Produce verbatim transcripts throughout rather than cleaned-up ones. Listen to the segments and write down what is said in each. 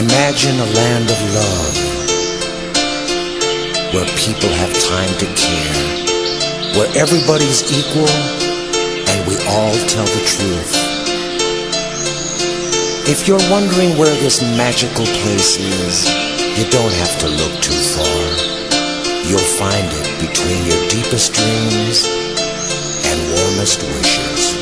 Imagine a land of love, where people have time to care, where everybody's equal, and we all tell the truth. If you're wondering where this magical place is, you don't have to look too far. You'll find it between your deepest dreams and warmest wishes.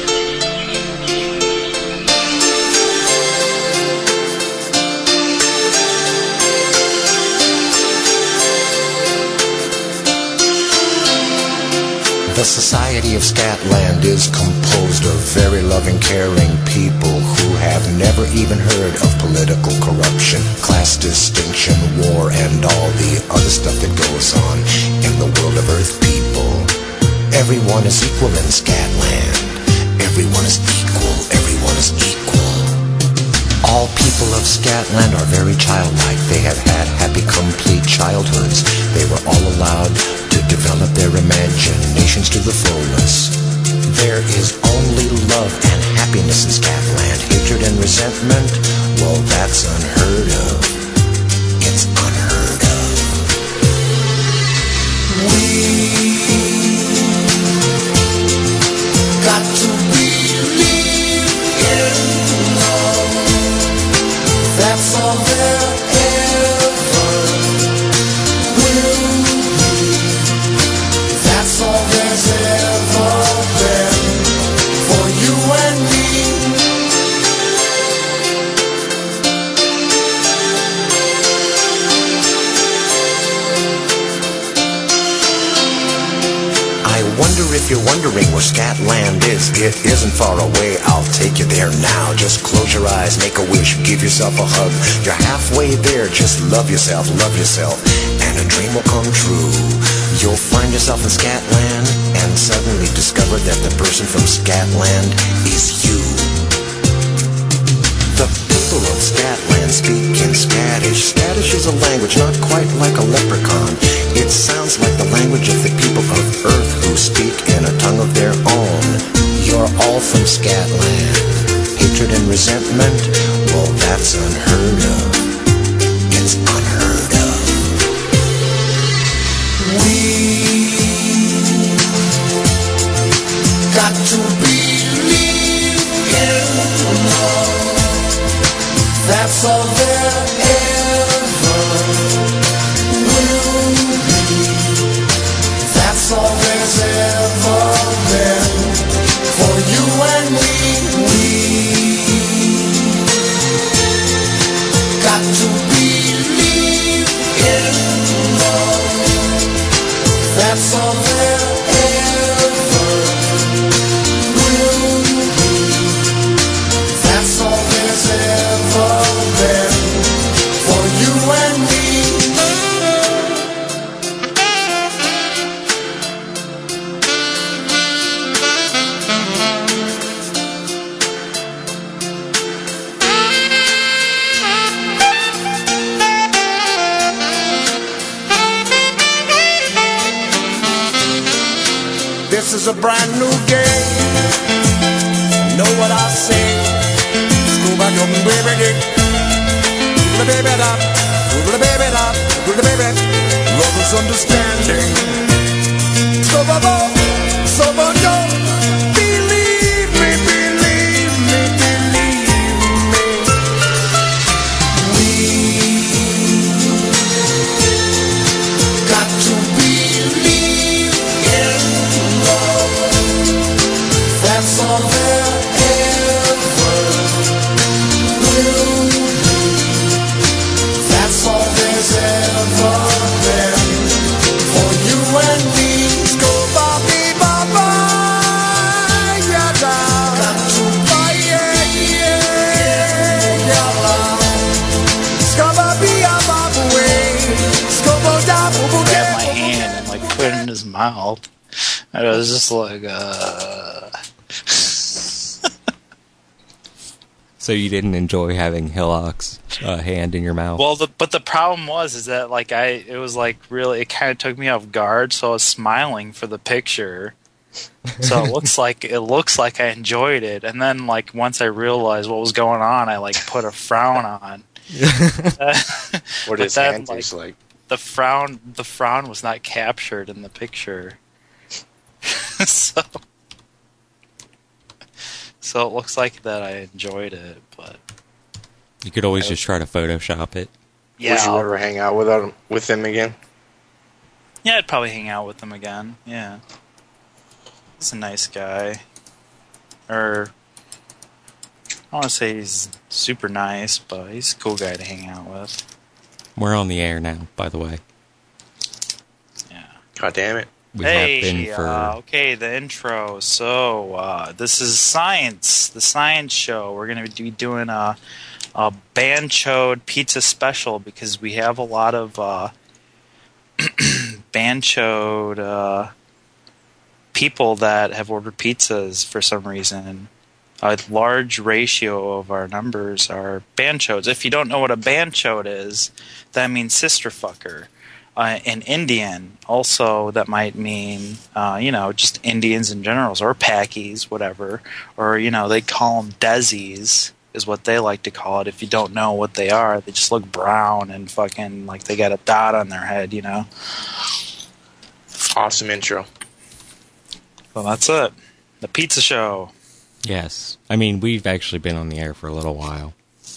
The Society of Scatland is composed of very loving, caring people who have never even heard of political corruption, class distinction, war, and all the other stuff that goes on in the world of Earth people. Everyone is equal in Scatland. Everyone is equal. Everyone is equal. All people of Scatland are very childlike. They have had happy, complete childhoods. They were all allowed to develop their imaginations to the fullest. There is only love and happiness in Scatland. Hatred and resentment, well, that's unheard of. It's unheard of. We got to believe in love. That's all there ever will be. That's all there's ever been for you and me. I wonder if you're wondering where Scatland is. It isn't far away, I'll take you there now. Just close your eyes, make a wish, give yourself a hug. You're halfway there, just love yourself, love yourself, and a dream will come true. You'll find yourself in Scatland and suddenly discover that the person from Scatland is you. The people of Scatland speak in Scottish. Scottish is a language not quite like a leprechaun. It sounds like the language of the people of Earth who speak in a tongue of their own. You're all from Scatland. Hatred and resentment, well, that's unheard of. It's unheard of. We got to believe in love. That's all there ever will be. That's all there's ever been for you and me. We got to believe in love. That's all there ever will be. That's all there's ever been for you and me. This is a brand new day. Know what I say? School back up and baby dick. Put the baby up, put the baby up, put the baby. Love is understanding. So baba, so baba, believe me, believe me, believe me. We got to believe in love. That's all there ever will be. That's all there's ever been for you and me. Go Bobby Baba, yada. Got to buy yeah yeah yada. Scabby Baba way. Scobo da boo. Grabbed my hand and like put it in his mouth. I was just like, uh. So you didn't enjoy having Hillock's uh, hand in your mouth? Well, the, but the problem was is that like I, it was like really, it kind of took me off guard. So I was smiling for the picture. So it looks like it looks like I enjoyed it, and then like once I realized what was going on, I like put a frown on. uh, What but his then, hand like, tastes like. the frown the frown was not captured in the picture. so so it looks like that I enjoyed it, but You could always just try to Photoshop it. yeah, Would you I'll- ever hang out with him, with him again? yeah, I'd probably hang out with him again. Yeah, he's a nice guy. Or I don't want to say he's super nice, but he's a cool guy to hang out with. We're on the air now, by the way. Yeah. God damn it. We hey, have been for... uh, okay, the intro. So, uh, this is Science, the Science Show. We're going to be doing a, a Banchode pizza special because we have a lot of uh, Banchode uh, people that have ordered pizzas for some reason. A large ratio of our numbers are Banchodes. If you don't know what a Banchode is, that means sister fucker. Uh, in Indian, also, that might mean, uh, you know, just Indians in general, or Pakis, whatever. Or, you know, they call them Desis, is what they like to call it. If you don't know what they are, they just look brown and fucking like they got a dot on their head, you know? Awesome intro. Well, that's it. The pizza show. Yes. I mean, we've actually been on the air for a little while.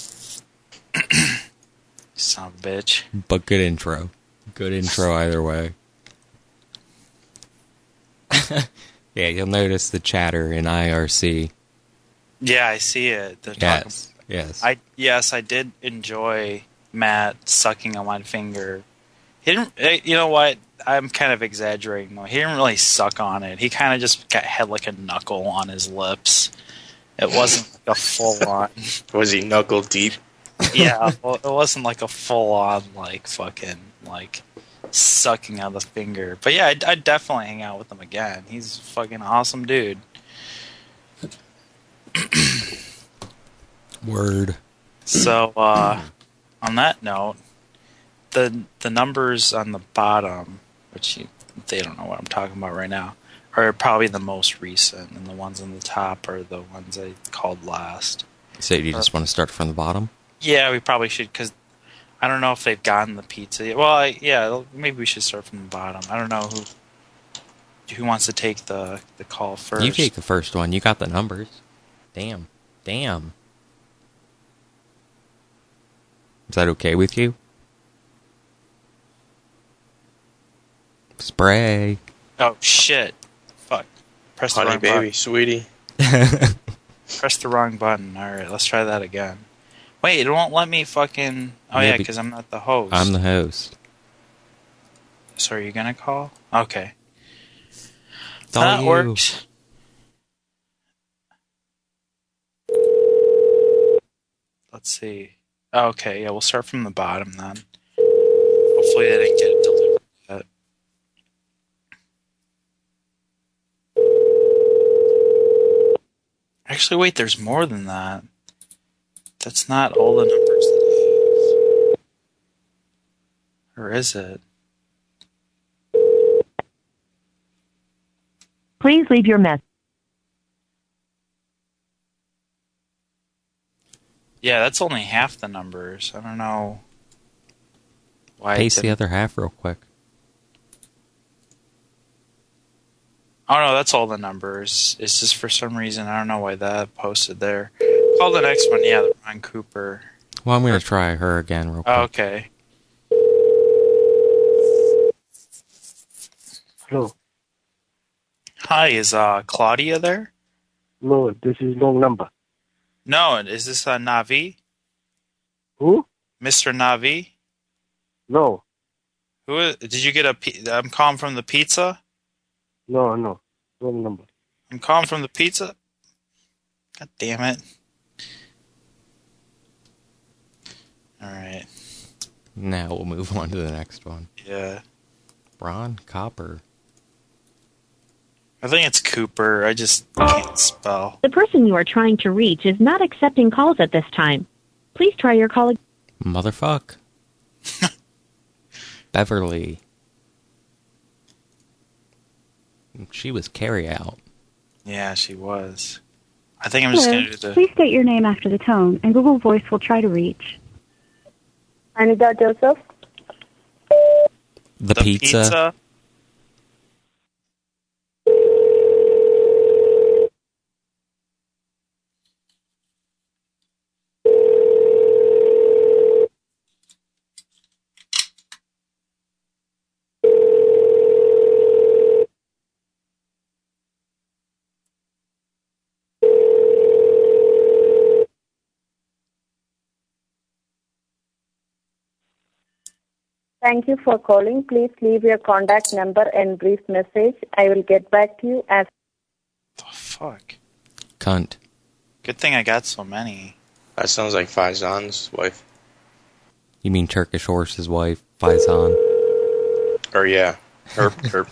Son of a bitch. But good intro. Good intro either way. Yeah, you'll notice the chatter in I R C. Yeah, I see it. They're Yes, talking. yes. I yes, I did enjoy Matt sucking on my finger. He didn't. eh, You know what? I'm kind of exaggerating though. He didn't really suck on it. He kind of just got, had like a knuckle on his lips. It wasn't like a full on. Was he knuckle deep? Yeah, well, it wasn't like a full on like fucking like sucking on the finger. But yeah, I'd, I'd definitely hang out with him again. He's a fucking awesome dude. Word. So, uh, on that note, the the numbers on the bottom, which you, they don't know what I'm talking about right now, are probably the most recent, and the ones on the top are the ones I called last. So you just want to start from the bottom? Yeah, we probably should, because I don't know if they've gotten the pizza yet. Well, I, yeah, maybe we should start from the bottom. I don't know who who wants to take the, the call first. You take the first one. You got the numbers. Damn. Damn. Is that okay with you? Spray. Oh, shit. Fuck. Press the Honey wrong baby, button. sweetie. Press the wrong button. Alright, let's try that again. Wait, it won't let me fucking... Oh, yeah, Maybe- because I'm not the host. I'm the host. So are you gonna call? Okay. It's all that you. works. Let's see. Okay, yeah, we'll start from the bottom then. Hopefully they didn't get it delivered yet. Actually, wait, there's more than that. That's not all the numbers that I have. Or is it? Please leave your message. Yeah, that's only half the numbers. I don't know why. it Paste the didn't- other half real quick. Oh no, that's all the numbers. It's just for some reason, I don't know why that posted there. Call the next one, yeah, the Ron Cooper. Well, I'm going to try her again real quick. Oh, okay. Hello. Hi, is uh Claudia there? No, this is wrong number. No, is this uh, Navi? Who? Mister Navi? No, Who is, did you get a pi- I'm calling from the pizza? no, no. Wrong number. I'm calling from the pizza? God damn it. Alright. Now we'll move on to the next one. Yeah. Ron Copper. I think it's Cooper. I just can't spell. The person you are trying to reach is not accepting calls at this time. Please try your call again. Motherfuck. Beverly. She was carry out. Yeah, she was. I think I'm just Hello. going to do the... Please state your name after the tone, and Google Voice will try to reach. Anita Joseph. The, The pizza. pizza. Thank you for calling. Please leave your contact number and brief message. I will get back to you as. The fuck. Cunt. Good thing I got so many. That sounds like Faizan's wife. You mean Turkish Horse's wife, Faizan? Or yeah, her, her.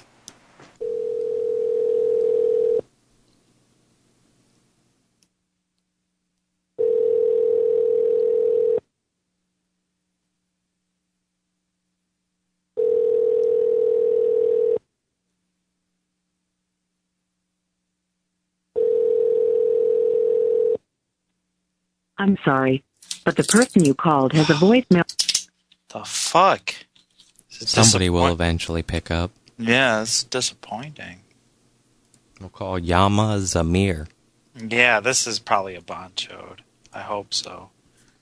I'm sorry, but the person you called has a voicemail. The fuck? It's Somebody will disappoint- eventually pick up. Yeah, it's disappointing. We'll call Yama Zamir. Yeah, this is probably a bonchode. I hope so.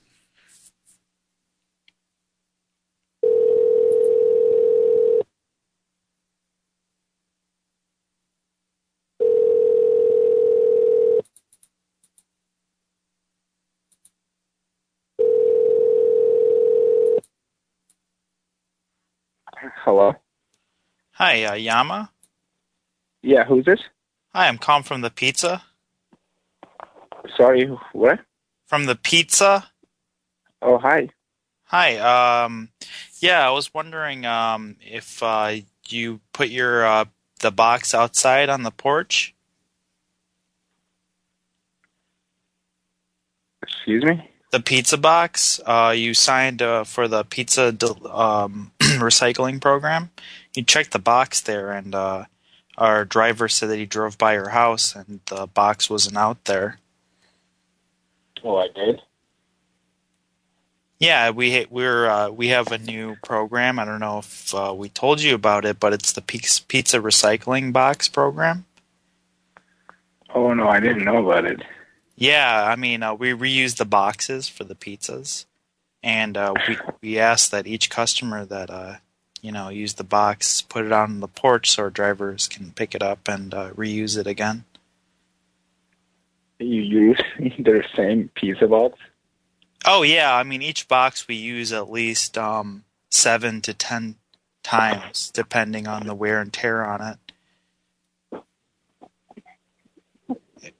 Hello? Hi, uh, Yama? Yeah, who's this? Hi, I'm calling from the pizza. Sorry, what? From the pizza? Oh, hi. Hi, um, yeah, I was wondering, um, if, uh, you put your, uh, the box outside on the porch? Excuse me? The pizza box, uh, you signed, uh, for the pizza, del- um, recycling program. You checked the box there, and, uh, our driver said that he drove by your house, and the box wasn't out there. Oh, I did? Yeah, we we're uh, we have a new program. I don't know if uh, we told you about it, but it's the Pizza Pizza Recycling Box program. Oh, no, I didn't know about it. Yeah, I mean, uh, we reuse the boxes for the pizzas, and uh, we we ask that each customer that uh, you know use the box put it out on the porch so our drivers can pick it up and uh, reuse it again. You use the same pizza box? Oh yeah, I mean each box we use at least um, seven to ten times, depending on the wear and tear on it.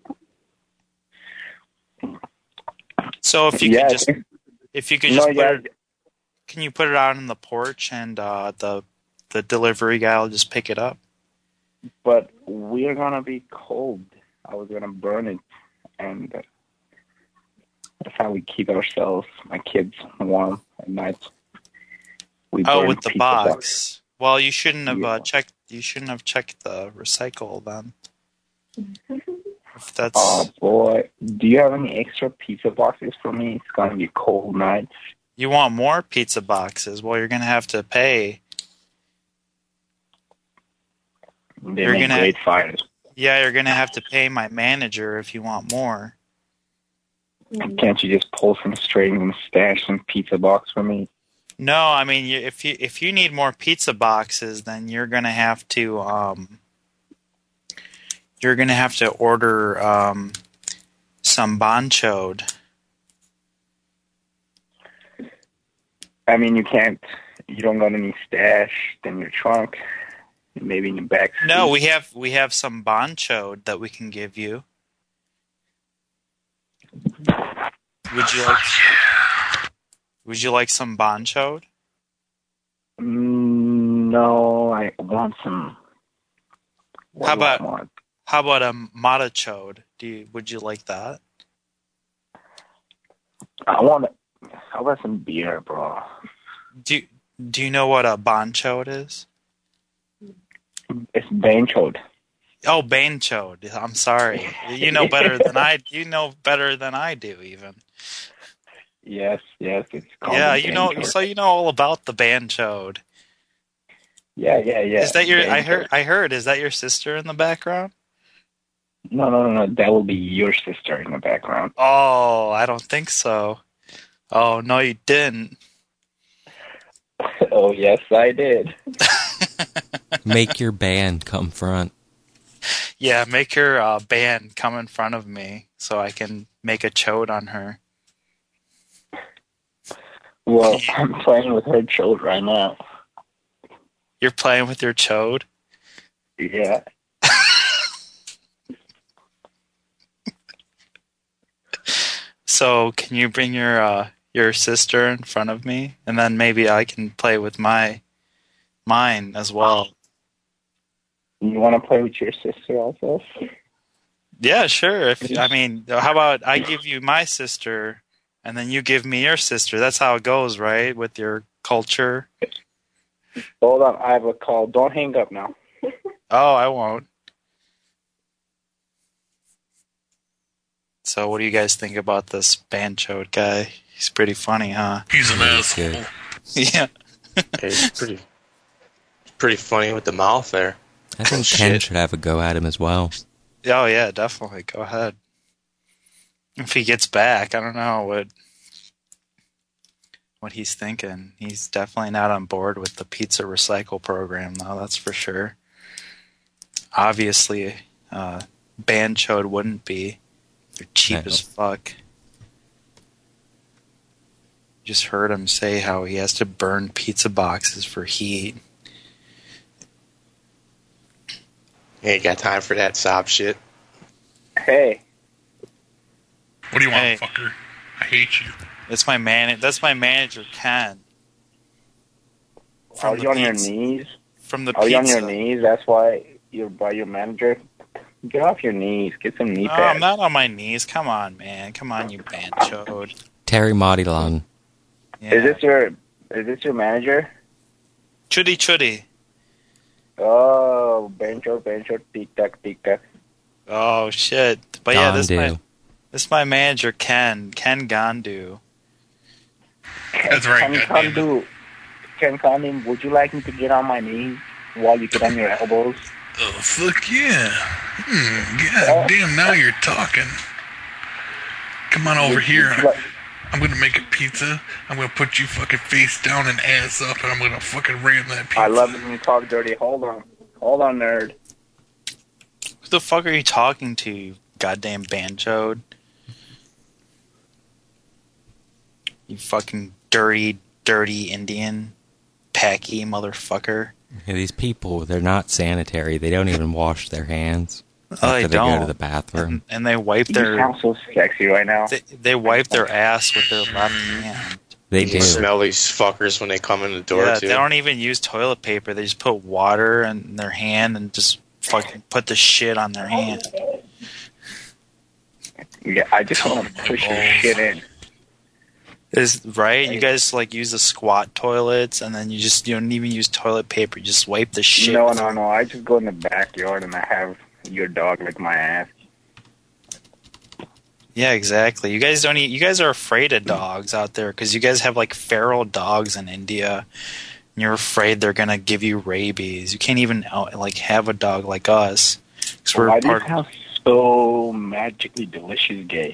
So if you yeah, could just, if you could just no, put yeah. it, can you put it out on the porch and uh, the the delivery guy will just pick it up? But we're gonna be cold. I was gonna burn it, and uh, that's how we keep ourselves, my kids, warm at night. We Oh, burn with the pizza box. Well, you shouldn't have Yeah. uh, checked. You shouldn't have checked the recycle then. If that's Oh boy, do you have any extra pizza boxes for me? It's gonna be a cold night. you want more pizza boxes, well, you're gonna have to pay. They You're make gonna- great fires. Yeah, you're gonna have to pay my manager if you want more. Can't you just pull some strings and stash some pizza box for me? No, I mean, you, if you if you need more pizza boxes, then you're gonna have to um, you're gonna have to order um, some bonchode. I mean, you can't. You don't got any stash in your trunk, maybe in your back seat. No, we have we have some bonchode that we can give you. Would you like Would you like some bonchode? Mm, no, I want some. what How do I about- want? How about a matachode? Do you, would you like that? I want. I want some beer, bro. Do Do you know what a bonchode is? It's banchode. Oh, banchode. I'm sorry. You know better than I. You know better than I do, even. Yes, yes, it's called Yeah, the you know, Banchode. so you know all about the Banchode. Yeah, yeah, yeah. Is that your? I Banchode. heard. I heard. Is that your sister in the background? No, no, no, no. That will be your sister in the background. Oh, I don't think so. Oh no, you didn't. Oh, yes, I did. Make your band come front. Yeah, make her uh, band come in front of me so I can make a chode on her. Well, I'm playing with her chode right now. You're playing with your chode? Yeah. So can you bring your uh, your sister in front of me, and then maybe I can play with my mine as well. You want to play with your sister also? Yeah, sure. If I mean, how about I give you my sister, and then you give me your sister? That's how it goes, right? With your culture. Hold on, I have a call. Don't hang up now. Oh, I won't. So what do you guys think about this Banchode guy? He's pretty funny, huh? He's an asshole. Good. Yeah. Hey, it's pretty, pretty funny with the mouth there. I think Oh, Ken shit. should have a go at him as well. Oh, yeah, definitely. Go ahead. If he gets back, I don't know what what he's thinking. He's definitely not on board with the pizza recycle program, though, that's for sure. Obviously, uh, Banchode wouldn't be. They're cheap I as know. fuck. Just heard him say how he has to burn pizza boxes for heat. Ain't got time for that sob shit. Hey. What do you want, Hey. fucker? I hate you. That's my man. That's my manager, Ken. Are the you on your pizza- knees? From the Are you on pizza. your knees? That's why you're by your manager? Get off your knees. Get some knee No, pads. I'm not on my knees. Come on, man. Come on, you Banchode. Terry Modilan. Yeah. Is this your is this your manager? Chuddy Chuddy? Oh, bencho, bencho, tic tac, tic tac. Oh shit! But yeah, this is Gandu. my this is my manager, Ken. Ken Gandu. That's right, Ken goddammit. Kandu, Ken Kandu, would you like me to get on my knees while you get on your elbows? Oh, fuck yeah. Hmm, God damn, now you're talking. Come on over Would you here. like- I'm gonna make a pizza. I'm gonna put you fucking face down and ass up, and I'm gonna fucking ram that pizza. I love it when you talk dirty. Hold on. Hold on, nerd. Who the fuck are you talking to, you goddamn Banchode? You fucking dirty, dirty Indian, packy motherfucker. Yeah, these people, they're not sanitary. They don't even wash their hands Oh, after they they go don't. to the bathroom. And, and they wipe You their sound so sexy right now. they, they wipe their ass with their left hand. They You do. smell these fuckers when they come in the door, Yeah, too. they don't even use toilet paper. They just put water in their hand and just fucking put the shit on their hand. Yeah, I just want to push your shit in. Is right? You guys like use the squat toilets, and then you just you don't even use toilet paper. You just wipe the shit. No, no, no. I just go in the backyard and I have your dog lick my ass. Yeah, exactly. You guys don't. Eat, you guys are afraid of dogs out there because you guys have like feral dogs in India. And you're afraid they're gonna give you rabies. You can't even out, like have a dog like us. 'Cause we're Why do you part- sound so magically delicious gay?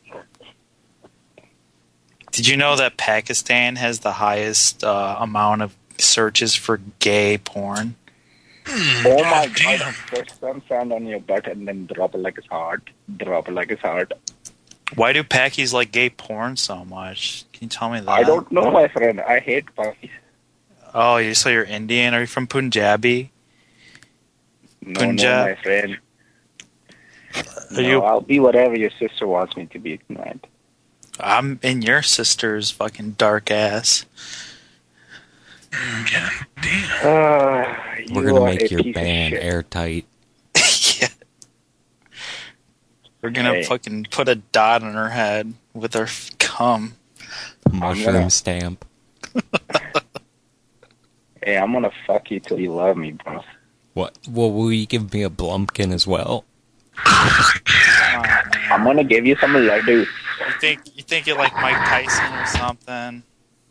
Did you know that Pakistan has the highest uh, amount of searches for gay porn? Hmm, Oh my God damn. god, put some sand on your butt and then drop it like it's hard. Drop it like it's hard. Why do Pakis like gay porn so much? Can you tell me that? I don't know, my friend. I hate puppies. Oh, you so you're Indian? Are you from Punjabi? No, Punjab. no, my friend. Are No, you? I'll be whatever your sister wants me to be tonight. I'm in your sister's fucking dark ass. Hmm, God damn. Uh, We're you gonna are make a your piece of band shit. airtight. Yeah. We're gonna Hey. fucking put a dot on her head with our f- cum. Mushroom gonna- stamp. Hey, I'm gonna fuck you till you love me, bro. What? Well, will you give me a Blumpkin as well? Come on, man. I'm gonna give you some laddu. You think you think you're like Mike Tyson or something?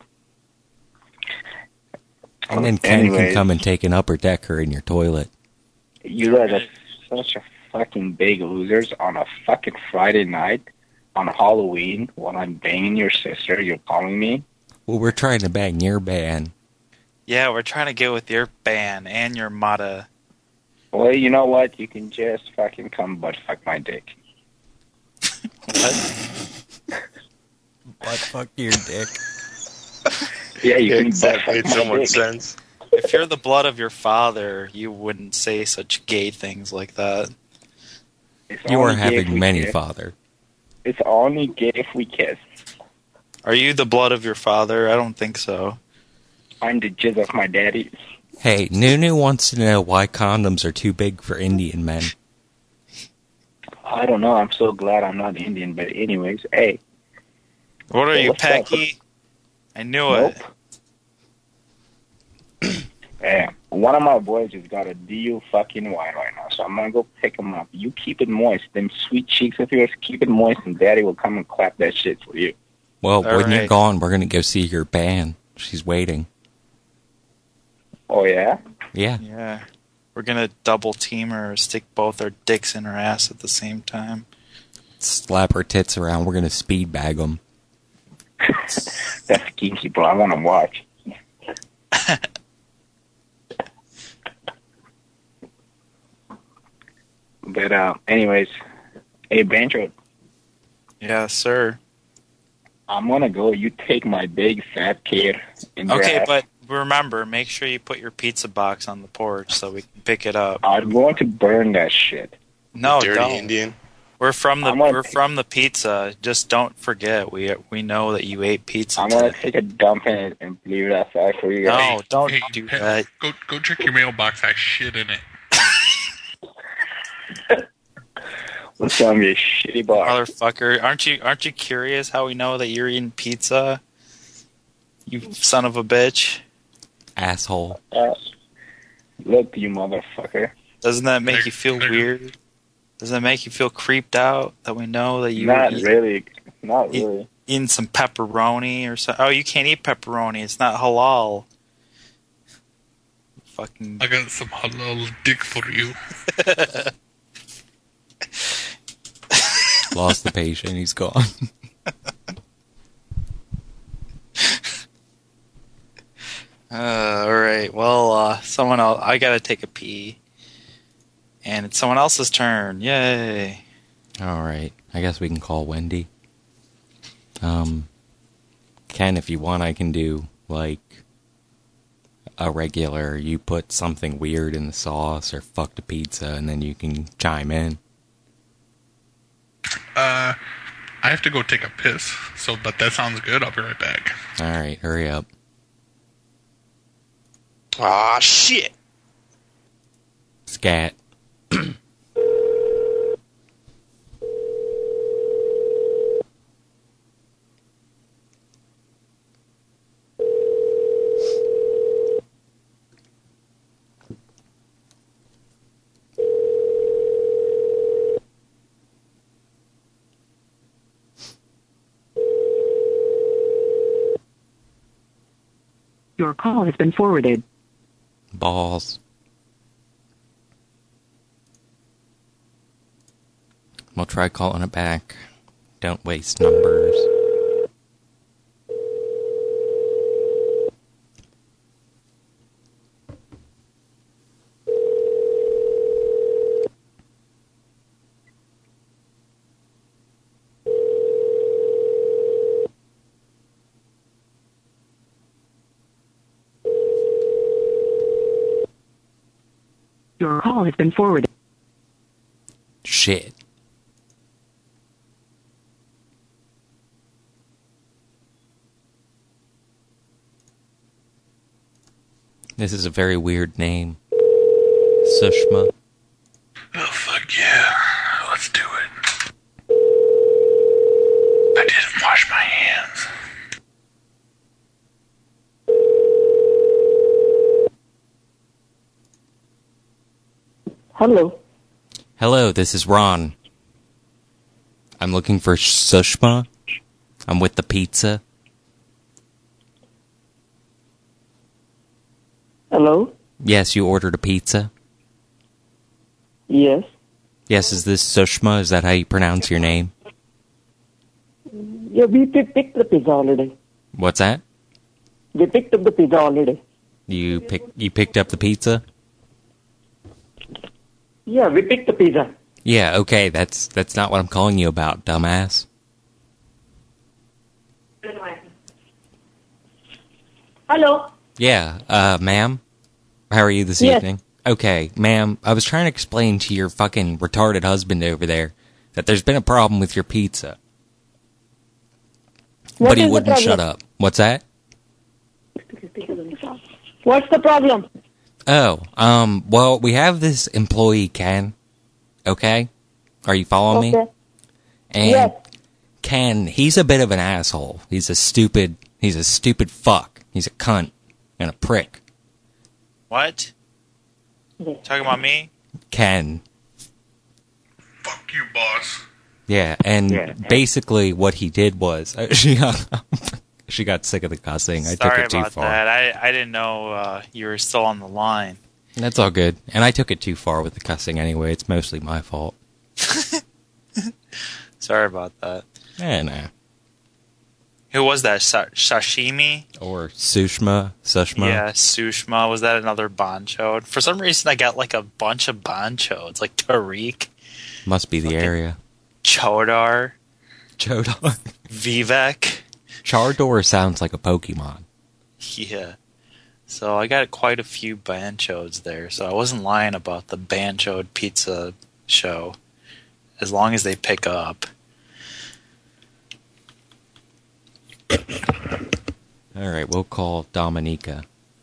And then Ken Anyways. can come and take an upper decker in your toilet. You guys are such a fucking big losers on a fucking Friday night on Halloween when I'm banging your sister. You're calling me? Well, we're trying to bang your band. Yeah, we're trying to get with your band and your Mata. Well, you know what? You can just fucking come butt fuck my dick. What? Butt fuck your dick. Yeah, you can It, butt fuck made my so much dick. sense. If you're the blood of your father, you wouldn't say such gay things like that. It's You are only gay if having we many kiss. father. It's only gay if we kiss. Are you the blood of your father? I don't think so. I'm the jizz of my daddy. Hey, Nunu wants to know why condoms are too big for Indian men. I don't know. I'm so glad I'm not Indian. But anyways, hey. What are Hey, you, what's up? Pecky? I knew Nope. it. Hey, one of my boys just got a D U fucking wine right now, so I'm gonna go pick him up. You keep it moist. Them sweet cheeks of yours, keep it moist, and Daddy will come and clap that shit for you. Well, All when you're right. gone, we're going to go see your band. She's waiting. Oh, yeah? Yeah. Yeah. We're gonna double team her, stick both our dicks in her ass at the same time. Slap her tits around. We're going to speed bag them. That's kinky, bro. I want to watch. But, uh, anyways, hey, Banjo, Yeah, sir. I'm gonna go. You take my big fat kid in your Okay, ass. but remember, make sure you put your pizza box on the porch so we can pick it up. I'm going to burn that shit. No, Dirty don't. Indian. We're from the I'm gonna we're take- from the pizza. Just don't forget. We we know that you ate pizza. I'm gonna today. take a dump in it and leave it outside for you guys. No, don't Hey, do Pe- that. Go, go check your mailbox. I shit in it. Let's tell me a shitty bar. Motherfucker, aren't you aren't you curious how we know that you're eating pizza? You son of a bitch. Asshole. Uh, look, you motherfucker. Doesn't that make Nigger- you feel nigger. weird? Doesn't that make you feel creeped out that we know that you Not were eat- really. Not eat- really. eating some pepperoni or something? Oh, you can't eat pepperoni. It's not halal. Fucking I got some halal dick for you. Lost the patient. He's gone. Uh, all right. Well, uh, someone else. I gotta take a pee, and it's someone else's turn. Yay! All right. I guess we can call Wendy. Um, Ken, if you want, I can do, like, a regular, you put something weird in the sauce or fuck the pizza, and then you can chime in. Uh, I have to go take a piss, so but that sounds good. I'll be right back. All right, hurry up. Ah, shit. Scat. Your call has been forwarded. Balls. We'll try calling it back. Don't waste numbers. Your call has been forwarded. Shit. This is a very weird name. Sushma. Oh, fuck yeah. Let's do it. I didn't wash my hands. Hello. Hello, this is Ron. I'm looking for Sushma. I'm with the pizza. Hello? Yes, you ordered a pizza? Yes. Yes, is this Sushma? Is that how you pronounce your name? Yeah, we pick- picked the pizza already. What's that? We picked up the pizza already. You pick you picked up the pizza? Yeah, we picked the pizza. Yeah, okay, that's that's not what I'm calling you about, dumbass. Hello? Yeah, uh, ma'am? How are you this Yes. evening? Okay, ma'am, I was trying to explain to your fucking retarded husband over there that there's been a problem with your pizza. What but he is the wouldn't problem? shut up. What's that? What's the problem? Oh, um, well, we have this employee, Ken. Okay? Are you following me? Okay. And Yes. Ken, he's a bit of an asshole. He's a stupid, he's a stupid fuck. He's a cunt and a prick. What? Talking about me? Ken. Fuck you, boss. Yeah, and Yeah. basically what he did was uh, she got she got sick of the cussing. I Sorry took it too about far. that. I, I didn't know uh, you were still on the line. That's all good. And I took it too far with the cussing anyway. It's mostly my fault. Sorry about that. Eh, nah. Who was that? Sa- Sashimi? Or Sushma, Sushma. Yeah, Sushma. Was that another banchod? For some reason, I got like a bunch of banchods, like Tariq, Must be the area. Chodar, Chodar. Vivek. Chardor sounds like a Pokemon. Yeah. So I got quite a few banchods there, so I wasn't lying about the banchod pizza show, as long as they pick up. All right, we'll call Dominica.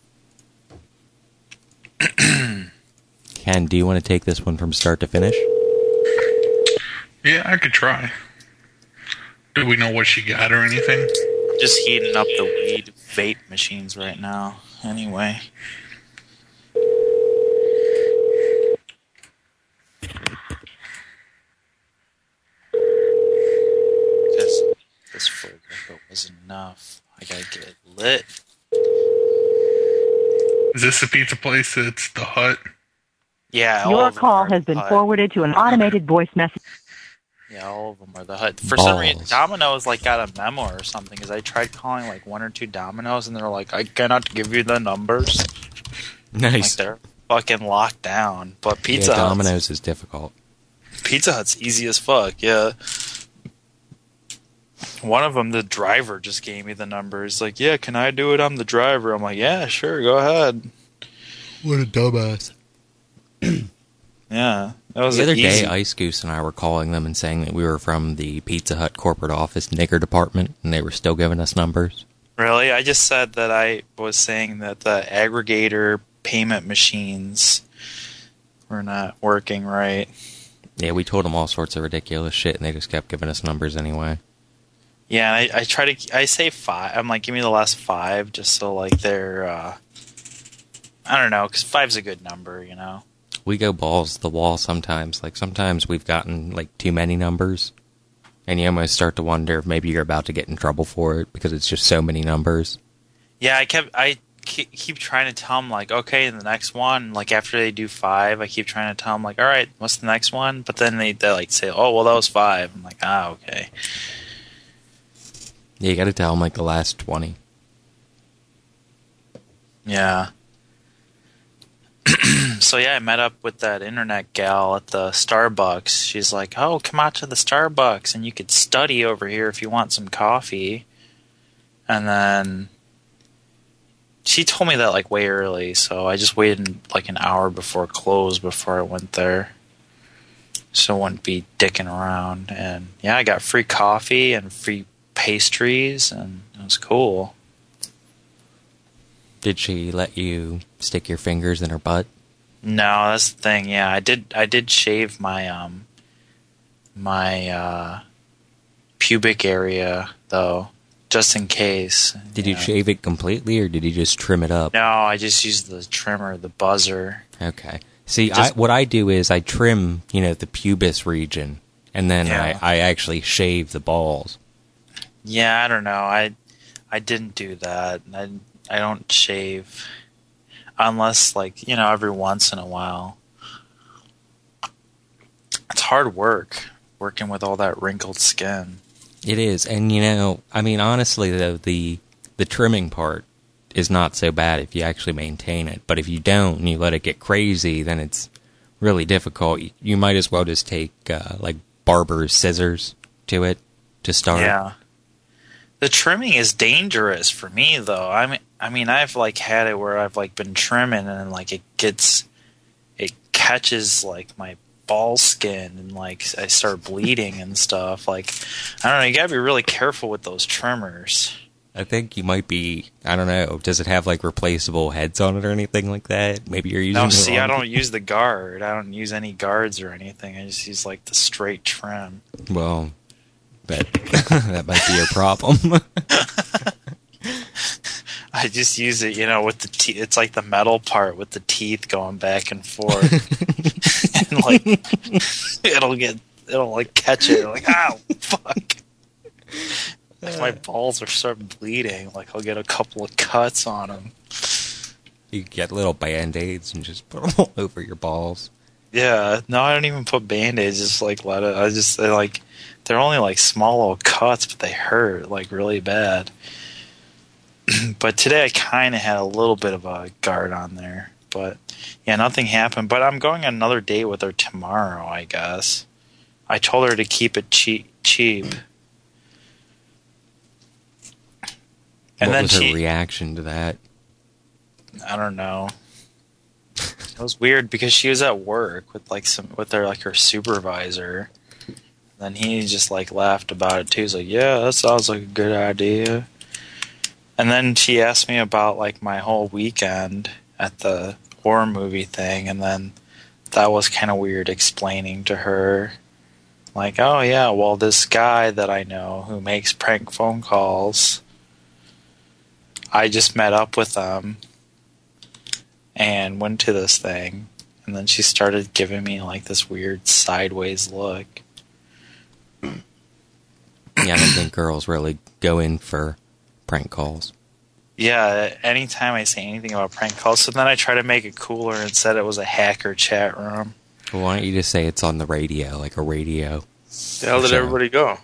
Ken, do you want to take this one from start to finish? Yeah, I could try. Do we know what she got or anything? Just heating up the weed vape machines right now. Anyway. Because this Fuego wasn't enough. I gotta get it lit. Is this the pizza place that's the Hut? Yeah, all Your of them call are has been Hut. forwarded to an automated voice message. Yeah, all of them are the Hut. For some reason, Balls. Domino's like got a memo or something. Because I tried calling like one or two Domino's, and they're like, "I cannot give you the numbers." Like Nice. they're fucking locked down. But Pizza yeah, Hut's- Domino's is difficult. Pizza Hut's easy as fuck. Yeah. One of them, the driver just gave me the numbers. Like, yeah, can I do it? I'm the driver. I'm like, yeah, sure, go ahead. What a dumbass. Yeah, that was The other easy. day, Ice Goose and I were calling them and saying that we were from the Pizza Hut corporate office nigger department, and they were still giving us numbers. Really? I just said that I was saying that the aggregator payment machines were not working right. Yeah, we told them all sorts of ridiculous shit, and they just kept giving us numbers anyway. Yeah, and I, I try to. I say five. I'm like, give me the last five, just so like they're. Uh, I don't know, because five's a good number, you know. We go balls to the wall sometimes. Like, sometimes we've gotten, like, too many numbers. And you almost start to wonder if maybe you're about to get in trouble for it, because it's just so many numbers. Yeah, I kept. I ke- keep trying to tell them like, okay, the next one. Like after they do five, I keep trying to tell them like, all right, what's the next one? But then they they like say, oh, well, that was five. I'm like, ah, okay. Yeah, you gotta tell them, like, the last twenty. Yeah. So yeah, I met up with that internet gal at the Starbucks. She's like, "Oh, come out to the Starbucks and you could study over here if you want some coffee." And then she told me that like way early, so I just waited like an hour before close before I went there. So I wouldn't be dicking around. And yeah, I got free coffee and free pastries, and it was cool. Did she let you stick your fingers in her butt? No, that's the thing. Yeah, I did. I did shave my um my uh, pubic area though, just in case. Did you know. shave it completely, or did you just trim it up? No, I just used the trimmer, the buzzer. Okay. See, Just- I, what I do is I trim, you know, the pubis region, and then Yeah. I, I actually shave the balls. Yeah, I don't know. I I didn't do that. I I don't shave unless, like, you know, every once in a while. It's hard work working with all that wrinkled skin. It is, and you know, I mean, honestly, though, the the trimming part is not so bad if you actually maintain it. But if you don't and you let it get crazy, then it's really difficult. You, you might as well just take uh, like barber's scissors to it to start. Yeah. The trimming is dangerous for me, though. I mean, I mean, I've like had it where I've like been trimming and like it gets, it catches like my ball skin and like I start bleeding and stuff. Like, I don't know. You gotta be really careful with those trimmers. I think you might be, I don't know, does it have like replaceable heads on it or anything like that? Maybe you're using No, the see, wrong- I don't use the guard. I don't use any guards or anything. I just use like the straight trim. Well, that that might be your problem. I just use it, you know, with the teeth. It's like the metal part with the teeth going back and forth. And like, it'll get, it'll like catch it. Like, ow, fuck. If my balls are starting bleeding, like I'll get a couple of cuts on them. You get little band-aids and just put them all over your balls. Yeah, no, I don't even put band-aids. Just like let it. I just they like they're only like small little cuts, but they hurt like really bad. But today I kind of had a little bit of a guard on there, but yeah, nothing happened. But I'm going on another date with her tomorrow, I guess. I told her to keep it cheap. cheap. And what then was she, her reaction to that? I don't know. It was weird because she was at work with like some with her like her supervisor. Then he just like laughed about it too. He's like, "Yeah, that sounds like a good idea." And then she asked me about like my whole weekend at the horror movie thing, and then that was kind of weird explaining to her, like, "Oh yeah, well this guy that I know who makes prank phone calls, I just met up with them and went to this thing." And then she started giving me like this weird sideways look. Yeah, I don't think girls really go in for prank calls. Yeah, anytime I say anything about prank calls, so then I try to make it cooler and said it was a hacker chat room. Well, why don't you just say it's on the radio, like a radio? The hell did show. everybody go?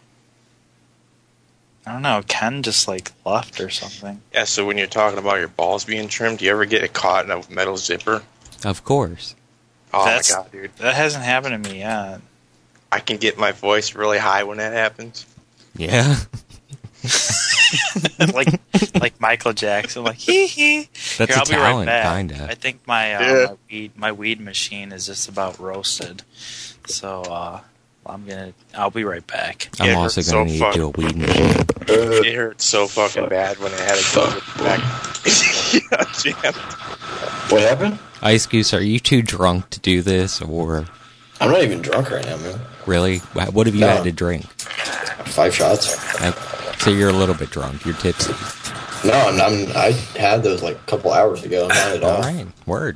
I don't know, Ken just like left or something. Yeah, so when you're talking about your balls being trimmed, do you ever get it caught in a metal zipper? Of course. Oh That's, my god, dude. That hasn't happened to me yet. I can get my voice really high when that happens. Yeah. like like Michael Jackson, like hee hee. That's Here, a I'll be right talent, back. kinda. I think my, uh, Yeah. my weed my weed machine is just about roasted. So uh, I'm gonna I'll be right back. I'm It also hurts going to so need to do a weed machine. It hurt so fucking bad when I had to go back. Yeah, jam. What happened? Ice Goose, are you too drunk to do this, or I'm not even drunk right now, man. really? What have you No. had to drink? Five shots. Like, so you're a little bit drunk. You're tipsy. No, I'm, I'm, I had those like a couple hours ago. Not at all. All right. Word.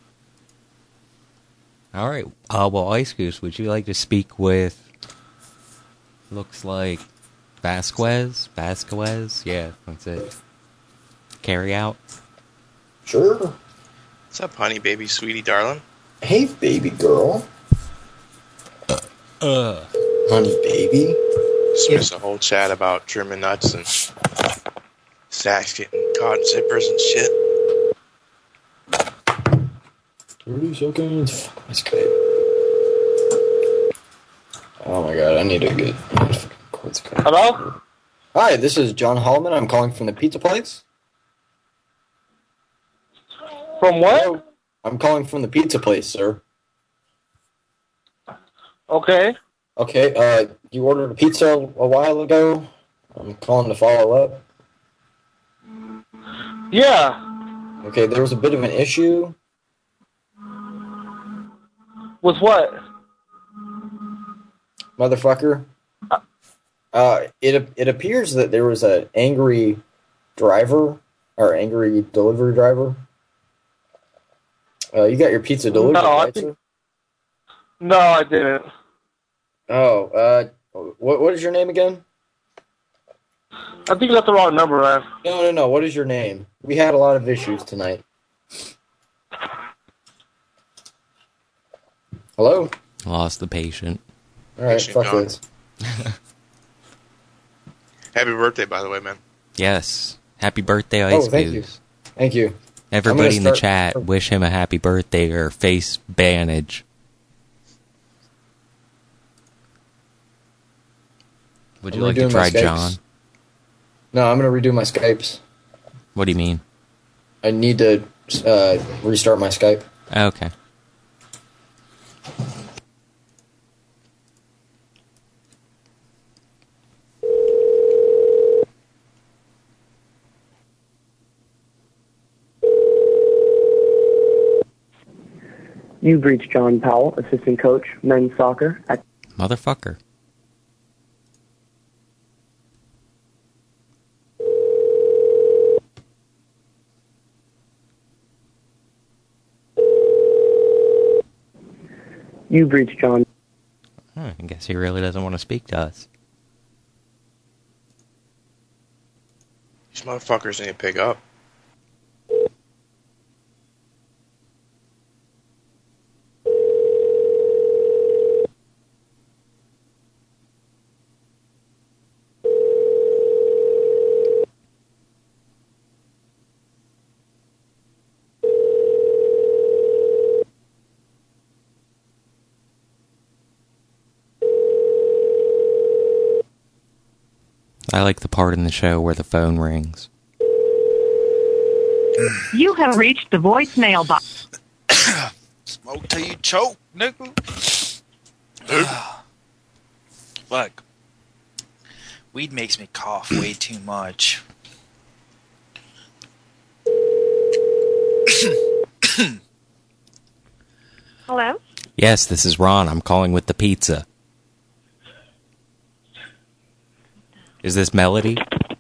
All right. Uh, well, Ice Goose, would you like to speak with, looks like Vasquez? Vasquez? Yeah, that's it. Carry out? Sure. What's up, honey, baby, sweetie, darling? Hey, baby girl. Uh. Honey, baby. Just missed a whole chat about trimming nuts and sacks getting caught in zippers and shit. thirty seconds. That's great. Oh my god, I need to get... Hello? Hi, this is John Holloman. I'm calling from the pizza place. From what? Hello? I'm calling from the pizza place, sir. Okay. Okay, uh, you ordered a pizza a while ago. I'm calling to follow up. Yeah. Okay, there was a bit of an issue. With what? Motherfucker. Uh, it it appears that there was an angry driver, or angry delivery driver. Uh, you got your pizza delivered, No, I right, think- sir? No, I didn't. Oh, uh, what what is your name again? I think you got the wrong number, man. No, no, no. What is your name? We had a lot of issues tonight. Hello? Lost the patient. All right, Patient fuck gone. this. Happy birthday, by the way, man. Yes. Happy birthday, Ice Oh, thank you. Goose. Thank you. Everybody in the start- chat, wish him a happy birthday or face bandage. Would you I'm like to redoing my try Skypes. John? No, I'm going to redo my Skypes. What do you mean? I need to uh, restart my Skype. Okay. You've reached John Powell, assistant coach, men's soccer at Motherfucker. You've reached John. Huh, I guess he really doesn't want to speak to us. These motherfuckers need to pick up. I like the part in the show where the phone rings. You have reached the voicemail box. Smoke till you choke, nigga. Look, weed makes me cough way too much. Hello? Yes, this is Ron. I'm calling with the pizza. Is this Melody?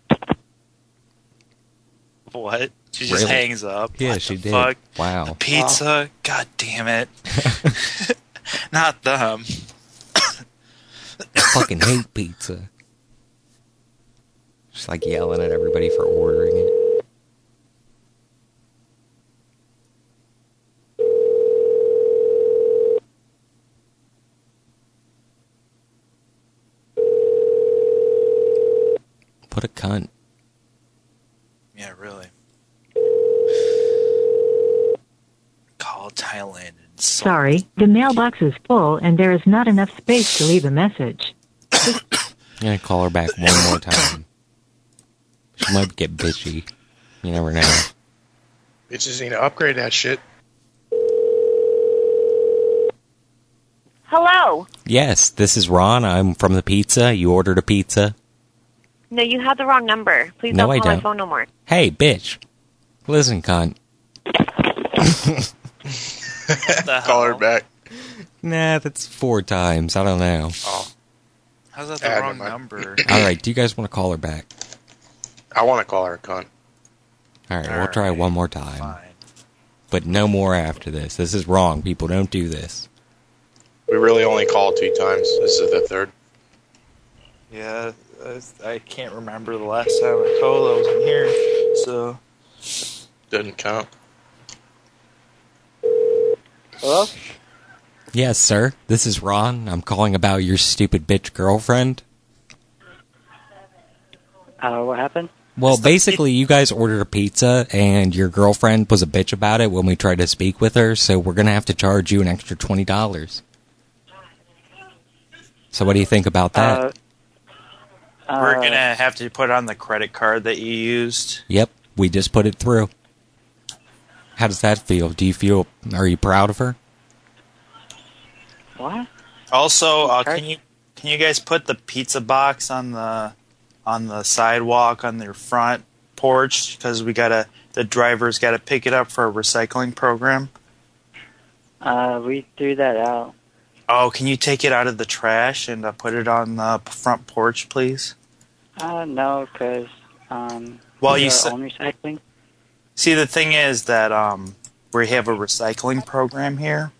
What? She just Really? hangs up. Yeah, What she the did. Fuck? Wow. The pizza? God damn it. Not them. I fucking hate pizza. Just like yelling at everybody for ordering it. What a cunt. Yeah, really. Call Thailand and so Sorry, the mailbox is full and there is not enough space to leave a message. I'm gonna call her back one more time. She might get bitchy. You never know. Bitches need to upgrade that shit. Hello. Yes, this is Ron. I'm from the pizza. You ordered a pizza. No, you have the wrong number. Please No, don't I call my don't. phone no more. Hey, bitch. Listen, cunt. Call her back. Nah, that's four times. I don't know. Oh. How's that the Add wrong them, I- number? Alright, do you guys want to call her back? I want to call her a cunt. Alright, we'll try one more time. But no more after this. This is wrong. People don't do this. We really only called two times. This is the third. Yeah, I can't remember the last time I called. I wasn't here, so Doesn't count. Hello? Yes, sir. This is Ron. I'm calling about your stupid bitch girlfriend. Uh, what happened? Well, basically, you guys ordered a pizza, and your girlfriend was a bitch about it when we tried to speak with her, so we're going to have to charge you an extra twenty dollars. So what do you think about that? Uh, we're gonna have to put on the credit card that you used. Yep, we just put it through. How does that feel? Do you feel, are you proud of her? What? Also, uh, can you can you guys put the pizza box on the on the sidewalk on their front porch, because we gotta the driver's gotta pick it up for a recycling program. Uh, we threw that out. Oh, can you take it out of the trash and uh, put it on the front porch, please? Uh, no, because um, Well, we you are said- on recycling. See, the thing is that um, we have a recycling program here,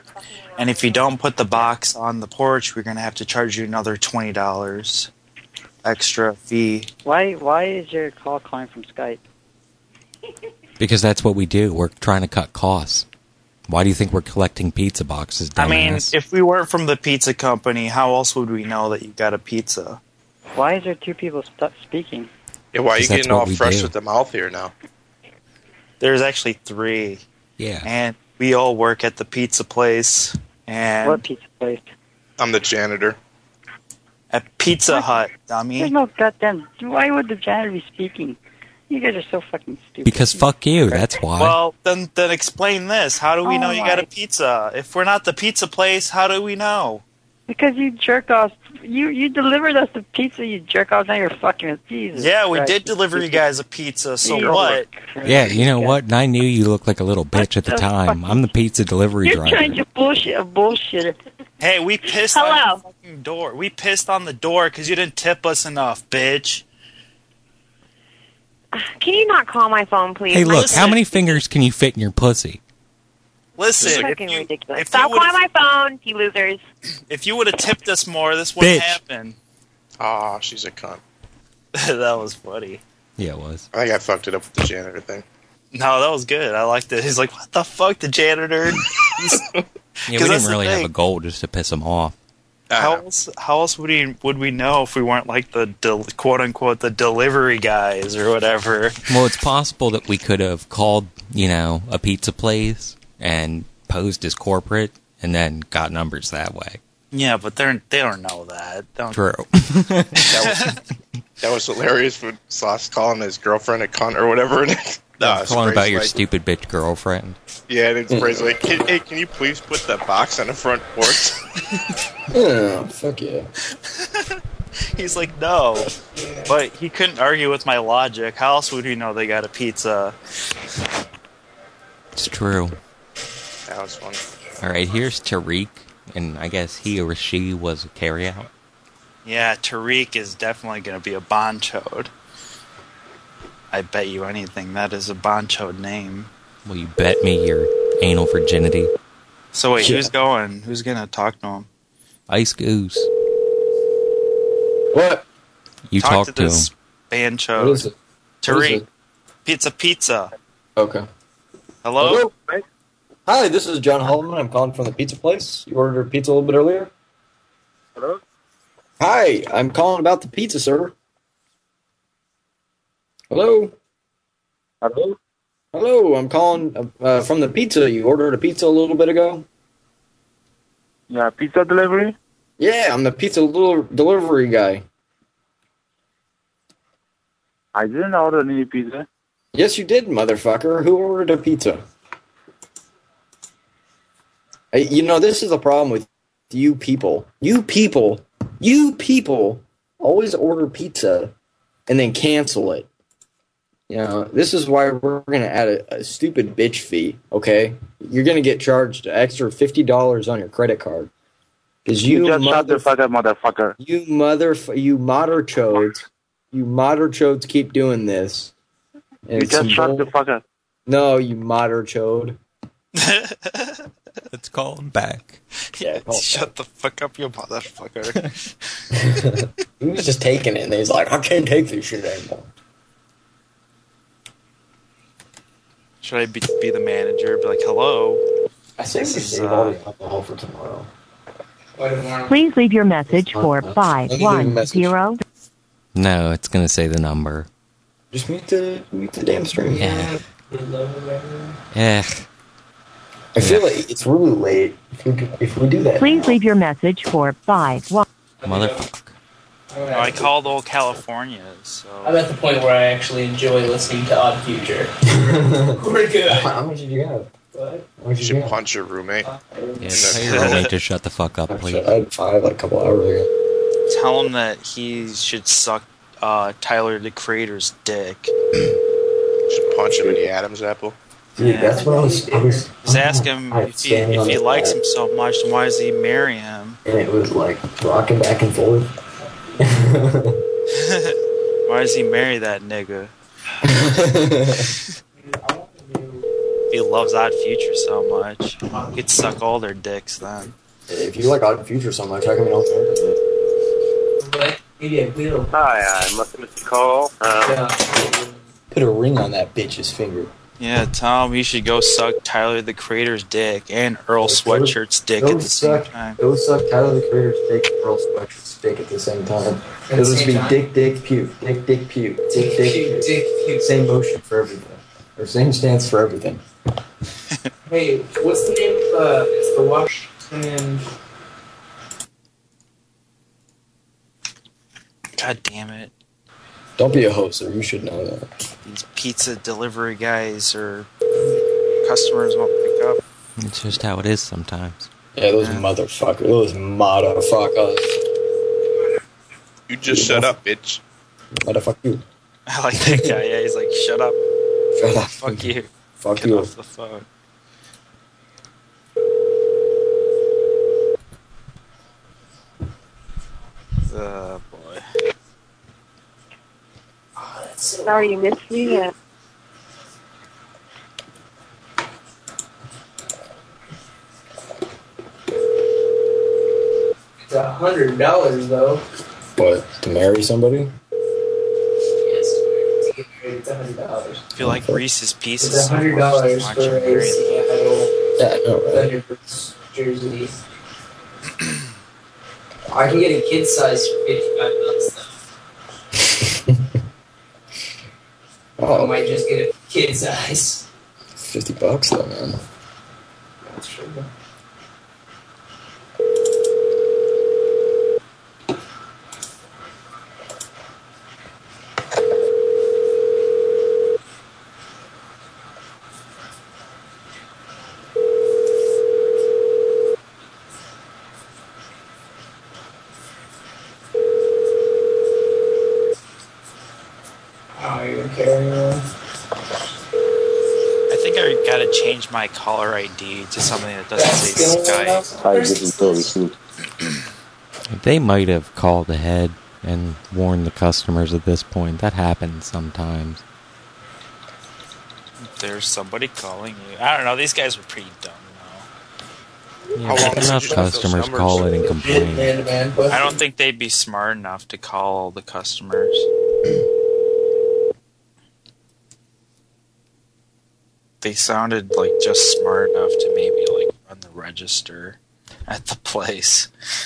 and if you don't put the box on the porch, we're gonna have to charge you another twenty dollars. extra fee. Why Why is your call calling from Skype? Because that's what we do. We're trying to cut costs. Why do you think we're collecting pizza boxes, dumbass? I mean, if we weren't from the pizza company, how else would we know that you got a pizza? Why is there two people st- speaking? Yeah, why are you Because that's getting all what we fresh do. with the mouth here now? There's actually three. Yeah. And we all work at the pizza place. And What pizza place? I'm the janitor. At Pizza Hut, dummy. There's no goddamn. Why would the janitor be speaking? You guys are so fucking stupid. Because fuck you, that's why. Well, then then explain this. How do we Oh know you got my- a pizza? If we're not the pizza place, how do we know? Because you jerk off. You you delivered us the pizza. You jerk off. Now you're fucking with Jesus. Yeah, we Christ. did deliver you guys a pizza, so You're what? Yeah, you know what? And I knew you looked like a little bitch at the time. I'm the pizza delivery You're driver. trying to bullshit a bullshitter. Hey, we pissed on the fucking door. We pissed on the door because you didn't tip us enough, bitch. Can you not call my phone, please? Hey, My look, sister- how many fingers can you fit in your pussy? Listen, if Fucking you, ridiculous. if Stop you calling would've- my phone, you losers. if you would have tipped us more, this wouldn't Bitch. happen. Aw, she's a cunt. That was funny. Yeah, it was. I think I fucked it up with the janitor thing. No, that was good. I liked it. He's like, what the fuck, the janitor? He's- Yeah, we 'cause that's didn't the really have thing. a goal just to piss him off. How else, how else would we would we know if we weren't like the del, quote unquote the delivery guys or whatever? Well, it's possible that we could have called, you know, a pizza place and posed as corporate and then got numbers that way. Yeah, but they're they don't know that. They don't, True. That was, that was hilarious when Sauce calling his girlfriend a cunt or whatever. And it, nah, Calling Spray's about your like- stupid bitch girlfriend. Yeah, and it's Spray's like, "Can- hey, can you please put the box on the front porch? Yeah, fuck yeah. He's like, no. But he couldn't argue with my logic. How else would he know they got a pizza? It's true. That was fun. All right, here's Tariq, and I guess he or she was a carryout. Yeah, Tariq is definitely going to be a bonchode. I bet you anything that is a bonchode name. Will you bet me your anal virginity? So wait, Yeah. who's going? Who's going to talk to him? Ice Goose. What? You talk talk to to this him. banchode. What is it? What is Tariq. it? Pizza Pizza. Okay. Hello? Hi, this is John Holloman. I'm calling from the pizza place. You ordered a pizza a little bit earlier? Hello? Hi, I'm calling about the pizza, sir. Hello? Hello? Hello, I'm calling uh, from the pizza. You ordered a pizza a little bit ago? Yeah, pizza delivery? Yeah, I'm the pizza little delivery guy. I didn't order any pizza. Yes, you did, motherfucker. Who ordered a pizza? Hey, you know, this is the problem with you people. You people, you people always order pizza and then cancel it. You know, this is why we're going to add a, a stupid bitch fee, okay? You're going to get charged an extra fifty dollars on your credit card. Because you, You just shut the mother- fuck up, motherfucker. you mother, you modder chodes, you modder chodes keep doing this. And You it's just some shut bull- the fuck up. No, you modder chode. Let's call him back. Yeah, call him Shut the fuck up, you motherfucker. He was just taking it, and he's like, I can't take this shit anymore. Should I be, be the manager? Be like, hello? I say we This is, save all uh, the alcohol for tomorrow. Please leave your message for five one zero. No, it's going to say the number. Just mute the mute the damn stream. Yeah. Eh. I feel like it's really late if we, if we do that. Please leave your message for five one. Motherfucker. No, I called old California, so... I'm at the point where I actually enjoy listening to Odd Future. We're good. How much did you have? What? You should punch your roommate. Yeah, tell your roommate to shut the fuck up, please. I had five like a couple hours ago. Tell him that he should suck uh, Tyler, the Creator's dick. Should punch him in the Adam's apple. Dude, that's what I was. It was. Just ask him I if he, stand if on he the likes bed, him so much, then why does he marry him? And it was like rocking back and forth. Why does he marry that nigga? If he loves Odd Future so much, he'd suck all their dicks then. If you like Odd Future so much, how come you don't care? Maybe a wheel. Hi, I must have missed a call. Um, Put a ring on that bitch's finger. Yeah, Tom, you should go suck Tyler the Creator's dick and Earl Sweatshirt's dick Go at the same suck, time. Go suck Tyler the Creator's dick and Earl Sweatshirt's dick at the same time. At It'll the just same be time? dick, dick, puke. Dick, dick, puke. Dick, Dick, dick, puke, dick, puke. Same motion for everything. Or same stance for everything. Hey, what's the name of uh, it's the Washington... God damn it. Don't be a hoser. You should know that. These pizza delivery guys or customers won't pick up. It's just how it is sometimes. Yeah, those motherfuckers. Those motherfuckers. you just shut up, bitch. Motherfuck you. I like that guy. Yeah, he's like, shut up. Shut up. Fuck you. Fuck Get you. off the phone. Oh, boy. Sorry, you missed me. Yeah. It's a hundred dollars though. What? To marry somebody? Yes, to get married, it's a hundred dollars. I feel like Reese's Pieces. It's a hundred dollars for a Seattle Yeah, I know, right? Thunderbirds jersey. I can get a kid size for fifty-five bucks though. Oh. I might just get a kid size. Fifty bucks though, man. That's true. Oh, you're carrying one? I think I gotta change my caller I D to something that doesn't say Skype. Hi, this is Bill Recruit. They might have called ahead and warned the customers at this point. That happens sometimes. There's somebody calling you. I don't know. These guys were pretty dumb, though. Yeah, but enough customers call it and complain. I don't think they'd be smart enough to call all the customers. They sounded like just smart enough to maybe like run the register at the place.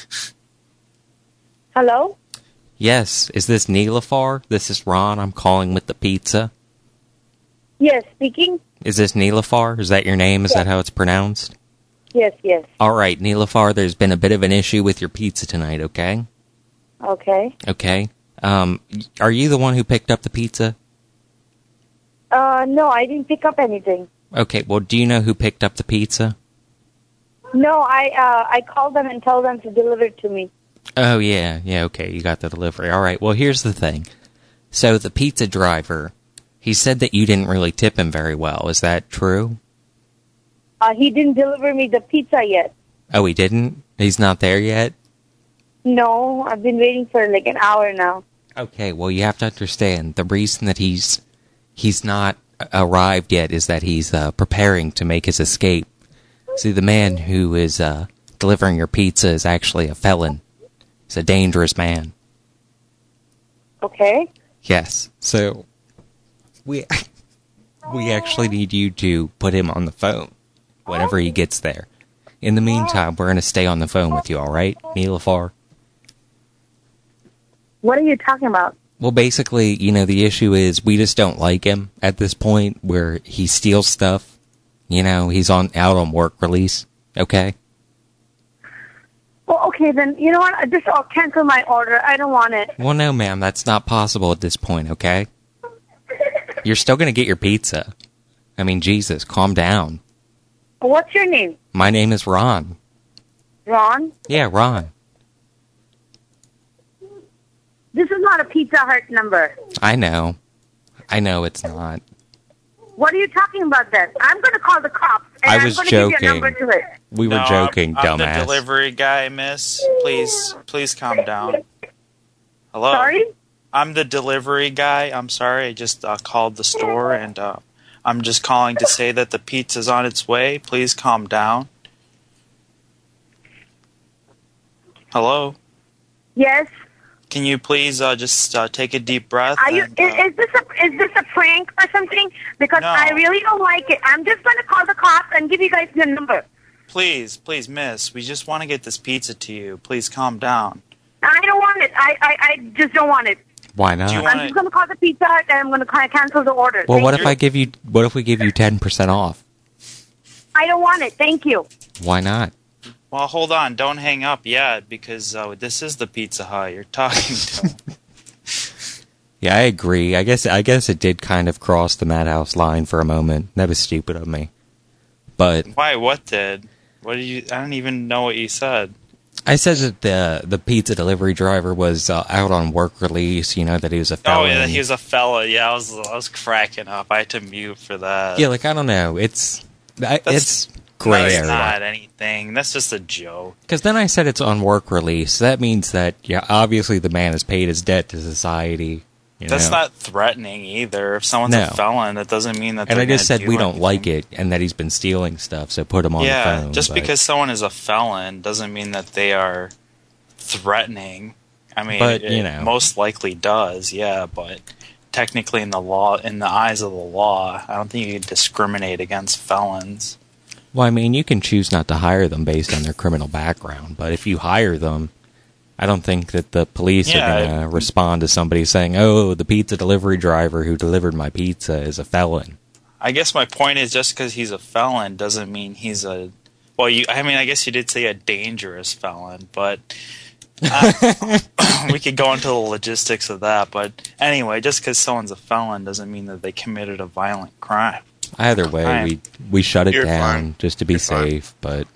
Hello? Yes, is this Neelafar? This is Ron. I'm calling with the pizza. Yes, speaking. Is this Neelafar? Is that your name? Is that how it's pronounced? Yes, yes. All right, Neelafar, there's been a bit of an issue with your pizza tonight, okay? Okay. Okay. Um, are you the one who picked up the pizza? Uh, no, I didn't pick up anything. Okay, well, do you know who picked up the pizza? No, I uh, I called them and told them to deliver it to me. Oh, yeah, yeah, okay, you got the delivery. All right, well, here's the thing. So the pizza driver, he said that you didn't really tip him very well. Is that true? Uh, he didn't deliver me the pizza yet. Oh, he didn't? He's not there yet? No, I've been waiting for like an hour now. Okay, well, you have to understand, the reason that he's he's not arrived yet is that he's uh, preparing to make his escape. See, the man who is uh, delivering your pizza is actually a felon. He's a dangerous man. Okay. Yes, so we we actually need you to put him on the phone whenever he gets there. In the meantime, we're going to stay on the phone with you, all right, Neelafar? What are you talking about? Well, basically, you know, the issue is we just don't like him at this point where he steals stuff. You know, he's on out on work release, okay? Well, okay, then, you know what? I just I'll cancel my order. I don't want it. Well, no, ma'am, that's not possible at this point, okay? You're still going to get your pizza. I mean, Jesus, calm down. What's your name? My name is Ron. Ron? Yeah, Ron. This is not a Pizza Hut number. I know. I know it's not. What are you talking about then? I'm going to call the cops, and I I'm was going to give you a joking. number to it. We were No, joking, I'm, I'm dumbass. the delivery guy, miss. Please, please calm down. Hello? Sorry? I'm the delivery guy. I'm sorry. I just uh, called the store, and uh, I'm just calling to say that the pizza's on its way. Please calm down. Hello? Yes? Can you please uh, just uh, take a deep breath? Are you? and, uh, Is, is this a is this a prank or something? Because No. I really don't like it. I'm just going to call the cops and give you guys your number. Please, please, miss. We just want to get this pizza to you. Please calm down. I don't want it. I I, I just don't want it. Why not? I'm just going to call the Pizza Hut and I'm going to cancel the order. Well, Thank what if you. I give you? What if we give you ten percent off? I don't want it. Thank you. Why not? Well, hold on. Don't hang up yet, because uh, this is the Pizza Hut you're talking to. Yeah, I agree. I guess I guess it did kind of cross the Madhouse line for a moment. That was stupid of me. But Why? What did? What did you? I don't even know what you said. I said that the the pizza delivery driver was uh, out on work release. You know that he was a Oh felon. yeah, he was a fella. Yeah, I was I was cracking up. I had to mute for that. Yeah, like I don't know. It's I, That's- it's gray That's area. not anything. That's just a joke. Because then I said it's on work release. That means that yeah, obviously the man has paid his debt to society. You That's know? not threatening either. If someone's No. a felon, that doesn't mean that. And they're I just gonna said do we don't anything. like it, and that he's been stealing stuff. So put him on yeah, the phone. just but- because someone is a felon doesn't mean that they are threatening. I mean, But, it you know. most likely does. Yeah, but technically, in the law, in the eyes of the law, I don't think you can discriminate against felons. Well, I mean, you can choose not to hire them based on their criminal background, but if you hire them, I don't think that the police Yeah, are going to respond to somebody saying, "Oh, the pizza delivery driver who delivered my pizza is a felon." I guess my point is just because he's a felon doesn't mean he's a. Well, you. I mean, I guess you did say a dangerous felon, but uh, we could go into the logistics of that. But anyway, just because someone's a felon doesn't mean that they committed a violent crime. Either way, Fine. we we shut it You're down fine. just to be safe. But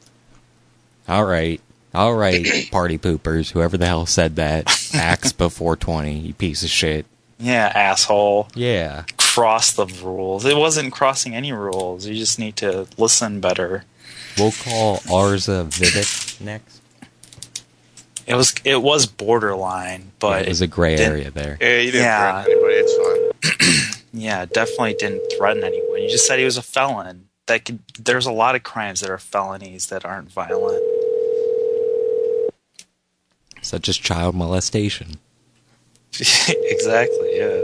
all right, all right, party poopers, whoever the hell said that, acts before twenty, you piece of shit. Yeah, asshole. Yeah. Cross the rules. It wasn't crossing any rules. You just need to listen better. We'll call Arza Vivek next. It was it was borderline, but Yeah, it was a gray didn't- area there. Yeah, you didn't Yeah. threaten anybody. It's fine. Yeah, definitely didn't threaten anyone. You just said he was a felon. That could, there's a lot of crimes that are felonies that aren't violent. Such as child molestation. Exactly. Yeah.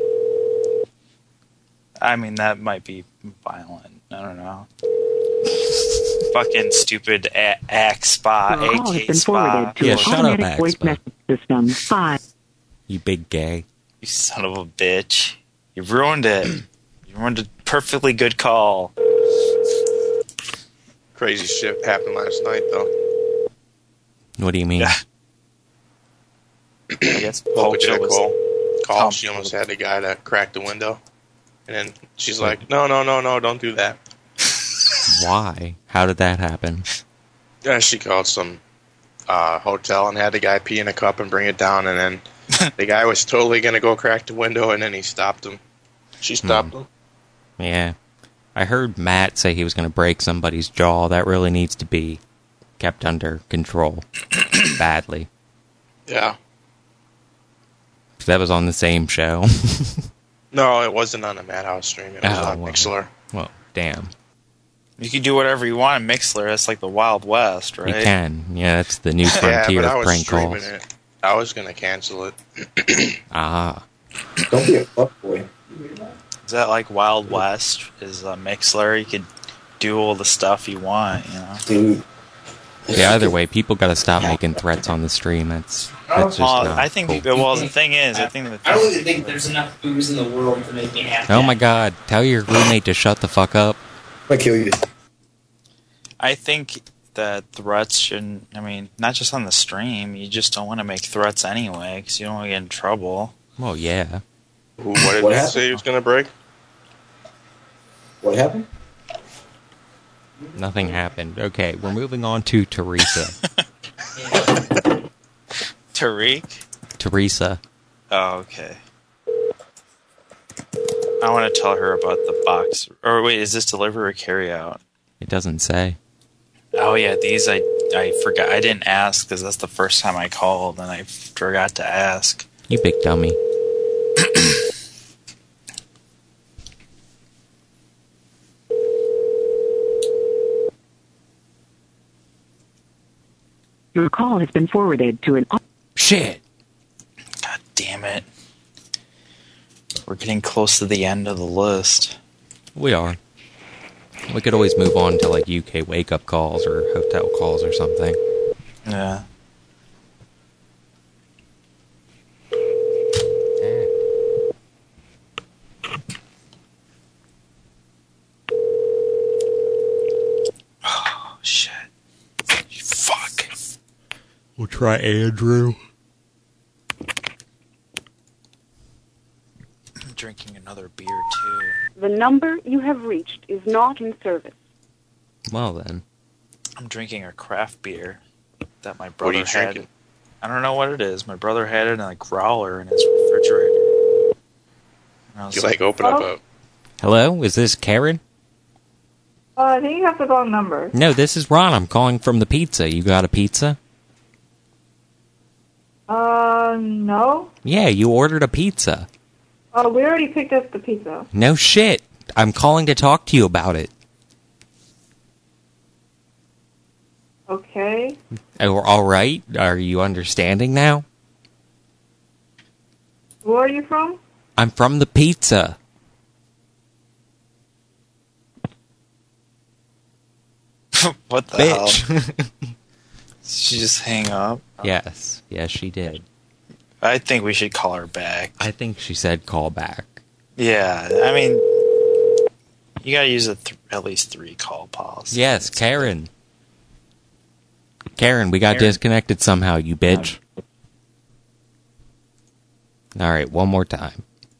I mean, that might be violent. I don't know. Fucking stupid a- Axe Spa, Your call has A K been Spa. forwarded to Yeah, an shut up, automatic voice Axpa. message system. Five. You big gay. You son of a bitch. You ruined it. You ruined a perfectly good call. Crazy shit happened last night, though. What do you mean? I guess Woke Polka at was... Nicole. Call. Oh, She almost had the guy to crack the window. And then she's like, no, no, no, no, don't do that. Why? How did that happen? Yeah, she called some uh, hotel and had the guy pee in a cup and bring it down. And then the guy was totally going to go crack the window, and then he stopped him. She stopped Hmm. him. Yeah. I heard Matt say he was going to break somebody's jaw. That really needs to be kept under control. Badly. Yeah. That was on the same show. No, it wasn't on the Madhouse stream. It was Oh, on well. Mixlr. Well, damn. You can do whatever you want in Mixlr. That's like the Wild West, right? You can. Yeah, that's the new Yeah, frontier but I of was prank streaming calls. it. I was going to cancel it. Ah. Don't be a fuckboy. Is that like Wild West? Is a Mixlr? You could do all the stuff you want, you know? Dude. Yeah, either way, people got to stop making threats on the stream. That's, that's just Well, not I think. cool. Well, the thing is, I think. The I don't even think there's enough booze in the world to make me happy. Oh my god, tell your roommate to shut the fuck up. I kill you. I think that threats shouldn't. I mean, not just on the stream. You just don't want to make threats anyway, because you don't want to get in trouble. Well, yeah. Who, what did What he happened? say he was going to break? What happened? Nothing happened. Okay, we're moving on to Teresa. Tariq? Teresa. Oh, okay. I want to tell her about the box. Or wait, is this delivery or carry out? It doesn't say. Oh yeah, these I I forgot. I didn't ask because that's the first time I called, and I forgot to ask. You big dummy. Your call has been forwarded to an. Shit. damn it. We're getting close to the end of the list. We are. We could always move on to like U K wake-up calls or hotel calls or something. Yeah. Oh, shit. Fuck. We'll try Andrew. I'm drinking another beer, too. The number you have reached is not in service. Well, then. I'm drinking a craft beer that my What brother are you had. drinking? I don't know what it is. My brother had it in a growler in his refrigerator. And I was You like open up a... Hello? Is this Karen? Uh, I think you have the wrong number. No, this is Ron. I'm calling from the pizza. You got a pizza? Uh, no. Yeah, you ordered a pizza. Uh, we already picked up the pizza. No shit. I'm calling to talk to you about it. Okay. Oh, all right. Are you understanding now? Where are you from? I'm from the pizza. What the Bitch. hell? Did she just hang up? Yes. Yes, she did. I think we should call her back. I think she said call back. Yeah, I mean, you gotta use a th- at least three call policy. Yes, Karen. Karen, we got Karen. disconnected somehow, you bitch. All right, one more time.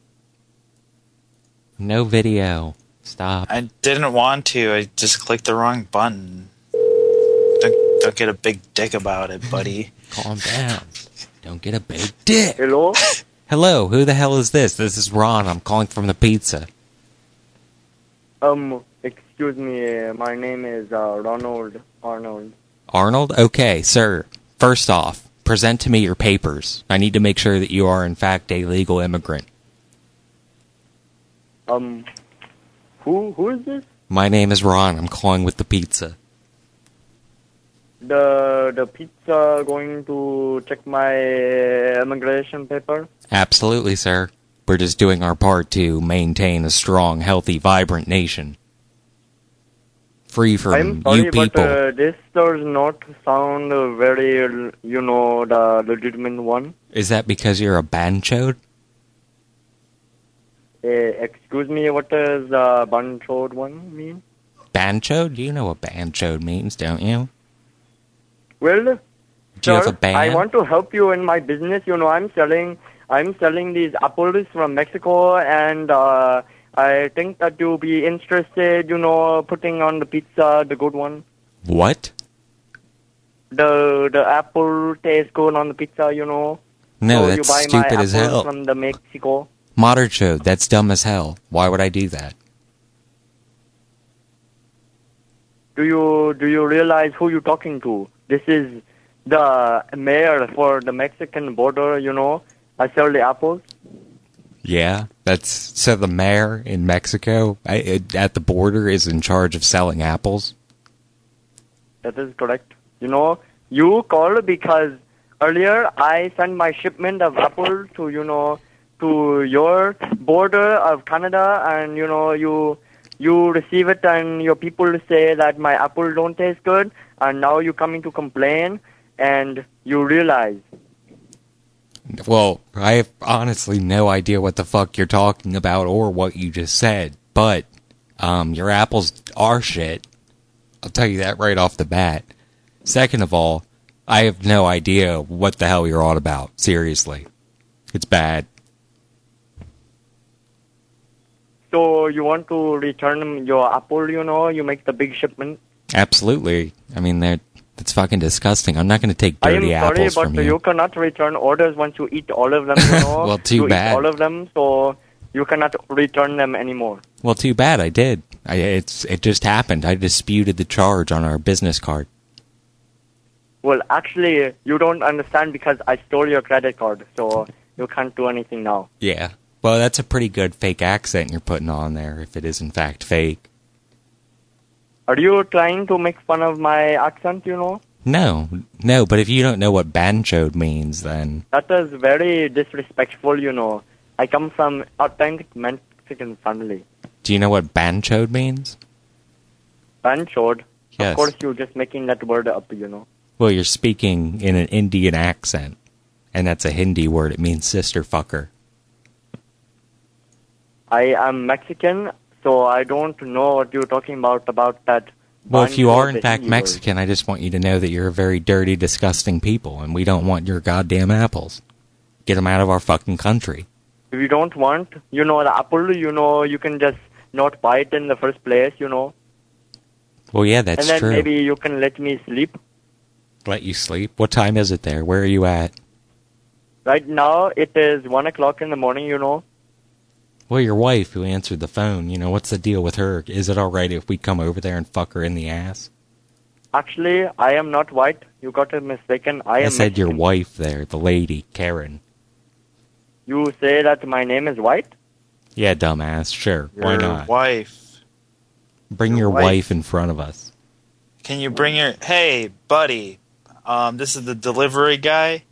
No video. Stop. I didn't want to. I just clicked the wrong button. Don't, don't get a big dick about it, buddy. Calm down. Don't get a big dick. Hello? Hello, who the hell is this? This is Ron. I'm calling from the pizza. Um, excuse me, uh, my name is uh, Ronald Arnold. Arnold? Okay, sir. First off, present to me your papers. I need to make sure that you are, in fact, a legal immigrant. Um, who who is this? My name is Ron. I'm calling with the pizza. The the pizza going to check my immigration paper? Absolutely, sir. We're just doing our part to maintain a strong, healthy, vibrant nation. Free from I'm sorry, you people. but uh, this does not sound uh, very, you know, the legitimate one. Is that because you're a banchode? Uh, excuse me, what does uh, banchode one mean? Banchode? You know what banchode means, don't you? Well, Do you sir, have a band? I want to help you in my business. You know, I'm selling, I'm selling these apples from Mexico, and uh, I think that you'll be interested. You know, putting on the pizza, the good one. What? The the apple tastes good on the pizza. You know. No, so that's you buy stupid my as apples hell. from the Mexico. Moderchode, that's dumb as hell. Why would I do that? Do you do you realize who you're talking to? This is the mayor for the Mexican border. You know, I sell the apples. Yeah, that's so the mayor in Mexico I, it, at the border is in charge of selling apples. That is correct. You know, you called because earlier I sent my shipment of apples to, you know, to your border of Canada, and, you know, you you receive it and your people say that my apple don't taste good, and now you're coming to complain, and you realize. Well, I have honestly no idea what the fuck you're talking about or what you just said, but um, your apples are shit. I'll tell you that right off the bat. Second of all, I have no idea what the hell you're on about. Seriously. It's bad. So you want to return your apple, you know, you make the big shipment. Absolutely. I mean, they're, it's fucking disgusting. I'm not going to take I am dirty sorry, apples but from you. you. cannot return orders once you eat all of them, you know. Well, too you bad. eat all of them, so you cannot return them anymore. Well, too bad. I did. I, it's it just happened. I disputed the charge on our business card. Well, actually, you don't understand because I stole your credit card, so you can't do anything now. Yeah. Well, that's a pretty good fake accent you're putting on there, if it is in fact fake. Are you trying to make fun of my accent, you know? No, no, but if you don't know what banchode means, then... That is very disrespectful, you know. I come from authentic Mexican family. Do you know what banchode means? Banchode? Yes. Of course, you're just making that word up, you know. Well, you're speaking in an Indian accent, and that's a Hindi word. It means sister fucker. I am Mexican, so I don't know what you're talking about, about that. Well, if you are in the fact Hindi Mexican, I just want you to know that you're a very dirty, disgusting people, and we don't want your goddamn apples. Get them out of our fucking country. word. If you don't want, you know, the apple, you know, you can just not buy it in the first place, you know. Well, yeah, that's and then true. maybe you can let me sleep. Let you sleep? What time is it there? Where are you at? Right now, it is one o'clock in the morning, you know. Well, your wife who answered the phone, you know, what's the deal with her? Is it all right if we come over there and fuck her in the ass? Actually, I am not white. You got it mistaken. I am I said Mexican. your wife there, the lady, Karen. You say that my name is white? Yeah, dumbass, sure. Your Why not? wife. Bring your, your wife. wife in front of us. Can you bring your... Hey, buddy. Um, this is the delivery guy?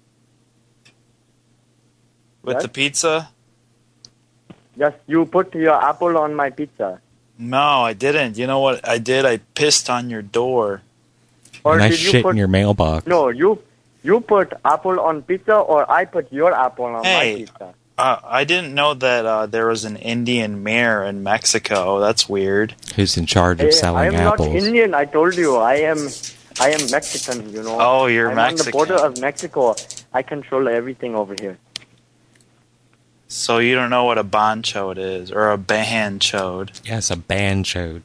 With Yes? the pizza? Yes, you put your apple on my pizza. No, I didn't. You know what I did? I pissed on your door. Or and I did you shit put- in your mailbox. No, you you put apple on pizza, or I put your apple on Hey. my pizza. Uh, I didn't know that uh, there was an Indian mayor in Mexico. That's weird. Who's in charge of Hey, I selling am apples? not Indian. I told you, I am I am Mexican. You know. Oh, you're I'm Mexican. on the border of Mexico. I control everything over here. So you don't know what a banchode is, or a banchode. Yes, a banchode.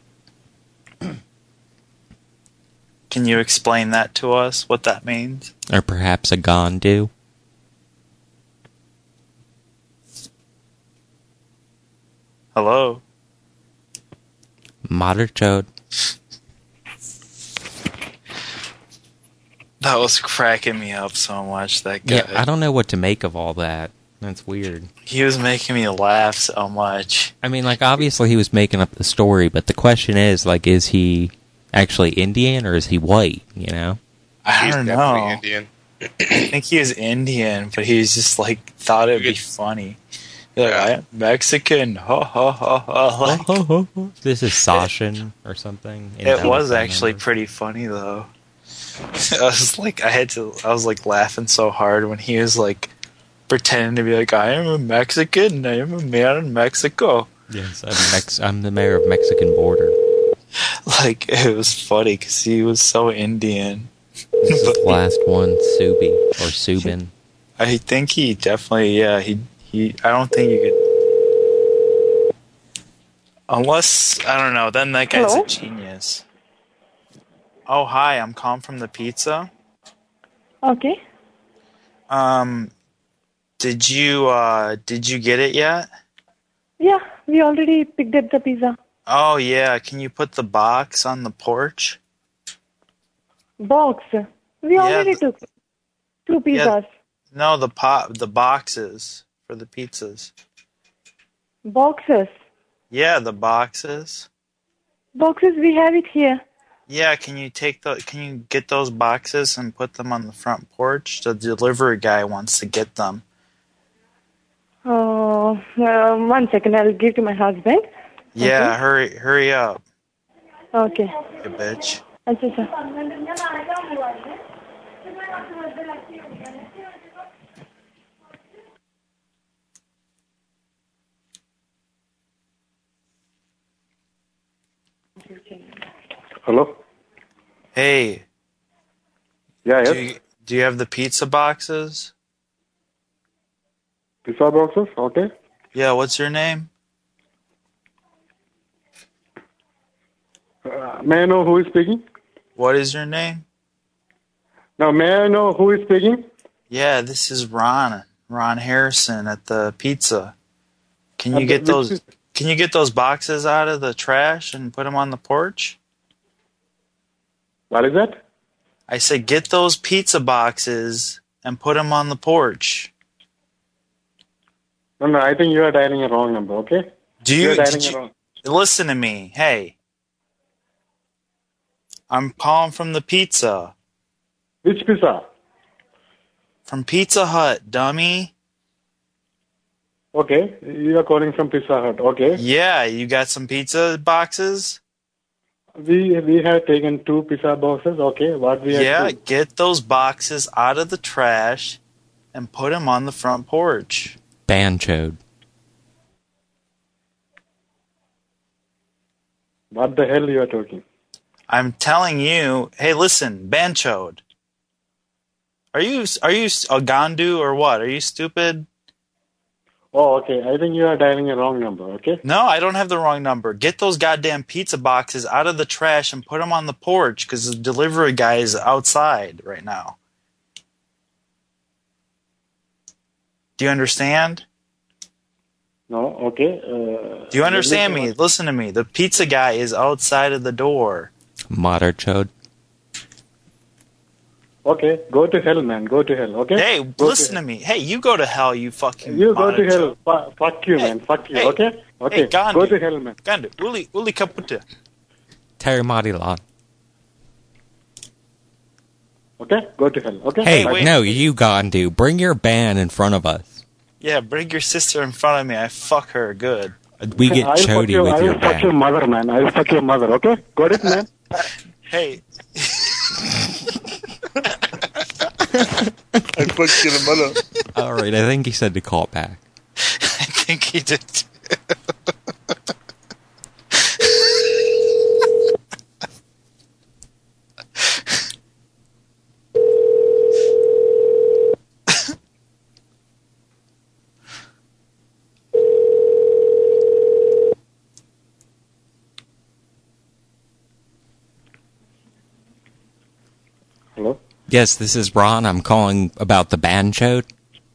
Can you explain that to us, what that means? Or perhaps a gondu. Hello? Moderchode. That was cracking me up so much, that guy. Yeah, I don't know what to make of all that. That's weird. He was making me laugh so much. I mean, like, obviously he was making up the story, but the question is, like, is he actually Indian or is he white, you know? I He's don't definitely know. Indian. I think he was Indian, but he was just, like, thought it would be funny. He's like, I am Mexican. Ha ha ha ha. Like, This is Sachin or something. it was Telephone actually number. pretty funny, though. I was like, I had to, I was like laughing so hard when he was like pretending to be like, I am a Mexican, I am a man in Mexico. Yes, I'm, Mex- I'm the mayor of Mexican border. Like, it was funny because he was so Indian. This is the last one, Subi, or Subin. I think he definitely, yeah, he, he, I don't think you could, unless, I don't know, then that guy's Hello? a genius. Oh, hi, I'm calling from the pizza. Okay. Um, did you, uh, did you get it yet? Yeah, we already picked up the pizza. Oh, yeah, can you put the box on the porch? Box. We Yeah, already the- took two Yeah. pizzas. No, the pot, the boxes for the pizzas. Boxes. Yeah, the boxes. Boxes, we have it here. Yeah, can you take the? Can you get those boxes and put them on the front porch? The delivery guy wants to get them. Uh, uh, one second, I'll give to my husband. Yeah, Okay. hurry, hurry up, Okay. you bitch. अच्छा अच्छा Hello? Hey, Yeah, do yes. you, do you have the pizza boxes? Pizza boxes? Okay. Yeah, what's your name? Uh, may I know who is speaking? What is your name? Now, may I know who is speaking? Yeah, this is Ron. Ron Harrison at the pizza. Can Uh, you get which those? is- Can you get those boxes out of the trash and put them on the porch? What is that? I said, get those pizza boxes and put them on the porch. No, no, I think you are dialing a wrong number, okay? Do You're you, dialing did a you wrong. listen to me? Hey, I'm calling from the pizza. Which pizza? From Pizza Hut, dummy. Okay, you are calling from Pizza Hut. Okay. Yeah, you got some pizza boxes? We we have taken two pizza boxes. Okay, what we have Yeah, to? get those boxes out of the trash and put them on the front porch. Banchoed. What the hell you are talking? I'm telling you, hey, listen, Banchoed. Are you are you a Gandu or what? Are you stupid? Oh, okay. I think you are dialing a wrong number. Okay. No, I don't have the wrong number. Get those goddamn pizza boxes out of the trash and put them on the porch because the delivery guy is outside right now. Do you understand? No. Okay. Uh, Do you understand me? Listen to me. The pizza guy is outside of the door. Mother chode. Okay. Go to hell, man. Go to hell. Okay. Hey, go listen to, me. Hey, you go to hell, you fucking. You go to monitor. hell. Fu- fuck you, man. Fuck you. hey, okay. Okay. Hey, Gandhi. Go to hell, man. Gandhi, uli, uli kaputa. Terry Madilan. Okay. Go to hell. Okay. Hey, wait. no, you Gandu. Bring your band in front of us. Yeah, bring your sister in front of me. I fuck her good. We get I'll fuck chody you. with I'll your fuck band. your mother, man. I'll fuck your mother. Okay. Got it, man. Hey. I fucked your mother. All right, I think he said to call back. I think he did too. Hello. Yes, this is Ron. I'm calling about the Banchoed.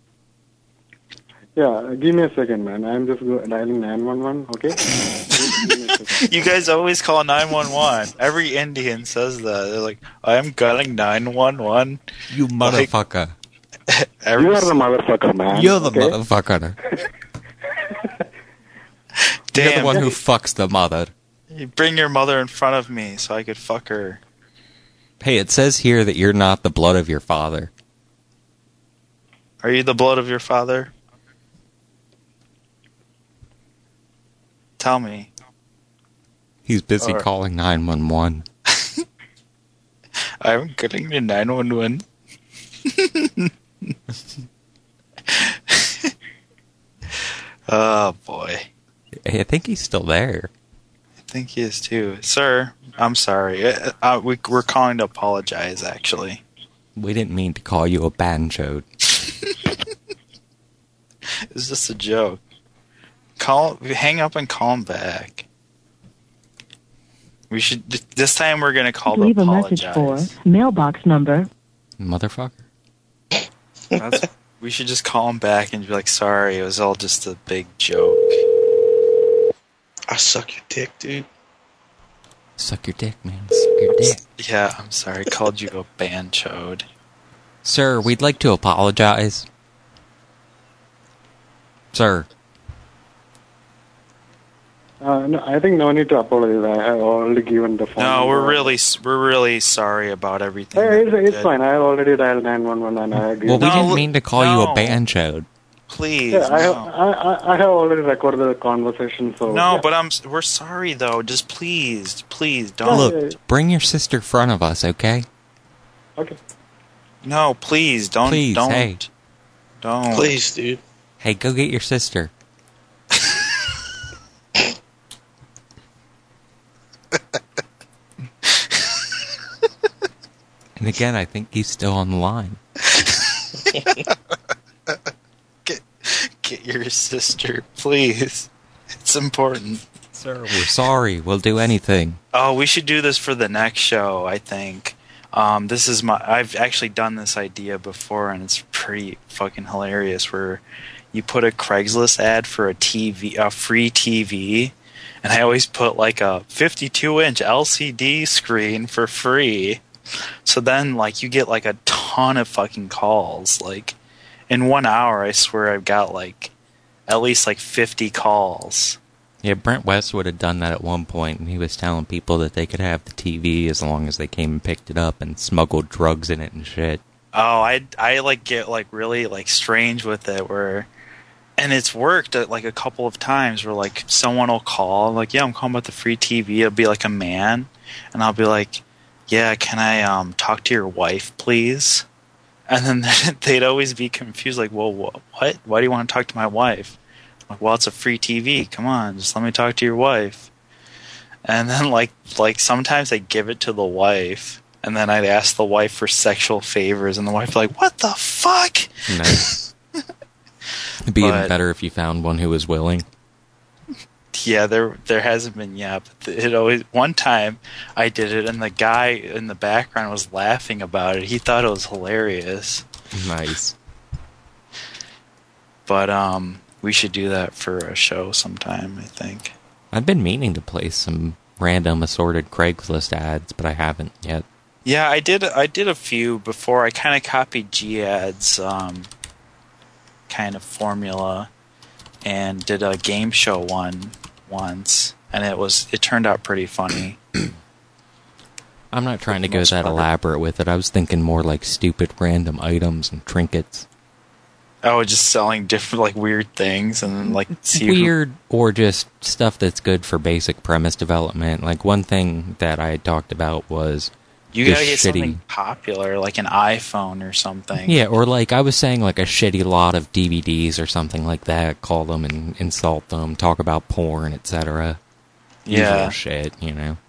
Yeah. Give me a second, man. I'm just go- dialing nine one one. Okay. You guys always call nine one one. Every Indian says that. They're like, I'm calling nine one one. You motherfucker. Every You are the motherfucker, man. You're the okay? motherfucker. Damn. You're the one who fucks the mother. You bring your mother in front of me so I could fuck her. Hey, it says here that you're not the blood of your father. Are you the blood of your father? Tell me. He's busy Alright. calling nine one one. I'm getting the nine one one. Oh, boy. Hey, I think he's still there. I think he is too. Sir, I'm sorry. Uh, uh, we, we're calling to apologize, actually. We didn't mean to call you a Banchoed. It's just a joke. Call, hang up and call him back. We should. This time we're gonna call to Leave a message apologize. for mailbox number. Motherfucker. That's, we should just call him back and be like, "Sorry, it was all just a big joke." I suck your dick, dude. Suck your dick, man. Suck your dick. Yeah, I'm sorry. I called you a banchode. Sir, we'd like to apologize. Sir. Uh, no, I think no need to apologize. I have already given the phone. No, we're number. really, we're really sorry about everything. Hey, that it's, we it's did. fine. I have already dialed nine one one and I agree. Well, we No, didn't look- mean to call you no. a Banchoed. Please, Yeah, I, no. have, I, I, I have already recorded the conversation. So No, yeah. but I'm. We're sorry though. Just please, please Yeah, don't. Look, yeah, yeah. bring your sister in front of us, okay? Okay. No, please don't. Please, don't. hey. Don't. Please, dude. Hey, go get your sister. And again, I think he's still on the line. get, get your sister, please. It's important. Sir, we're sorry. We'll do anything. Oh, we should do this for the next show, I think. Um, this is my. I've actually done this idea before, and it's pretty fucking hilarious. Where you put a Craigslist ad for a T V, a free T V, and I always put like a fifty-two inch L C D screen for free. So then, like, you get like a ton of fucking calls. Like, in one hour, I swear I've got like at least like fifty calls Yeah, Brent West would have done that at one point, and he was telling people that they could have the T V as long as they came and picked it up and smuggled drugs in it and shit. Oh, I, I like get like really like strange with it where, and it's worked at, like a couple of times where like someone will call like, yeah, I'm calling about the free T V. It'll be like a man, and I'll be like, yeah, can I um talk to your wife, please? And then they'd always be confused, like, well, what? Why do you want to talk to my wife? I'm like, well, it's a free T V. Come on, just let me talk to your wife. And then like like sometimes they give it to the wife. And then I'd ask the wife for sexual favors, and the wife would be like, what the fuck? Nice. It'd be But- even better if you found one who was willing. Yeah, there there hasn't been yet. But it always one time I did it, and the guy in the background was laughing about it. He thought it was hilarious. Nice. But um, we should do that for a show sometime, I think. I've been meaning to place some random assorted Craigslist ads, but I haven't yet. Yeah, I did. I did a few before. I kind of copied G-Ad's um, kind of formula and did a game show one once, and it was it turned out pretty funny. I'm not trying to go that elaborate with it. I was thinking more like stupid random items and trinkets. Oh, just selling different like weird things and then, like see Weird or just stuff that's good for basic premise development. Like one thing that I had talked about was You the gotta get shitty. something popular, like an iPhone or something. Yeah, or like I was saying, like a shitty lot of D V Ds or something like that. Call them and insult them, talk about porn, et cetera. Yeah. Usual shit, you know.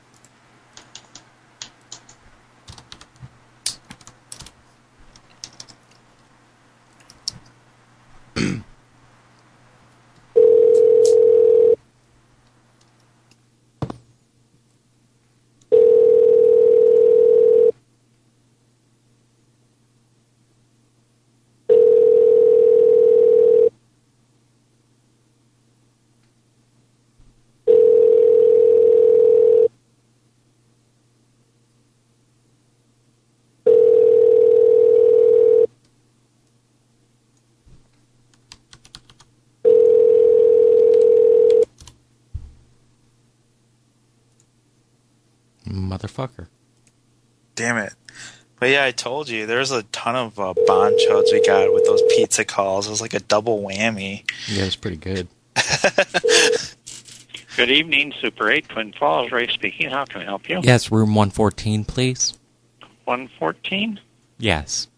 Motherfucker. Damn it. But yeah, I told you, there's a ton of uh, bonchodes we got with those pizza calls. It was like a double whammy. Yeah, it was pretty good. Good evening, Super eight, Twin Falls. Ray speaking. How can I help you? Yes, room one fourteen, please. one fourteen? Yes.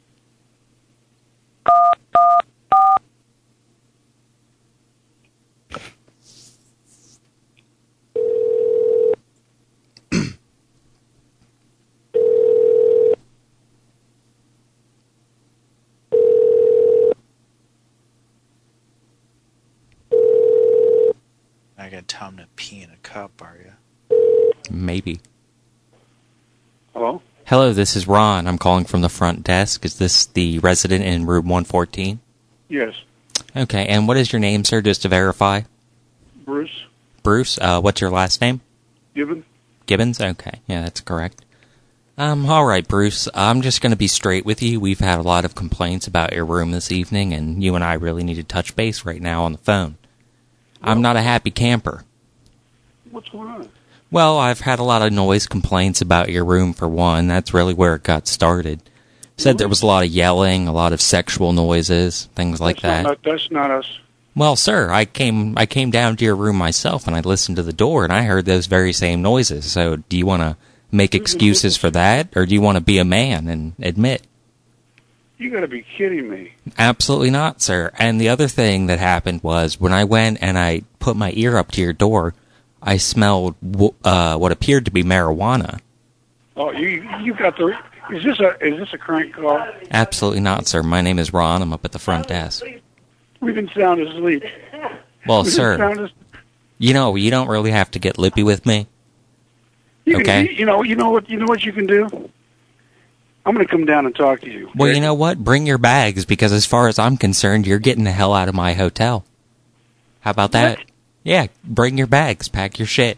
I gotta tell him to pee in a cup, are you? Maybe. Hello? Hello, this is Ron. I'm calling from the front desk. Is this the resident in room one fourteen? Yes. Okay, and what is your name, sir, just to verify? Bruce Bruce, uh, what's your last name? Gibbon? Gibbons? Okay, yeah, that's correct. Um, alright, Bruce, I'm just gonna be straight with you. We've had a lot of complaints about your room this evening, and you and I really need to touch base right now on the phone. I'm not a happy camper. What's going on? Well, I've had a lot of noise complaints about your room, for one. That's really where it got started. Said there was a lot of yelling, a lot of sexual noises, things like that. Not, that's not us. Well, sir, I came I came down to your room myself, and I listened to the door, and I heard those very same noises. So do you want to make excuses for that, or do you want to be a man and admit? You gotta be kidding me. Absolutely not, sir. And the other thing that happened was when I went and I put my ear up to your door, I smelled w- uh, what appeared to be marijuana. Oh, you you got the... Is this a is this a crank call? Absolutely not, sir. My name is Ron. I'm up at the front desk. We've been sound asleep. Well, We've been sir, sound as- you know, you don't really have to get lippy with me. you can- Okay. you, you know you know what you know what you can do. I'm going to come down and talk to you. Well, you know what? Bring your bags, because as far as I'm concerned, you're getting the hell out of my hotel. How about that? What? Yeah, bring your bags. Pack your shit.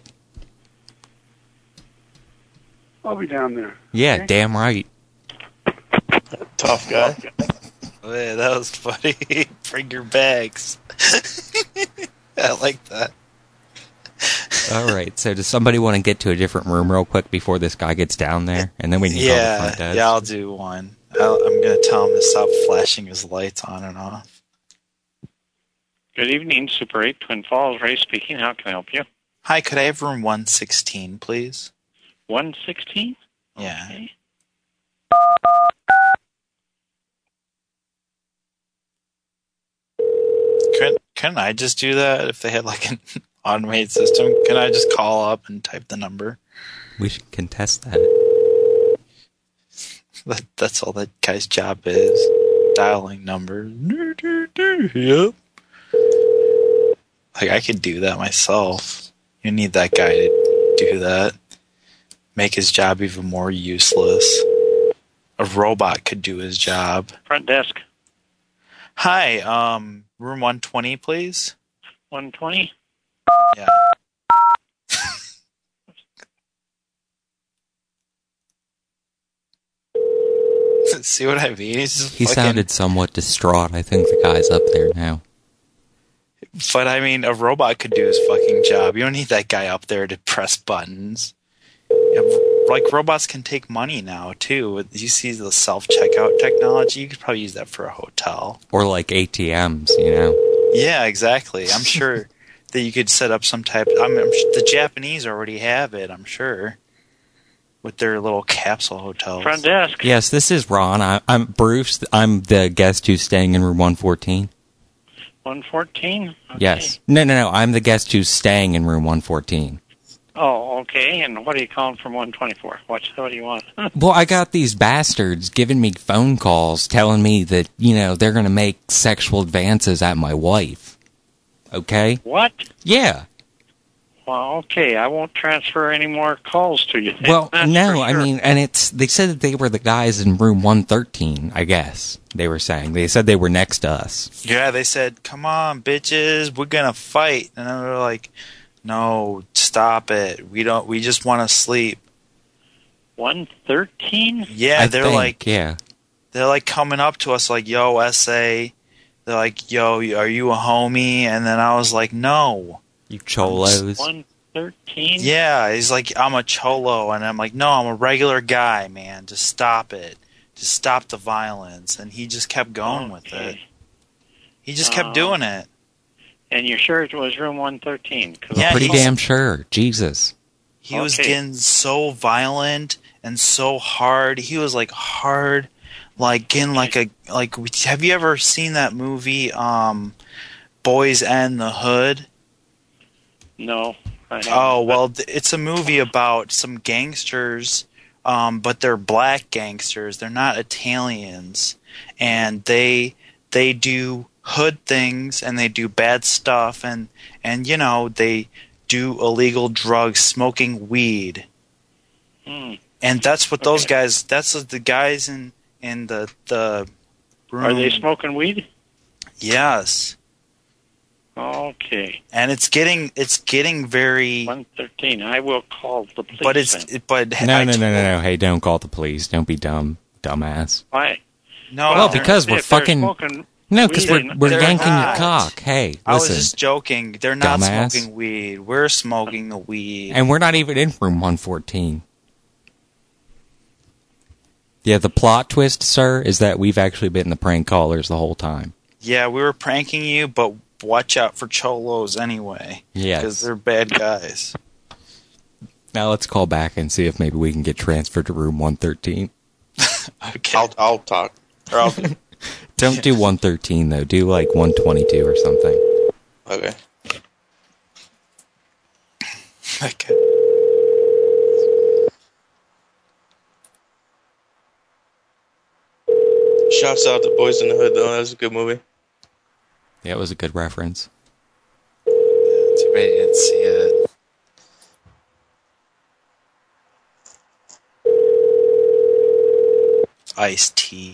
I'll be down there. Yeah, Okay? damn right. Tough guy. Oh, yeah, that was funny. Bring your bags. I like that. All right, so does somebody want to get to a different room real quick before this guy gets down there? And then we can call the Yeah, front desk? yeah, I'll do one. I'll, I'm going to tell him to stop flashing his lights on and off. Good evening, Super eight, Twin Falls. Ray speaking. How can I help you? Hi, could I have room one sixteen, please? one sixteen? Yeah. Okay. Couldn't, couldn't I just do that if they had like an automated system? Can I just call up and type the number? We should contest that. that that's all that guy's job is. Dialing numbers. Yep. Like, I could do that myself. You need that guy to do that. Make his job even more useless. A robot could do his job. Front desk. Hi, um, room one twenty, please. one twenty? Yeah. See what I mean? He's He fucking, sounded somewhat distraught. I think the guy's up there now. But I mean, a robot could do his fucking job. You don't need that guy up there to press buttons. Yeah, like, robots can take money now, too. You see the self-checkout technology? You could probably use that for a hotel. Or like A T Ms, you know? Yeah, exactly. I'm sure that you could set up some type... I'm, I'm, the Japanese already have it, I'm sure. With their little capsule hotels. Front desk. Yes, this is Ron. I, I'm Bruce. I'm the guest who's staying in room one fourteen. one fourteen? Okay. Yes. No, no, no. I'm the guest who's staying in room one fourteen. Oh, okay. And what are you calling from one twenty-four? What, what do you want? Well, I got these bastards giving me phone calls telling me that, you know, they're going to make sexual advances at my wife. Okay? What? Yeah. Well, okay. I won't transfer any more calls to you. Well, That's no, for I sure. mean, and it's, they said that they were the guys in room one thirteen, I guess, they were saying. They said they were next to us. Yeah, they said, come on, bitches, we're gonna fight. And they were like, no, stop it. We don't, we just want to sleep. one thirteen? Yeah, I they're think, like, yeah. they're like coming up to us like, yo, S A. They're like, yo, are you a homie? And then I was like, no. You cholos. one thirteen? Yeah, he's like, I'm a cholo. And I'm like, no, I'm a regular guy, man. Just stop it. Just stop the violence. And he just kept going with it. He just kept Uh, doing it. And you're sure it was room one thirteen? Yeah, Pretty he's- damn sure. Jesus. He was Okay. getting so violent and so hard. He was like hard, like getting like a like. Have you ever seen that movie, um, Boys and the Hood? No. I haven't. Oh well, th- it's a movie about some gangsters, um, but they're black gangsters. They're not Italians, and they they do hood things and they do bad stuff, and and you know they do illegal drugs, smoking weed. Hmm. And that's what those guys. That's what the guys in in the the room. Are they smoking weed? Yes, Okay. and it's getting it's getting very. one thirteen. I will call the police. But it's then. it, but No, I no, no, told- no, no. Hey, don't call the police. Don't be dumb, dumbass. Why? No, Well, they're- because we're if they're fucking... smoking No, because weed, we're, we're they're yanking your not. cock. Hey, I was listen. just joking. They're not dumbass. smoking weed. We're smoking the weed. And we're not even in room one fourteen. Yeah, the plot twist, sir, is that we've actually been the prank callers the whole time. Yeah, we were pranking you, but watch out for cholos anyway. Yes. Because they're bad guys. Now let's call back and see if maybe we can get transferred to room one thirteen. Okay. I'll, I'll talk. Or I'll, Don't do one thirteen, though. Do like one twenty-two or something. okay. Okay. Shouts out to Boys in the Hood, though. That was a good movie. Yeah, it was a good reference. Too bad you didn't see it. Iced tea.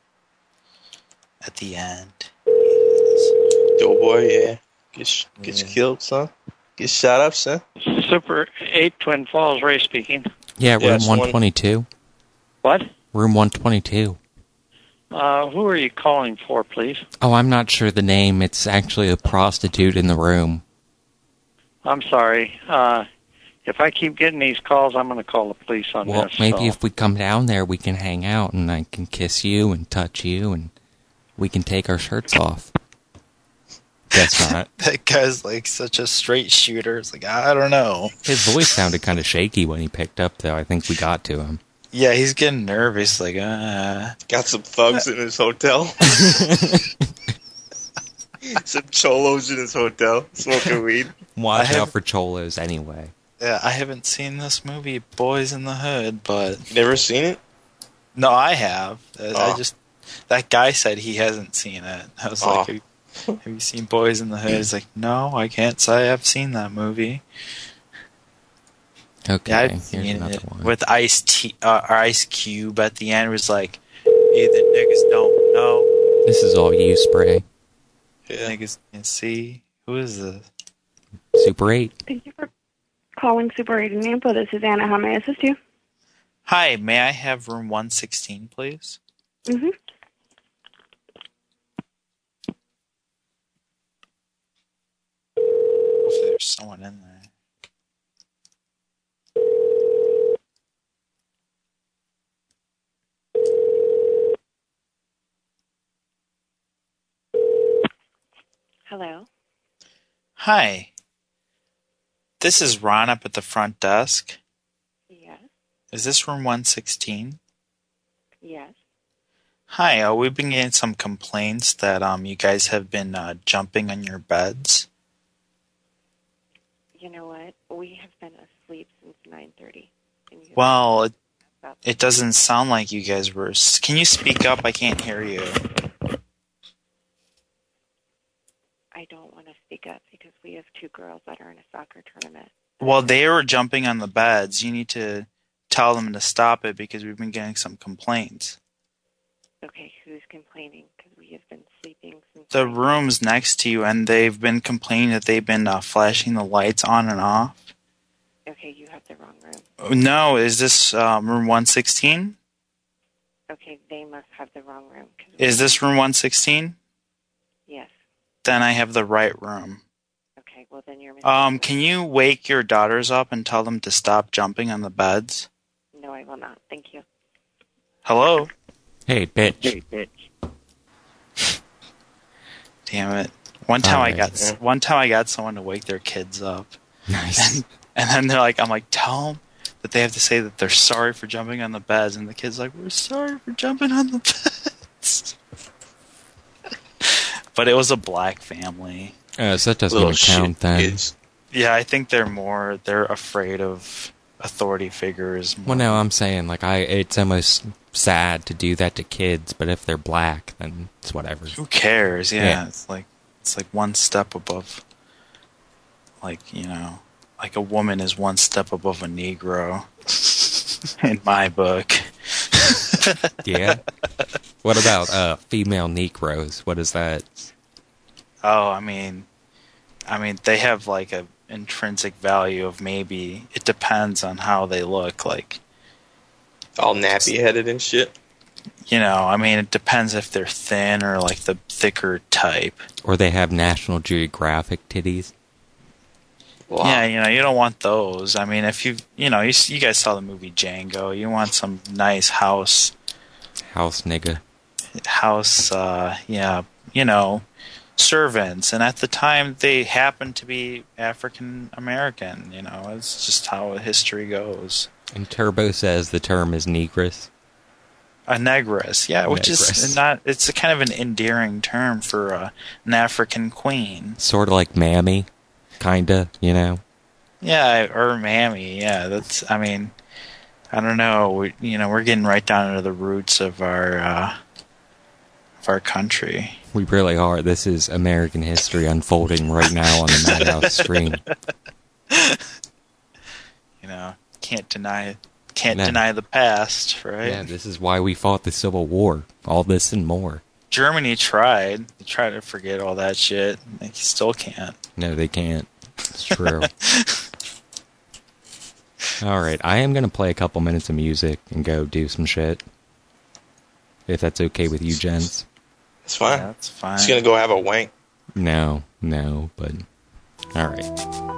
At the end. Doughboy, yeah. Get, get you killed, son. Get shot up, son. Super eight, Twin Falls, Ray speaking. Yeah, Yeah, room it's one- one twenty-two. What? Room one twenty-two. Uh, who are you calling for, please? Oh, I'm not sure the name. It's actually a prostitute in the room. I'm sorry. Uh, if I keep getting these calls, I'm going to call the police on Well, this. maybe so. if we come down there, we can hang out, and I can kiss you and touch you, and we can take our shirts off. Guess not. That guy's like such a straight shooter. It's like, I don't know. His voice sounded kind of shaky when he picked up, though. I think we got to him. Yeah, he's getting nervous. Like, uh... Got some thugs in his hotel. Some cholos in his hotel smoking weed. Watch I out have- for cholos anyway. Yeah, I haven't seen this movie, Boys in the Hood, but... Never seen it? No, I have. Uh, Oh. I just... That guy said he hasn't seen it. I was Oh. like, have you, have you seen Boys in the Hood? He's like, no, I can't say I've seen that movie. Okay, Yeah, I've here's seen another it. one. With Ice T, uh, or Ice Cube at the end was like, hey, the niggas don't know. This is all you, Spray. Yeah. Niggas can see. Who is this? Super eight. Thank you for calling Super eight in Nampa. This is Anna. How may I assist you? Hi, may I have room one sixteen, please? Mm-hmm. Hopefully there's someone in there. Hello. Hi. This is Ron up at the front desk. Yes. Is this room one sixteen? Yes. Hi, uh, we've been getting some complaints that um you guys have been uh, jumping on your beds. You know what? We have been asleep since nine thirty. Well, it, it doesn't sound like you guys were... Can you speak up? I can't hear you. I don't want to speak up because we have two girls that are in a soccer tournament. Well, they were jumping on the beds. You need to tell them to stop it because we've been getting some complaints. Okay, who's complaining? Because we have been sleeping since... The room's next to you, and they've been complaining that they've been uh, flashing the lights on and off. Okay, you have the wrong room. No, is this um, room one sixteen? Okay, they must have the wrong room. 'cause we- Is this room one sixteen? Yes. Then I have the right room. Okay, well then you're... Um, can you wake your daughters up and tell them to stop jumping on the beds? No, I will not. Thank you. Hello? Hey, bitch. Hey, bitch. Damn it. One time I Alright. got one time I got someone to wake their kids up. Nice. And, and then they're like, I'm like, tell them that they have to say that they're sorry for jumping on the beds. And the kid's like, we're sorry for jumping on the beds. But it was a black family. Uh, so that doesn't Little even count shit then. kids. Yeah, I think they're more, they're afraid of authority figures. More. Well, no, I'm saying, like, I it's almost sad to do that to kids, but if they're black, then it's whatever. Who cares? Yeah, Yeah. it's like it's like one step above. Like, you know, like a woman is one step above a Negro in my book. Yeah. What about uh, female Negroes? What is that? Oh, I mean, I mean, they have like a intrinsic value of maybe. It depends on how they look. Like, All nappy headed and shit. you know, I mean, it depends if they're thin or like the thicker type. Or they have National Geographic titties? Wow. Yeah, you know, you don't want those. I mean, if you, you know, you, you guys saw the movie Django. You want some nice house, House nigga. house, uh, yeah, you know, servants. And at the time, they happened to be African American. You know, it's just how history goes. And Turbo says the term is negress. A negress, yeah, which Negress. is not. It's a kind of an endearing term for uh, an African queen. Sort of like mammy. Kinda, you know? Yeah, or mammy. Yeah, that's. I mean, I don't know. We, you know, we're getting right down into the roots of our uh, of our country. We really are. This is American history unfolding right now on the Madhouse stream. You know, can't deny can't Yeah. deny the past, right? Yeah, this is why we fought the Civil War. All this and more. Germany tried. They tried to forget all that shit. They still can't. No, they can't. It's true. Alright, I am going to play a couple minutes of music and go do some shit. If that's okay with you, gents. That's fine. Yeah, that's fine. Just gonna go have a wank. No, no, but All right.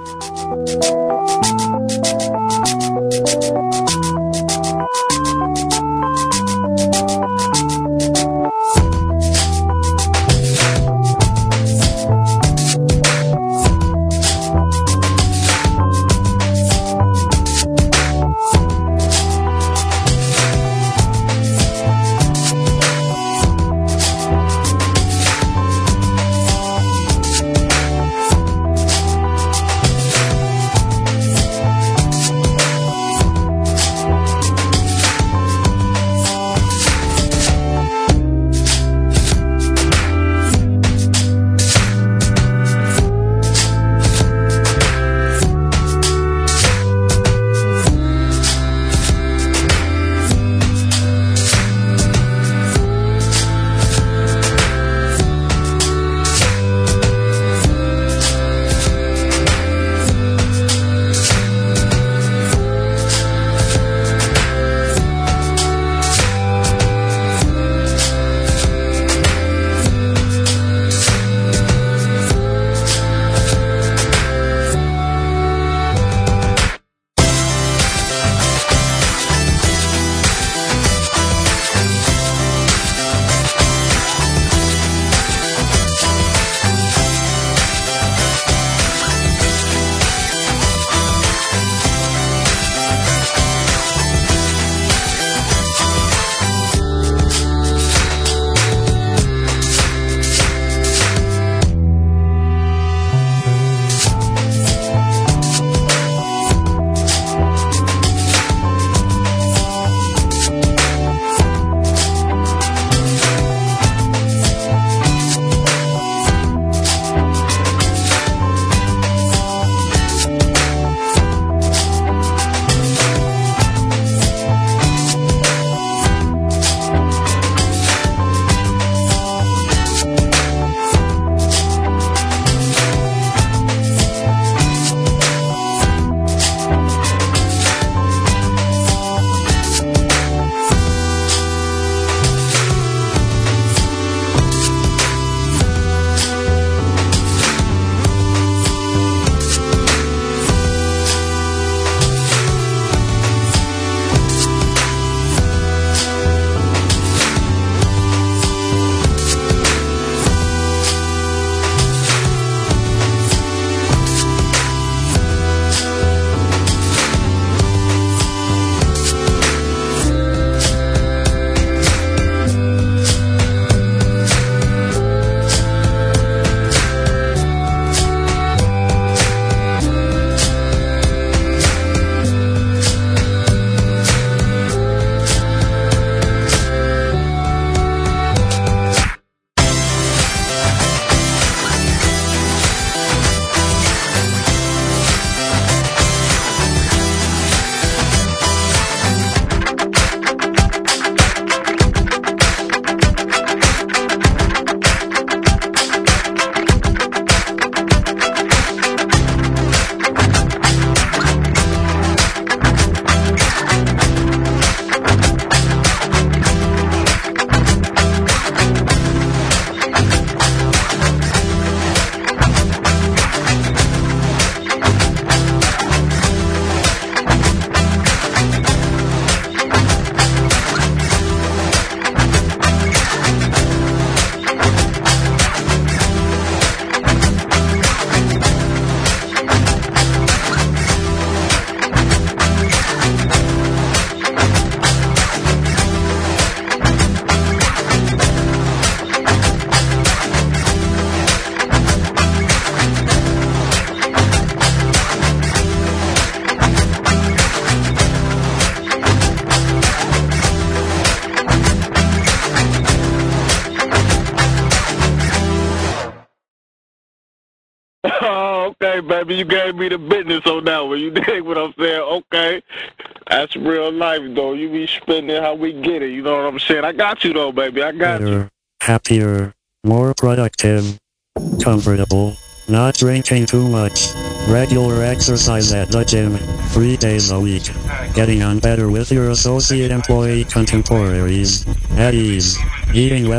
Oh, okay, baby, you gave me the business on that one. You dig what I'm saying? Okay. That's real life, though. You be spending it how we get it. You know what I'm saying? I got you, though, baby. I got you. Better, happier, more productive, comfortable, not drinking too much, regular exercise at the gym, three days a week, getting on better with your associate employee contemporaries, at ease, eating well,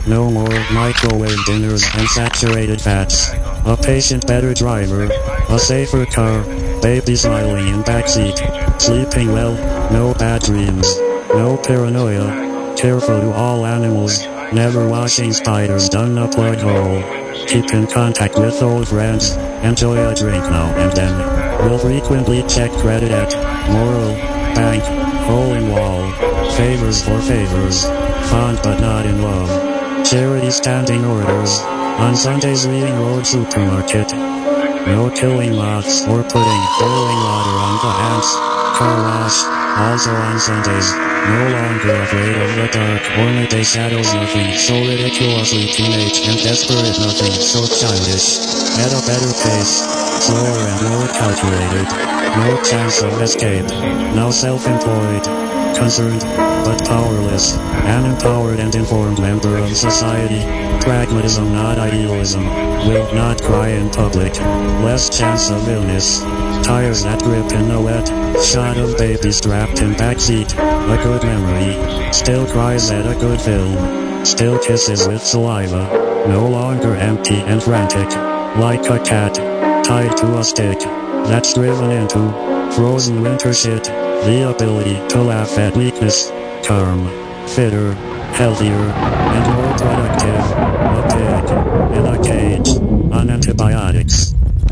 No more microwave dinners and saturated fats. A patient better driver. A safer car. Baby smiling in backseat. Sleeping well. No bad dreams. No paranoia. Careful to all animals. Never washing spiders down a plug hole. Keep in contact with old friends. Enjoy a drink now and then. Will frequently check credit at Moral, Bank, Hole in Wall. Favors for favors. Fond but not in love. Charity standing orders. On Sundays reading Road Supermarket. No killing moths or putting boiling water on the ants. Car wash. Also on Sundays. No longer afraid of the dark or midday shadows. Nothing so ridiculously teenage and desperate. Nothing so childish. At a better pace. Slower and more calculated. No chance of escape. Now self-employed. Concerned, but powerless. An empowered and informed member of society. Pragmatism, not idealism. Will not cry in public. Less chance of illness. Tires that grip in the wet. Shot of baby strapped in backseat. A good memory. Still cries at a good film. Still kisses with saliva. No longer empty and frantic. Like a cat. Tied to a stick. That's driven into frozen winter shit. The ability to laugh at weakness. Calm. Fitter. Healthier. And more productive. A pig. In a cage. On antibiotics.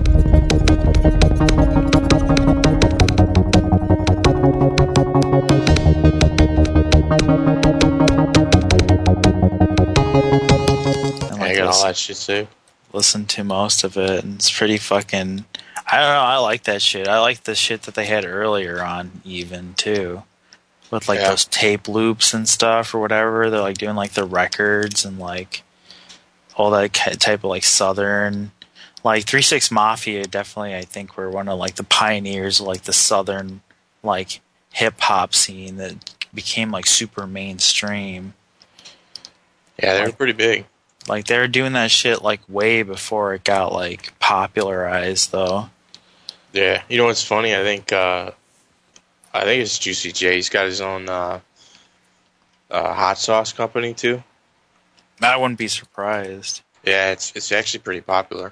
I got all that shit too. Listen to most of it, and it's pretty fucking. I don't know. I like that shit. I like the shit that they had earlier on, even too, with like Yeah. those tape loops and stuff or whatever. They're like doing like the records and like all that ki- type of like southern, like Three Six Mafia. Definitely, I think were one of like the pioneers of like the southern like hip hop scene that became like super mainstream. Yeah, they're pretty big. Like they were doing that shit like way before it got like popularized, though. Yeah, you know what's funny? I think uh, I think it's Juicy J. He's got his own uh, uh, hot sauce company too. I wouldn't be surprised. Yeah, it's it's actually pretty popular.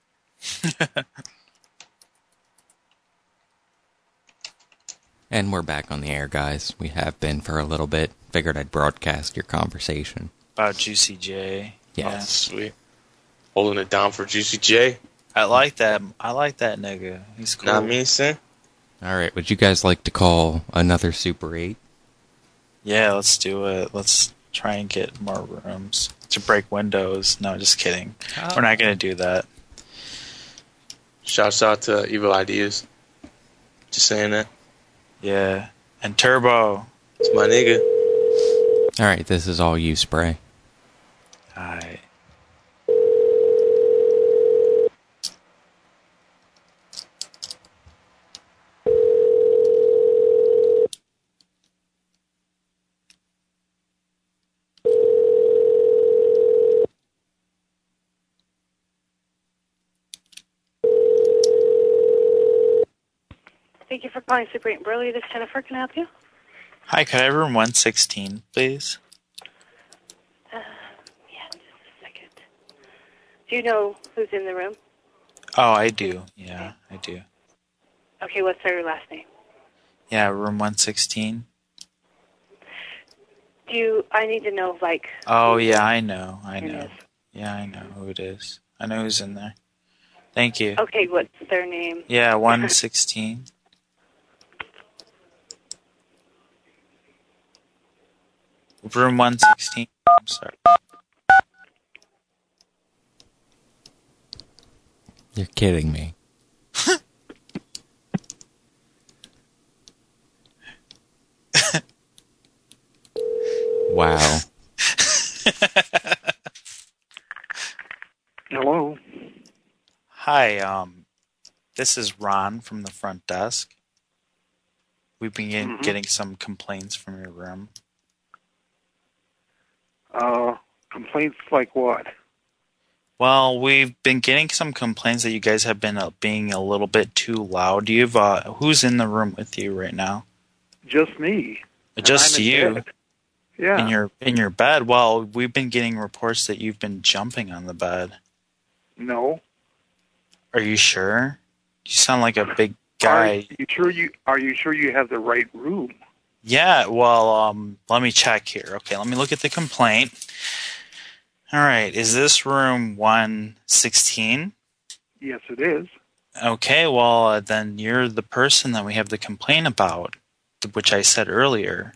And we're back on the air, guys. We have been for a little bit. Figured I'd broadcast your conversation. About Juicy J. Yeah. Yeah. Sweet. Holding it down for Juicy J. I like that. I like that nigga. He's cool. Not me, son. All right. Would you guys like to call another Super eight? Yeah, let's do it. Let's try and get more rooms to break windows. No, just kidding. Oh. We're not gonna do that. Shouts out to Evil Ideas. Just saying that. Yeah. And Turbo. It's my nigga. All right. This is all you, Spray. Alright. Thank you for calling Super eight and Burley. This is Jennifer. Can I help you? Hi, could I have room one sixteen, please? Uh, yeah, just a second. Do you know who's in the room? Oh, I do. Yeah, I do. Okay, what's their last name? Yeah, room one sixteen. Do you, I need to know, like... Oh, yeah, I know. I It know. is. Yeah, I know who it is. I know who's in there. Thank you. Okay, what's their name? Yeah, one sixteen. Room one sixteen. I'm sorry. You're kidding me. Wow. Hello. Hi, um, this is Ron from the front desk. We've been getting, Mhm. getting some complaints from your room. Uh, complaints like what? Well, we've been getting some complaints that you guys have been uh, being a little bit too loud. Do you have, uh, who's in the room with you right now? Just me. And Just I'm in you? bed. Yeah. In your in your bed. Well, we've been getting reports that you've been jumping on the bed. No. Are you sure? You sound like a big Are guy. you sure you are you sure you have the right room? Yeah, well, um, let me check here. Okay, let me look at the complaint. All right, is this room one sixteen? Yes, it is. Okay, well, uh, then you're the person that we have the complaint about, which I said earlier.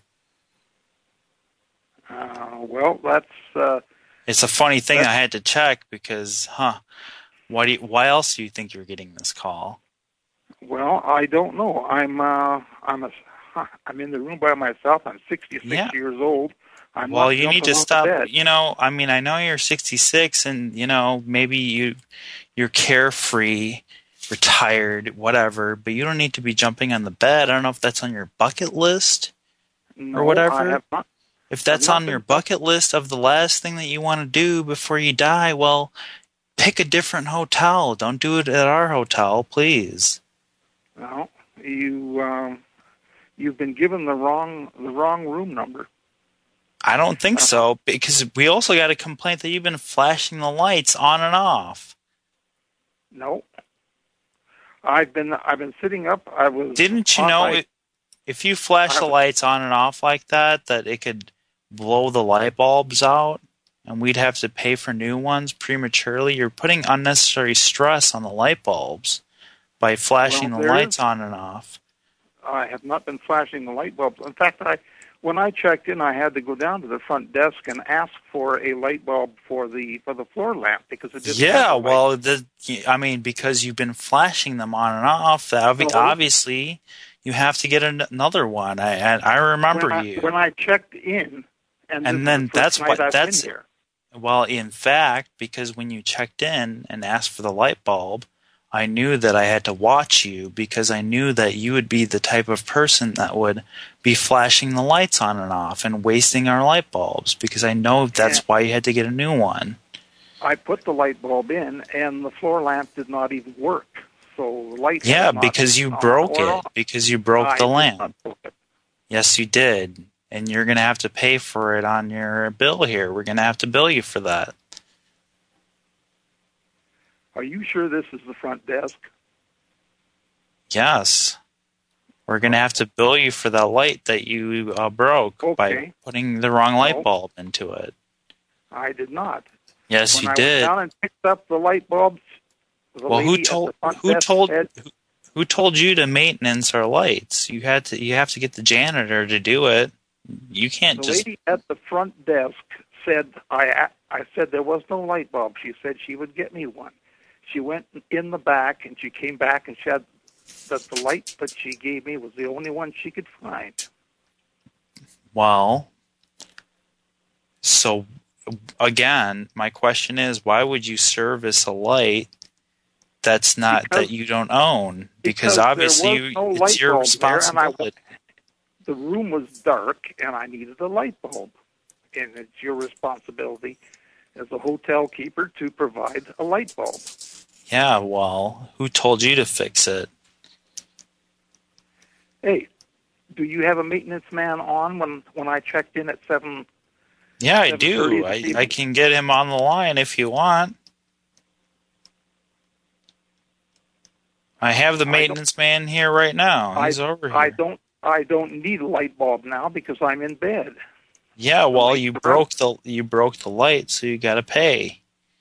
Uh, well, that's uh, It's a funny thing I had to check because, huh, why, do you, why else do you think you're getting this call? well, I don't know. I'm uh, I'm a I'm in the room by myself. I'm sixty-six Yeah. years old. I'm Well, not you need jumping to off the stop. bed. You know, I mean, I know you're sixty-six, and you know maybe you you're carefree, retired, whatever. But you don't need to be jumping on the bed. I don't know if that's on your bucket list No, or whatever. I have not. If that's I've not on your been- bucket list of the last thing that you want to do before you die, well, pick a different hotel. Don't do it at our hotel, please. No, you um, you've been given the wrong the wrong room number. I don't think so, because we also got a complaint that you've been flashing the lights on and off. No, I've been I've been sitting up. I was. Didn't you on know my- if, if you flash the lights on and off like that, that it could blow the light bulbs out, and we'd have to pay for new ones prematurely? You're putting unnecessary stress on the light bulbs by flashing Well, the there lights is- on and off. I have not been flashing the light bulbs. In fact, I when I checked in, I had to go down to the front desk and ask for a light bulb for the for the floor lamp because it didn't. have Yeah, a light. well, the, I mean, because you've been flashing them on and off, obvi- No. obviously you have to get an- another one. I I, I remember when I, you. when I checked in, and, And this then is the that's first what- night I've that's- been here. Well, in fact, because when you checked in and asked for the light bulb, I knew that I had to watch you because I knew that you would be the type of person that would be flashing the lights on and off and wasting our light bulbs, because I know that's Yeah. why you had to get a new one. I put the light bulb in, and the floor lamp did not even work. So the light. Yeah, was not because you on broke or it. off. Because you broke I the did lamp. not broke it. Yes, you did. And you're going to have to pay for it on your bill here. We're going to have to bill you for that. Are you sure this is the front desk? Yes. We're going to have to bill you for that light that you uh, broke by Okay. putting the wrong light No. bulb into it. I did not. Yes, when you I did. went down and picked up the light bulbs, the Well, who lady at told the front who desk told said, who, who told you to maintenance our lights? You had to you have to get the janitor to do it. You can't the just lady at the front desk said I I said there was no light bulb. She said she would get me one. She went in the back and she came back and said that the light that she gave me was the only one she could find. well. So again, my question is, why would you service a light that's not Because- that you don't own? Because, because there obviously was you, no it's light your bulb there, and I- responsibility. The room was dark and I needed a light bulb. And it's your responsibility as a hotel keeper to provide a light bulb. Yeah, well, who told you to fix it? Hey, do you have a maintenance man on when, when I checked in at seven? Yeah, I seven thirty do. this I, evening? I can get him on the line if you want. I have the maintenance man here right now. He's I, over here. I don't. I don't need a light bulb now because I'm in bed. Yeah, well, you broke the you broke the light, so you got to pay.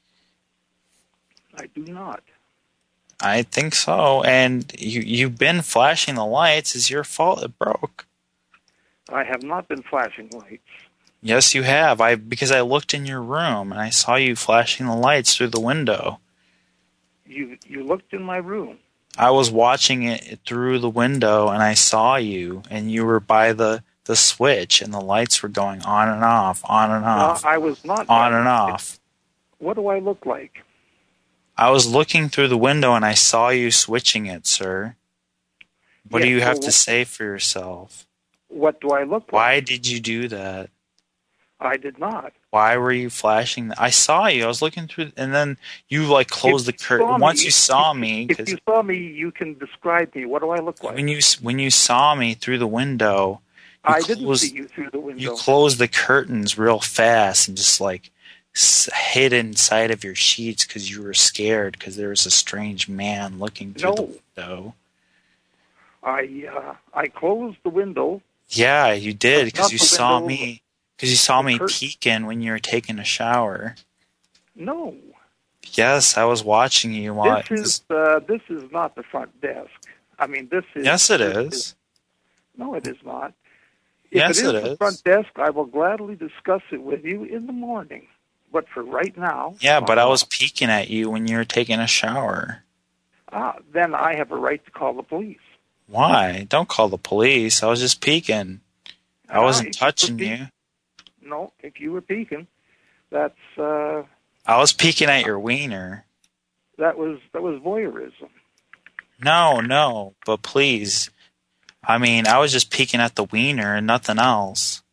I do not. I think so, and you you've been flashing the lights. It's your fault it broke. I have not been flashing lights. Yes, you have. I because I looked in your room and I saw you flashing the lights through the window. You you looked in my room. I was watching it through the window and I saw you, and you were by the, the switch, and the lights were going on and off, on and No, off, I was not. on and off. What do I look like? I was looking through the window and I saw you switching it, sir. What do Yeah, you have so to say for yourself? What do I look like? Why did you do that? I did not. Why were you flashing? The, I saw you. I was looking through, and then you like closed the If you curtain. saw Once me- you saw me, If because you saw me, you can describe me. What do I look like? when you when you saw me through the window, I didn't closed- see you through the window. You closed the curtains real fast and just like s- hid inside of your sheets because you were scared because there was a strange man looking through the No. window. I uh, I closed the window. Yeah, you did because Not you the saw window, me. Because you saw the me curtain. peeking when you were taking a shower. No, Yes, I was watching you while. this is uh, this is not the front desk. I mean, this is. Yes, it this is. No, it is not. If Yes, it is it the is. front desk, I will gladly discuss it with you in the morning. But for right now, Yeah, but I'm I was off. peeking at you when you were taking a shower. Ah, then I have a right to call the police. Why? Don't call the police. I was just peeking. I Ah, wasn't if you were touching peek- you. No, if you were peeking, that's uh, I was peeking at your wiener. that was that was voyeurism. No, no, but please. I mean, I was just peeking at the wiener and nothing else.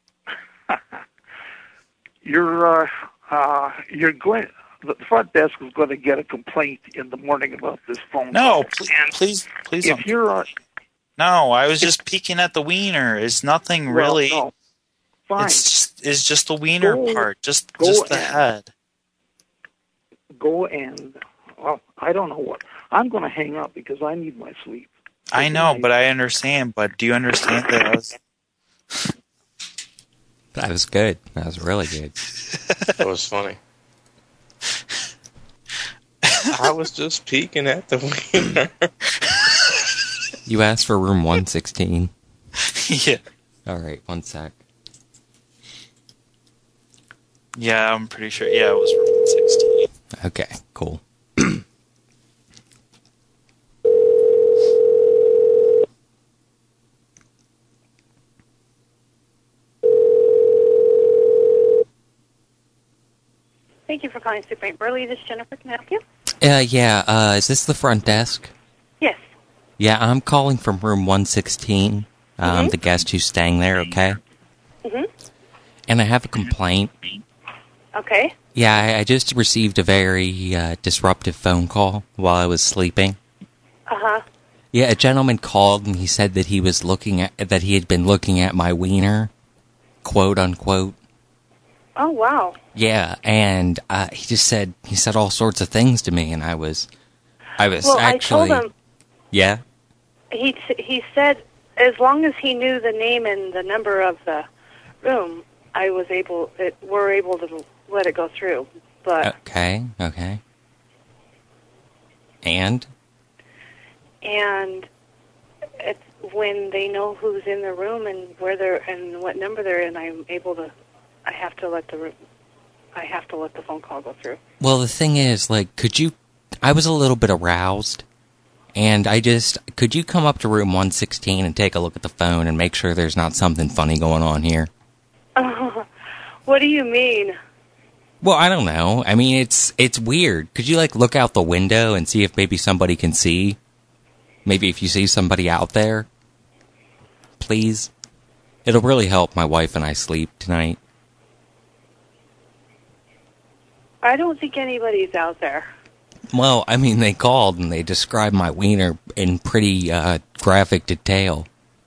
You're uh, uh, you're going. The front desk is going to get a complaint in the morning about this phone No, call. pl- And please, please if don't. you're uh, No, I was just peeking at the wiener. It's nothing well, really. no, fine. It's just, it's just the wiener Go- part, just go just the and- head. Go and well, I don't know what. I'm going to hang up because I need my sleep. I know, but I understand. But do you understand that I was? That was good. That was really good. That was funny. I was just peeking at the wiener. You asked for room one sixteen. Yeah. All right, one sec. Yeah, I'm pretty sure. Yeah, it was room sixteen. Okay, cool. Thank you for calling Super eight Burley. This is Jennifer. Can I help you? Uh, yeah, uh, is this the front desk? Yes. Yeah, I'm calling from room one sixteen. Um, Mhm. the guest who's staying there, okay? Mm-hmm. And I have a complaint. Okay. Yeah, I, I just received a very uh, disruptive phone call while I was sleeping. Uh-huh. Yeah, a gentleman called and he said that he was looking at that he had been looking at my wiener, quote unquote. Oh, wow. Yeah, and uh, he just said he said all sorts of things to me, and I was, I was Well, actually, I told him, yeah, he, he said as long as he knew the name and the number of the room, I was able, it, we're able to let it go through. But okay, okay, and and it's when they know who's in the room and where they're and what number they're in, I'm able to. I have to let the room. I have to let the phone call go through. well, the thing is, like, could you? I was a little bit aroused, and I just could you come up to room one sixteen and take a look at the phone and make sure there's not something funny going on here? What do you mean? Well, I don't know. I mean, it's it's weird. Could you like look out the window and see if maybe somebody can see? Maybe if you see somebody out there, please. It'll really help my wife and I sleep tonight. I don't think anybody's out there. Well, I mean, they called and they described my wiener in pretty uh, graphic detail.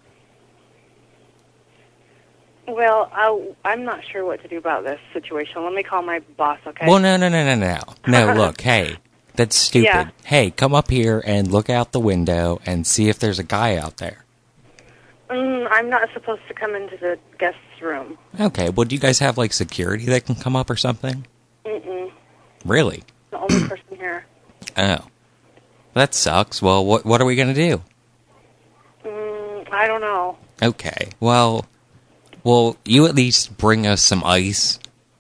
Well, I'll, I'm not sure what to do about this situation. Let me call my boss, okay? Well, no, no, no, no, no. No, look, hey, that's stupid. Yeah. Hey, come up here and look out the window and see if there's a guy out there. Mm, I'm not supposed to come into the guest's room. Okay, well, do you guys have, like, security that can come up or something? Mm-mm. Really? The only person here. Oh. That sucks. Well, what what are we going to do? Mm, I don't know. Okay, well, will you at least bring us some ice?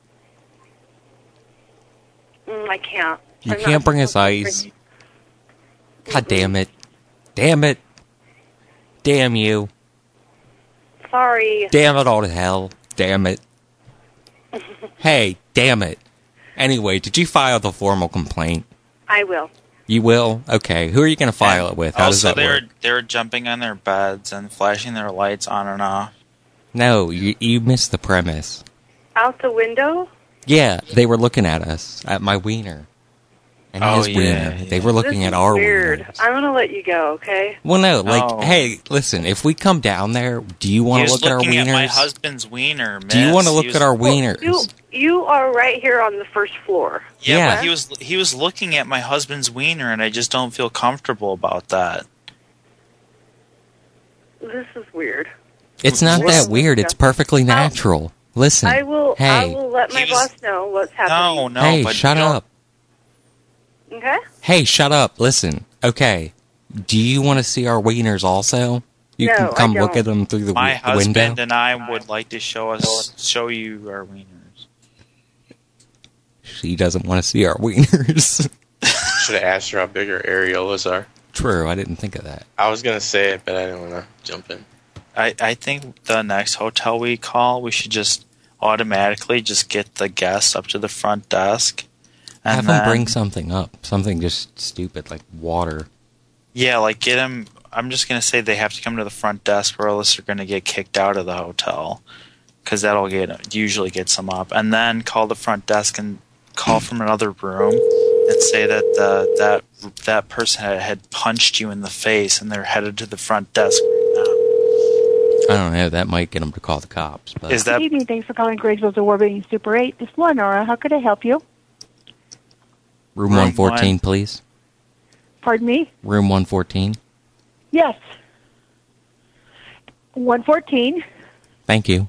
Mm, I can't. You I'm not can't bring us supposed to ice. bring- God damn it. Damn it. Damn you. Sorry. Damn it all to hell. Damn it. Hey, damn it. Anyway, did you file the formal complaint? I will. You will? Okay. Who are you going to file it with? How does also, that they work? were they were jumping on their beds and flashing their lights on and off. No, you, you missed the premise. Out the window? Yeah, they were looking at us, at my wiener. And Oh, his yeah, wiener. yeah. They were looking This at is our weird. wiener. I'm gonna let you go, okay? Well, no, like, Oh. hey, listen, if we come down there, do you He want to was look at our looking at my wieners? husband's wiener, miss. Do you want to He look was- at our Well, wieners? you you are right here on the first floor. Yeah, Yeah. but he was he was looking at my husband's wiener, and I just don't feel comfortable about that. This is weird. It's not This that is weird. It's disgusting. perfectly natural. Listen. I will. Hey. I will let my boss know what's happening. No, no, hey, but shut you don't- up. Okay. Hey, shut up. Listen. Okay. Do you want to see our wieners also? You No, can I come look don't. at them through the My w- husband window. and I would like to show us show you our wieners. She doesn't want to see our wieners. Should have asked her how big her areolas are. True, I didn't think of that. I was gonna say it, but I didn't want to jump in. I, I think the next hotel we call, we should just automatically just get the guests up to the front desk. And Have them then- bring something up. Something just stupid, like water. Yeah, like get them. I'm just going to say they have to come to the front desk or else they're going to get kicked out of the hotel. Because that'll get usually gets them up. And then call the front desk and call from another room and say that the, that that person had, had punched you in the face and they're headed to the front desk right now. I don't know. That might get them to call the cops. But Is that Good evening. Thanks for calling Graysville's Award Rating Super eight. This is Lenora. How could I help you? room Room one fourteen, one. please? Pardon me? Room one fourteen. Yes. one fourteen. Thank you.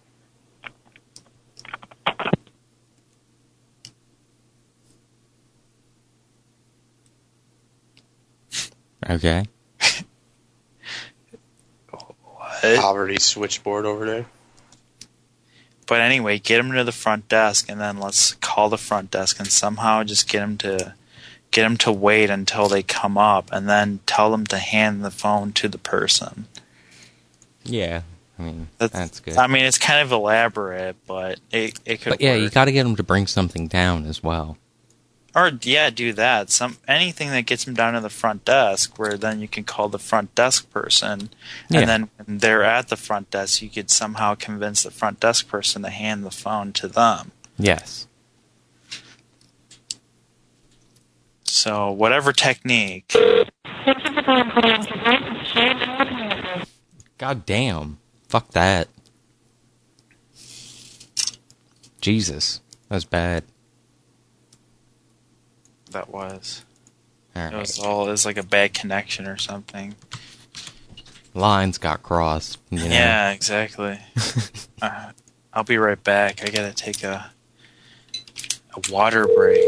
Okay. Poverty switchboard over there. But anyway, get them to the front desk, and then let's call the front desk and somehow just get them to get them to wait until they come up, and then tell them to hand the phone to the person. Yeah, I mean, That's, that's good. I mean, it's kind of elaborate, but it it could. But yeah, work. you got to get them to bring something down as well. Or yeah, do that. Some anything that gets them down to the front desk, where then you can call the front desk person, Yeah. and then when they're at the front desk, you could somehow convince the front desk person to hand the phone to them. Yes. So whatever technique. God damn. Fuck that. Jesus. That was bad. That was. All It right. was all. It was like a bad connection or something. Lines got crossed. You know? Yeah, exactly. uh, I'll be right back. I gotta take a a water break.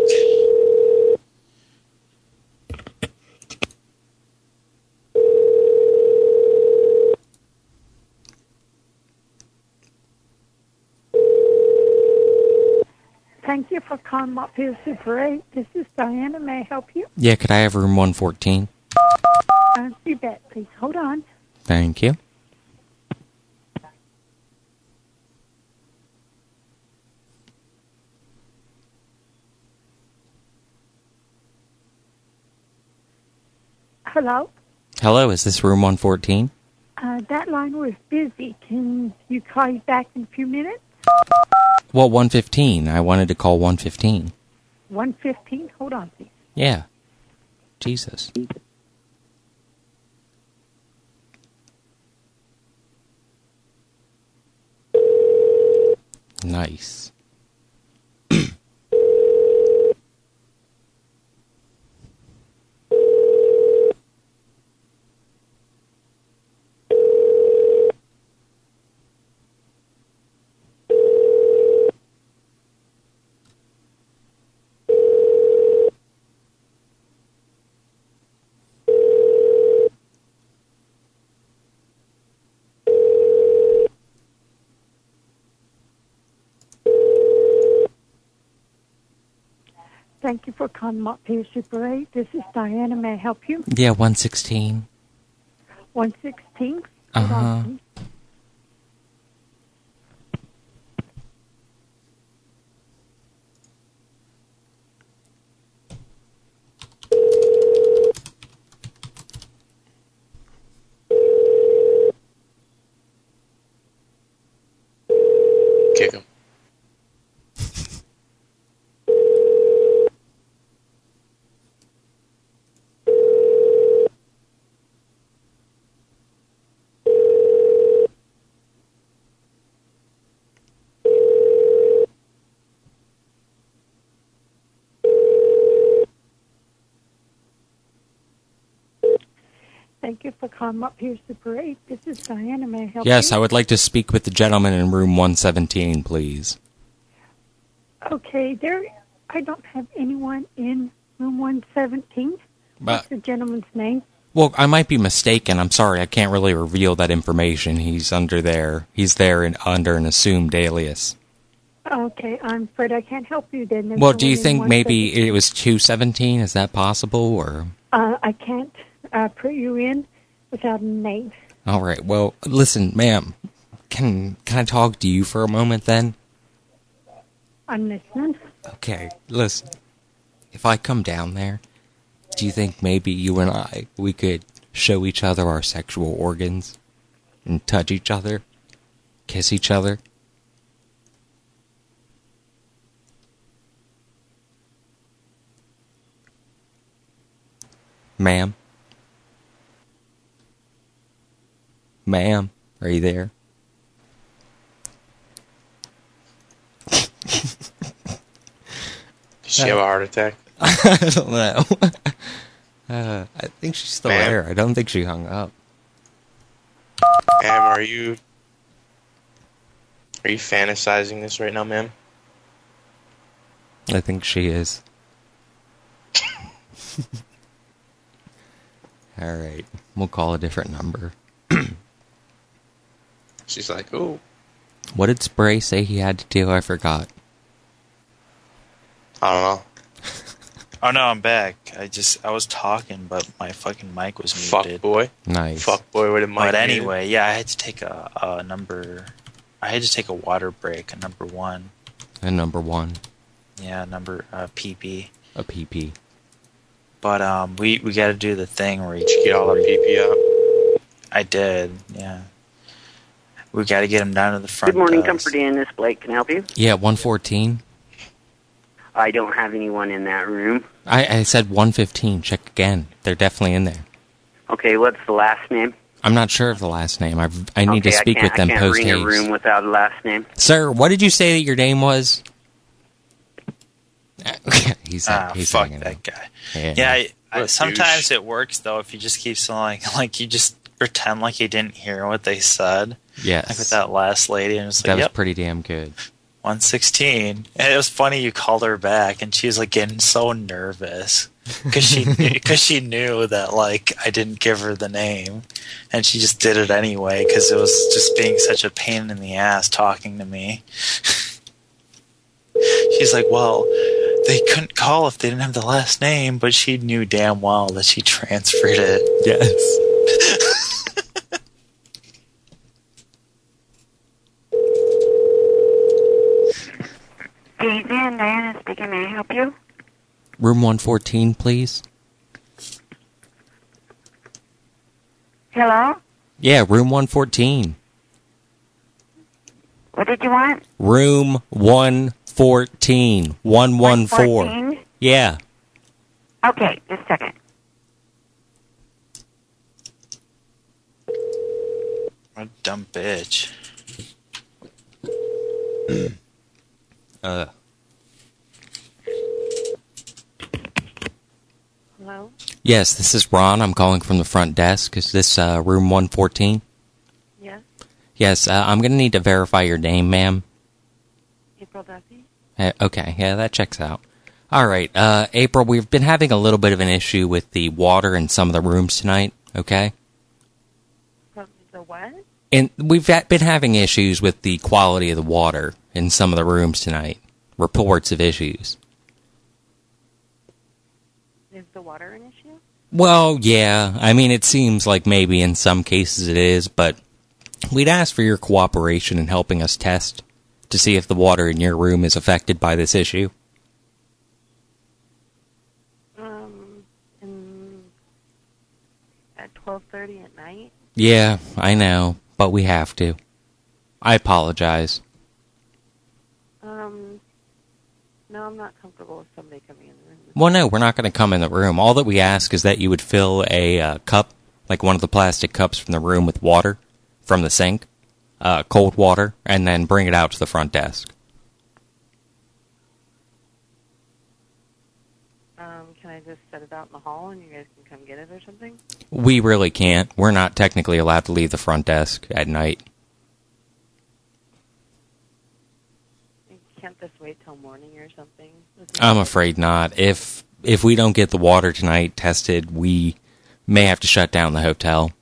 Thank you for calling Montpelier Super eight. This is Diana. May I help you? Yeah, could I have room one fourteen? Uh, you bet. Please hold on. Thank you. Hello? Hello, is this room one fourteen? Uh, that line was busy. Can you call you back in a few minutes? Well, one fifteen. I wanted to call one fifteen. one fifteen? Hold on, please. Yeah. Jesus. Nice. Thank you for calling Montpelier Super eight. This is Diana. May I help you? Yeah, one sixteen. one sixteen? Uh-huh. Kick him. Thank you for calling up here, Super eight. This is Diana. May I help Yes, you? I would like to speak with the gentleman in room one seventeen, please. Okay, there. I don't have anyone in room one seventeen. But, What's the gentleman's name? well, I might be mistaken. I'm sorry. I can't really reveal that information. He's under there. He's there in, under an assumed alias. Okay, I'm afraid I can't help you then. There's Well, do no you one in think one maybe seventeen. it was two seventeen? Is that possible? Or Uh, I can't uh, put you in without a name. all right. Well, listen, ma'am. Can can I talk to you for a moment then? I'm listening. Okay, listen. If I come down there, do you think maybe you and I, we could show each other our sexual organs and touch each other, kiss each other? Ma'am? Ma'am, are you there? Did she have a heart attack? I don't know. uh, I think she's still Ma'am? there. I don't think she hung up. Ma'am, are you... Are you fantasizing this right now, ma'am? I think she is. Alright, we'll call a different number. She's like, ooh. What did Spray say he had to do? I forgot. I don't know. Oh no, I'm back. I just I was talking, but my fucking mic was Fuck muted. boy. Nice. Fuck boy with a mic. But muted. anyway, yeah, I had to take a, a number. I had to take a water break. A number one. And number one. Yeah, number uh, P P. A P P. But um, we we got to do the thing where you Did you get all the P P out? I did. Yeah. We got to get him down to the front. Good morning, desk. Comfort Inn. This is Blake. Can I help you? Yeah, one fourteen. I don't have anyone in that room. I, I said one fifteen. Check again. They're definitely in there. Okay, what's the last name? I'm not sure of the last name. I I need okay, to speak I can't, with them I can't post ring a haste. room without a last name. Sir, what did you say that your name was? he's Ah, he's fuck hanging that up. guy. Yeah. Yeah, I, I, What a sometimes douche. it works though if you just keep saying like you just pretend like you didn't hear what they said. Yes. Like with that last lady, and it's like, That was yep, pretty damn good. one sixteen. And it was funny you called her back, and she was like getting so nervous because she because she knew that like I didn't give her the name, and she just did it anyway because it was just being such a pain in the ass talking to me. She's like, well, they couldn't call if they didn't have the last name, but she knew damn well that she transferred it. Yes. Daisy and Diana speaking. May I help you? Room one fourteen, please. Hello? Yeah, room one fourteen. What did you want? Room one fourteen. one one four. one fourteen? Yeah. Okay, just a second. What a dumb bitch. Uh. Hello? Yes, this is Ron. I'm calling from the front desk. Is this uh, room one fourteen? Yes? Yes, uh, I'm going to need to verify your name, ma'am. April Duffy? Uh, okay, yeah, that checks out. All right, uh, April, we've been having a little bit of an issue with the water in some of the rooms tonight, okay? From the what? And we've ha- been having issues with the quality of the water in some of the rooms tonight. Reports of issues. Is the water an issue? Well, yeah, I mean, it seems like maybe in some cases it is, but we'd ask for your cooperation in helping us test to see if the water in your room is affected by this issue. Um, in, at twelve thirty at night? Yeah, I know, but we have to. I apologize. Um, no, I'm not comfortable with somebody coming in the room. Well, no, we're not going to come in the room. All that we ask is that you would fill a uh, cup, like one of the plastic cups from the room with water from the sink, uh, cold water, and then bring it out to the front desk. Um, can I just set it out in the hall and you guys can come get get it or something? We really can't. We're not technically allowed to leave the front desk at night. Can't this wait till morning or something? I'm afraid not. If if we don't get the water tonight tested, we may have to shut down the hotel.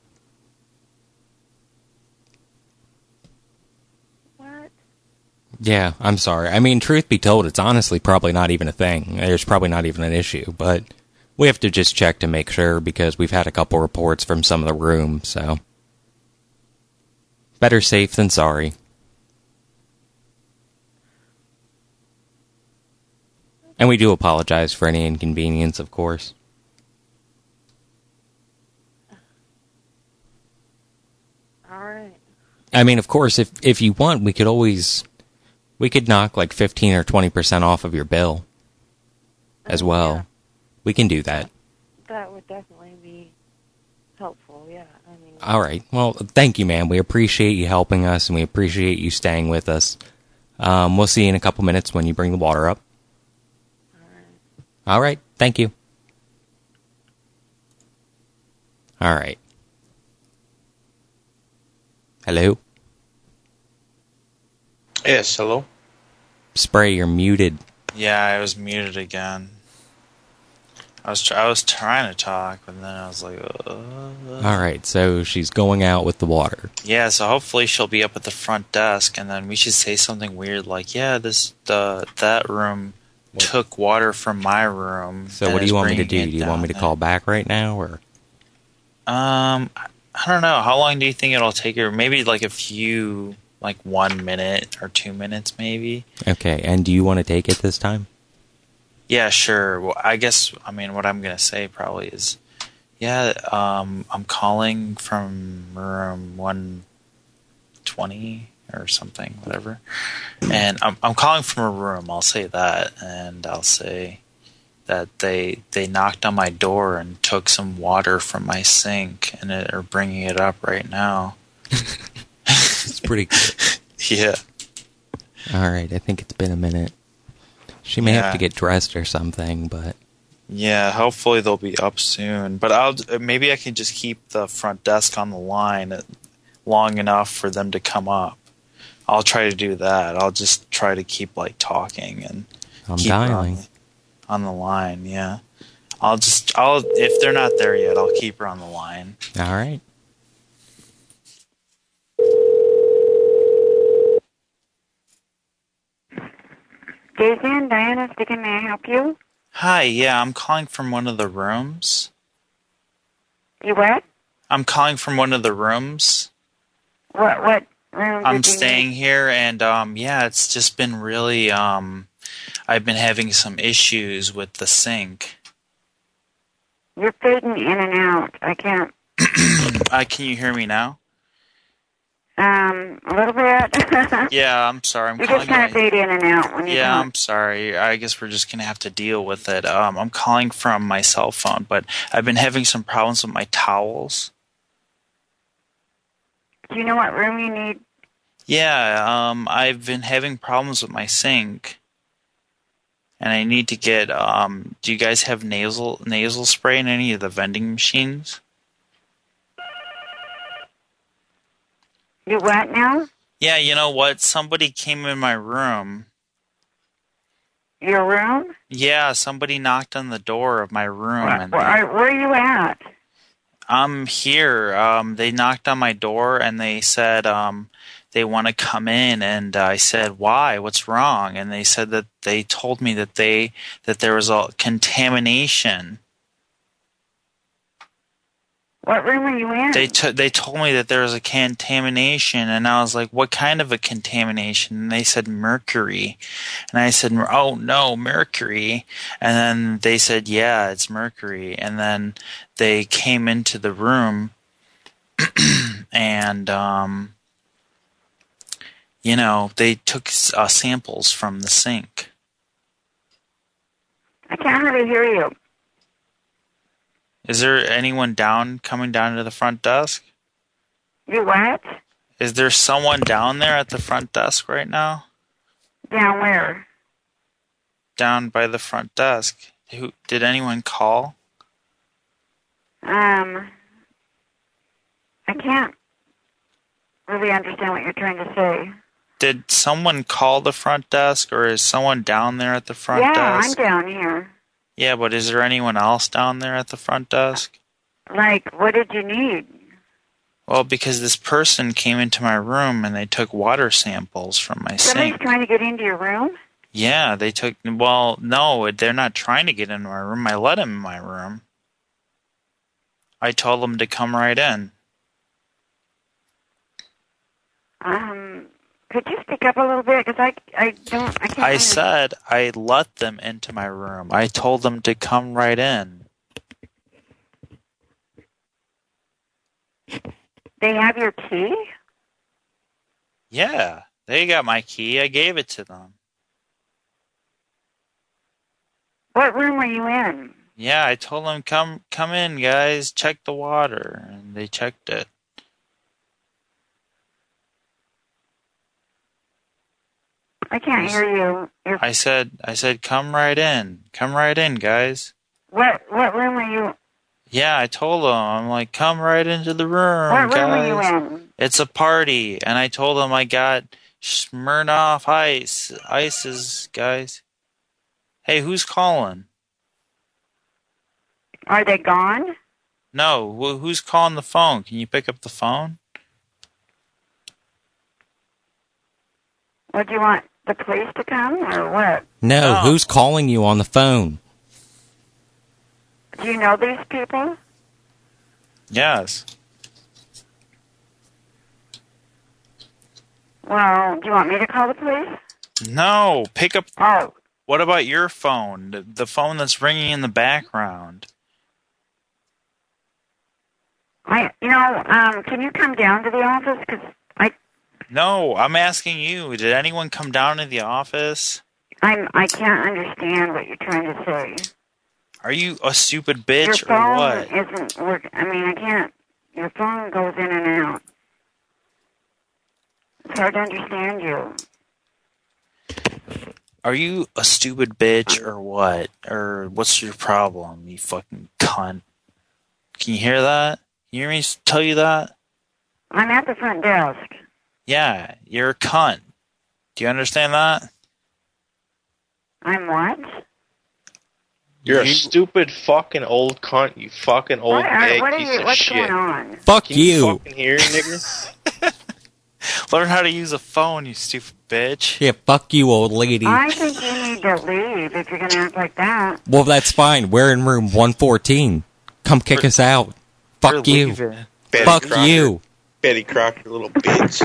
What? Yeah, I'm sorry. I mean, truth be told, it's honestly probably not even a thing. There's probably not even an issue, but we have to just check to make sure because we've had a couple reports from some of the rooms, so better safe than sorry. And we do apologize for any inconvenience, of course. All right. I mean, of course, if if you want, we could always, we could knock like fifteen or twenty percent off of your bill as well. Yeah. We can do that. That would definitely be helpful, yeah. I mean, all right. Well, thank you, ma'am. We appreciate you helping us, and we appreciate you staying with us. Um, we'll see you in a couple minutes when you bring the water up. All right. Thank you. All right. Hello? Yes, hello? Spray, you're muted. Yeah, I was muted again. I was tr- I was trying to talk, but then I was like, uh, all right, so she's going out with the water. Yeah, so hopefully she'll be up at the front desk, and then we should say something weird like, yeah, this the that room what? took water from my room. So what do you want me to do? Do you want me to there. call back right now, or? Um, I don't know. How long do you think it'll take her? Maybe like a few, like one minute or two minutes, maybe. Okay, and do you want to take it this time? Yeah, sure. Well, I guess, I mean, what I'm going to say probably is, yeah, um, I'm calling from room one twenty or something, whatever. And I'm I'm calling from a room, I'll say that, and I'll say that they they knocked on my door and took some water from my sink and it, are bringing it up right now. It's pretty good. Yeah. All right, I think it's been a minute. She may yeah. have to get dressed or something, but... Yeah, hopefully they'll be up soon. But I'll maybe I can just keep the front desk on the line long enough for them to come up. I'll try to do that. I'll just try to keep, like, talking and I'm keep dialing. her on, on the line, yeah. I'll just... I'll if they're not there yet, I'll keep her on the line. All right. Jason, Diana speaking. May I help you? Hi, yeah, I'm calling from one of the rooms. You what? I'm calling from one of the rooms. What what room? I'm did you staying need? here, and um, yeah, it's just been really. Um, I've been having some issues with the sink. You're fading in and out. I can't. uh, can you hear me now? Um, a little bit. Yeah, I'm sorry. I'm you calling just kind of fade in and out when you Yeah, talk. I'm sorry. I guess we're just gonna have to deal with it. Um, I'm calling from my cell phone, but I've been having some problems with my towels. Do you know what room you need? Yeah, um, I've been having problems with my sink, and I need to get. Um, do you guys have nasal nasal spray in any of the vending machines? You what now? Yeah, you know what? Somebody came in my room. Your room? Yeah, somebody knocked on the door of my room. Where, and where, they, where are you at? I'm here. Um, they knocked on my door and they said um, they want to come in, and uh, I said, "Why? What's wrong?" And they said that they told me that they that there was a contamination. What room are you in? They t- they told me that there was a contamination, and I was like, "What kind of a contamination?" And they said mercury, and I said, "Oh no, mercury!" And then they said, "Yeah, it's mercury." And then they came into the room, and um, you know, they took uh, samples from the sink. I can't really hear you. Is there anyone down, coming down to the front desk? You what? Is there someone down there at the front desk right now? Down where? Down by the front desk. Who, did anyone call? Um, I can't really understand what you're trying to say. Did someone call the front desk, or is someone down there at the front yeah, desk? I'm down here. Yeah, but is there anyone else down there at the front desk? Like, what did you need? Well, because this person came into my room and they took water samples from my Somebody's sink. trying to get into your room? Yeah, they took... Well, no, they're not trying to get into my room. I let them in my room. I told them to come right in. Um, could you speak up a little bit? Because I, I don't... I can't I understand. said I let them into my room. I told them to come right in. They have your key? Yeah, they got my key. I gave it to them. What room were you in? Yeah, I told them, come come in, guys, check the water. And they checked it. I can't hear you. You're, I said, I said, come right in. Come right in, guys. what what room were you? Yeah, I told them. I'm like, come right into the room, What room guys. were you in? It's a party. And I told them I got Smirnoff Ice. Ices, guys. Hey, who's calling? Are they gone? No, wh- who's calling the phone? Can you pick up the phone? What do you want? The police to come or what? No, Oh. who's calling you on the phone? Do you know these people? Yes. Well, do you want me to call the police? No, pick up... Oh. What about your phone? The, the phone that's ringing in the background. I, you know, um, can you come down to the office? Because I, No, I'm asking you. Did anyone come down to the office? I'm, I can't understand what you're trying to say. Are you a stupid Your bitch or phone what? isn't working. I mean, I can't. Your phone goes in and out. It's hard to understand you. Are you a stupid bitch or what? Or what's your problem, you fucking cunt? Can you hear that? Can you hear me tell you that? I'm at the front desk. Yeah, you're a cunt. Do you understand that? I'm what? You're a stupid fucking old cunt, you fucking old What are- egg what are piece you- of what's shit. going on? Fuck Can you. you. fucking hear, nigger? Learn how to use a phone, you stupid bitch. Yeah, fuck you, old lady. I think you need to leave if you're going to act like that. Well, that's fine. We're in room one fourteen. Come kick us out. Fuck We're you. leaving. Betty Fuck Crocker. you. Betty Crocker, little bitch.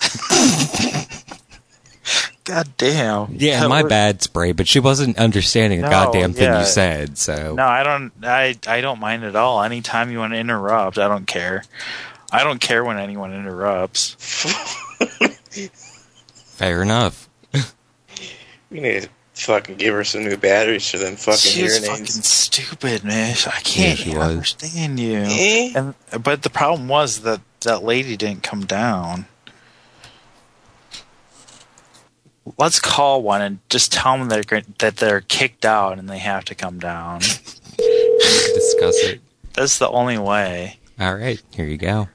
God damn. Yeah, That my was- bad, Spray, but she wasn't understanding a No, goddamn thing yeah. you said, so... No, I don't. I I don't mind at all. Anytime you want to interrupt, I don't care. I don't care when anyone interrupts. Fair enough. We need to fucking give her some new batteries for them fucking She's hearing fucking aids. stupid, man. I Yeah, can't she was. understand you. Eh? And but the problem was that that lady didn't come down. Let's call one and just tell them that they're, that they're kicked out and they have to come down. Discuss it. That's the only way. All right, here you go.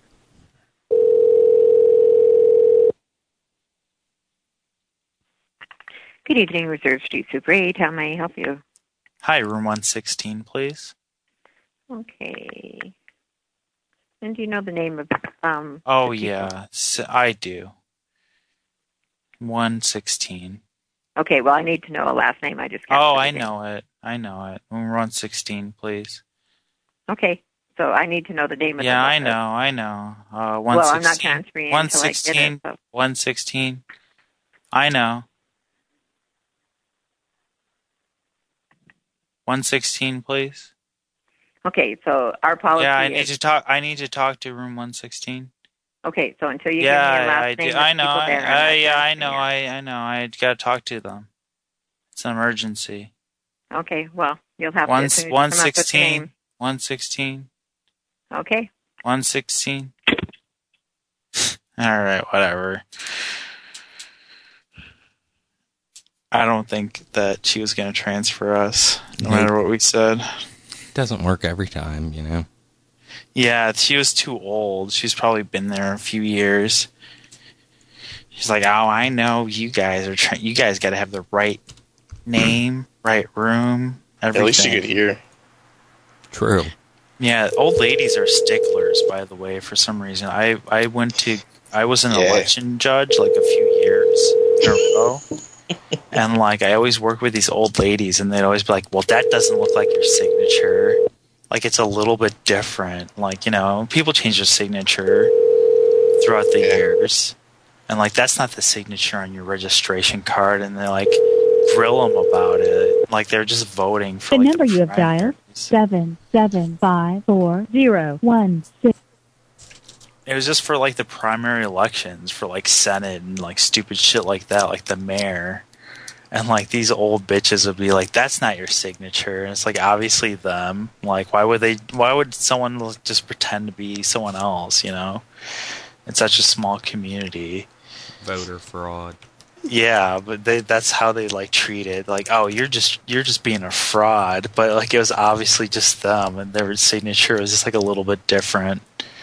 Good evening, Reserve Street Super eight. How may I help you? Hi, room one sixteen, please. Okay. And do you know the name of um? Oh, the people? yeah, S I do. one sixteen. Okay. Well, I need to know a last name. I just can't. Oh, put I it in. know it. I know it. Room one sixteen, please. Okay. So I need to know the name of Yeah, the. I know, I know. Uh, Well, I'm not 116. transferring until I get it, 116. so- 116. I know. one sixteen, please. Okay. So our policy. Yeah, I need is, to talk. I need to talk to room one sixteen. Okay. So until you Yeah, give me a last I name, do. of the I know. people I, there, I'm I, not yeah, I transferring know. it. I, I know. I got to talk to them. It's an emergency. Okay. Well, you'll have One, to. as soon as you one come up with the sixteen. name. one sixteen. Okay. one sixteen. All right, whatever. I don't think that she was going to transfer us, no Nope. matter what we said. Doesn't work every time, you know. Yeah, she was too old. She's probably been there a few years. She's like, oh, I know you guys are trying. You guys got to have the right name, right room, everything. At least you could hear. True. Yeah, old ladies are sticklers, by the way, for some reason. I, I went to, I was an Yeah. election judge like a few years in a row. And like, I always work with these old ladies, and they'd always be like, well, that doesn't look like your signature. Like, it's a little bit different. Like, you know, people change their signature throughout the years. And like, that's not the signature on your registration card. And they like grill them about it. Like, they're just voting for The like, number the you have primary. dialed, seven seven five four zero one six. It was just for like the primary elections for like Senate and like stupid shit like that, like the mayor. And like these old bitches would be like, that's not your signature. And it's like obviously them. Like why would they why would someone just pretend to be someone else, you know? It's such a small community. Voter fraud. Yeah, but they that's how they like treat it. Like, oh, you're just you're just being a fraud. But like it was obviously just them, and their signature was just like a little bit different.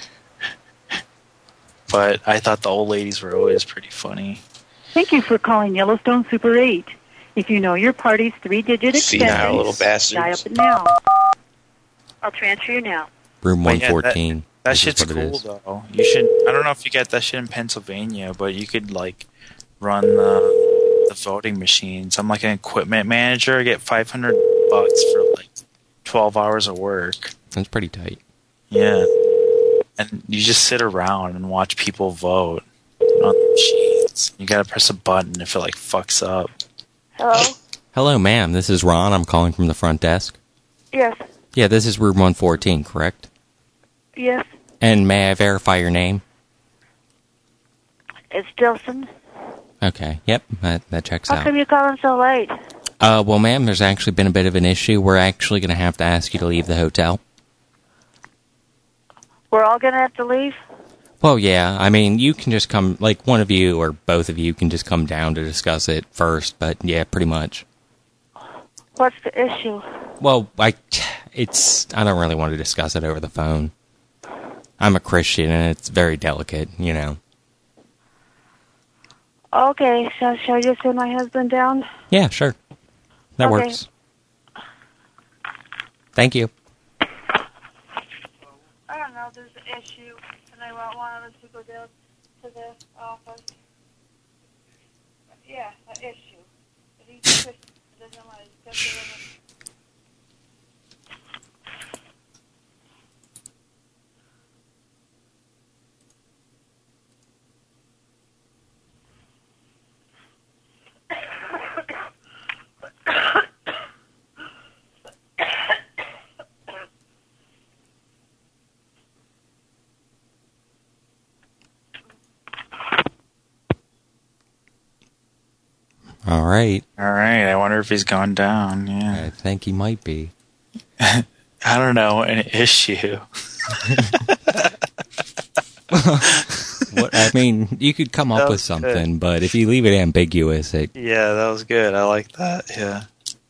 But I thought the old ladies were always pretty funny. Thank you for calling Yellowstone Super eight. If you know your party's three-digit Senile extension, little bastards. dial it now. I'll transfer you now. Room But one yeah, that- fourteen. That, This is shit's what it cool is. though. You should. I don't know if you get that shit in Pennsylvania, but you could like run the the voting machines. I'm like an equipment manager. I get five hundred bucks for like twelve hours of work. That's pretty tight. Yeah, and you just sit around and watch people vote on the machines. You gotta press a button if it like fucks up. Hello? Hello, ma'am. This is Ron. I'm calling from the front desk. Yes. Yeah, this is room one fourteen, correct? Yes. And may I verify your name? It's Dilson. Okay. Yep, that, that checks How out. come you're calling so late? Uh, well, ma'am, there's actually been a bit of an issue. We're actually going to have to ask you to leave the hotel. We're all going to have to leave? Well, yeah. I mean, you can just come, like, one of you or both of you can just come down to discuss it first, but yeah, pretty much. What's the issue? Well, I, it's, I don't really want to discuss it over the phone. I'm a Christian, and it's very delicate, you know. Okay, so shall I just send my husband down? Yeah, sure. That Okay. works. Thank you. I don't know, there's an issue, and I want one of us to go down to the office. Yeah, an issue. But he's a Christian, he doesn't want to discuss it with him. All right. All right. I wonder if he's gone down. Yeah. I think he might be. I don't know. An issue. What, I mean, you could come That up with was good. something, but if you leave it ambiguous, it. Yeah, that was good. I like that. Yeah.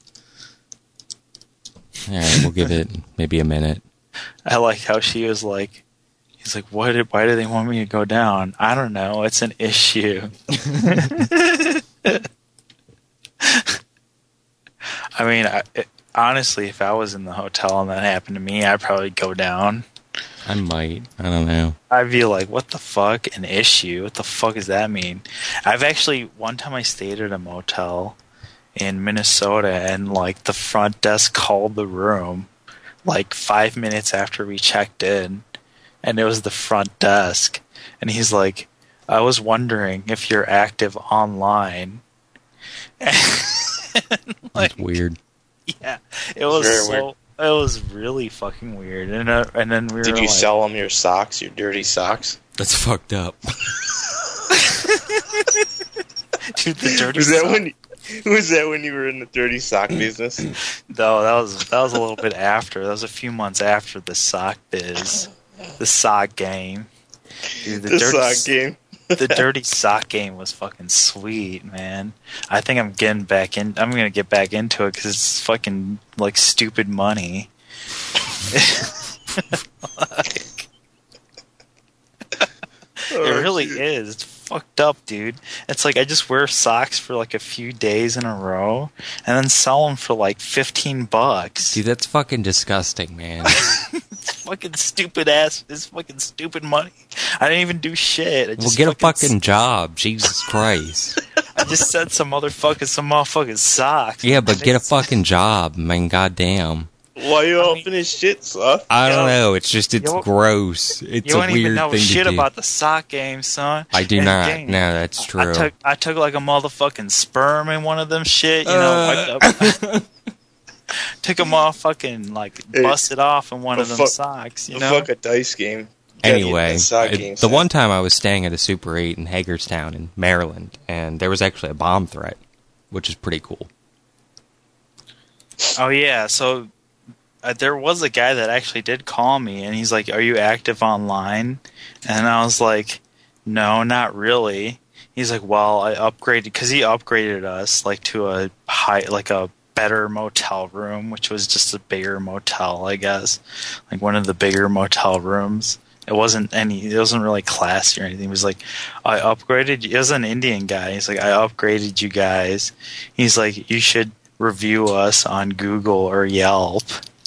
All right, we'll give it maybe a minute. I like how she was like, he's like, why did, why do they want me to go down? I don't know. It's an issue. I mean, I, it, honestly, if I was in the hotel and that happened to me, I'd probably go down. I might. I don't know. I'd be like, what the fuck? An issue? What the fuck does that mean? I've actually, one time I stayed at a motel in Minnesota, and like the front desk called the room like five minutes after we checked in, and it was the front desk, and he's like, I was wondering if you're active online. Like, that's weird. Yeah, it was Very so. weird. It was really fucking weird, and uh, and then we were Did you like, sell them your socks, your dirty socks? That's fucked up. Dude, the dirty Was that sock. when? Was that when you were in the dirty sock business? No, that was that was a little bit after. That was a few months after the sock biz, the sock game. Dude, The sock game. The dirty sock game was fucking sweet, man. I think I'm getting back in. I'm gonna get back into it because it's fucking like stupid money. Like, it really is. It's fucked up, dude. It's like I just wear socks for like a few days in a row and then sell them for like fifteen bucks. Dude, that's fucking disgusting, man. It's fucking stupid ass. It's fucking stupid money. I didn't even do shit. I just Well, get a fucking, fucking job. Jesus Christ. I just sent some motherfuckers some motherfucking socks. Yeah, but get a fucking job, man. Goddamn. Why you open his shit, son? I don't know. It's just, it's You- gross. It's You a don't weird even know thing shit to do. about the sock game, son. I do And not. game. No, that's true. I took I took like a motherfucking sperm in one of them shit, you know. Uh. Wiped up. Took a motherfucking like Hey, busted off in one the of them fuck- socks, you the know. fuck a dice game. Anyway, Sock uh, game, the son. one time I was staying at a Super eight in Hagerstown in Maryland, and there was actually a bomb threat, which is pretty cool. Oh yeah, so uh, there was a guy that actually did call me, and he's like, "Are you active online?" And I was like, "No, not really." He's like, "Well, I upgraded because he upgraded us like to a high, like a better motel room, which was just a bigger motel, I guess, like one of the bigger motel rooms." It wasn't any. It wasn't really classy or anything. It was like, I upgraded. It was an Indian guy. He's like, I upgraded you guys. He's like, you should review us on Google or Yelp.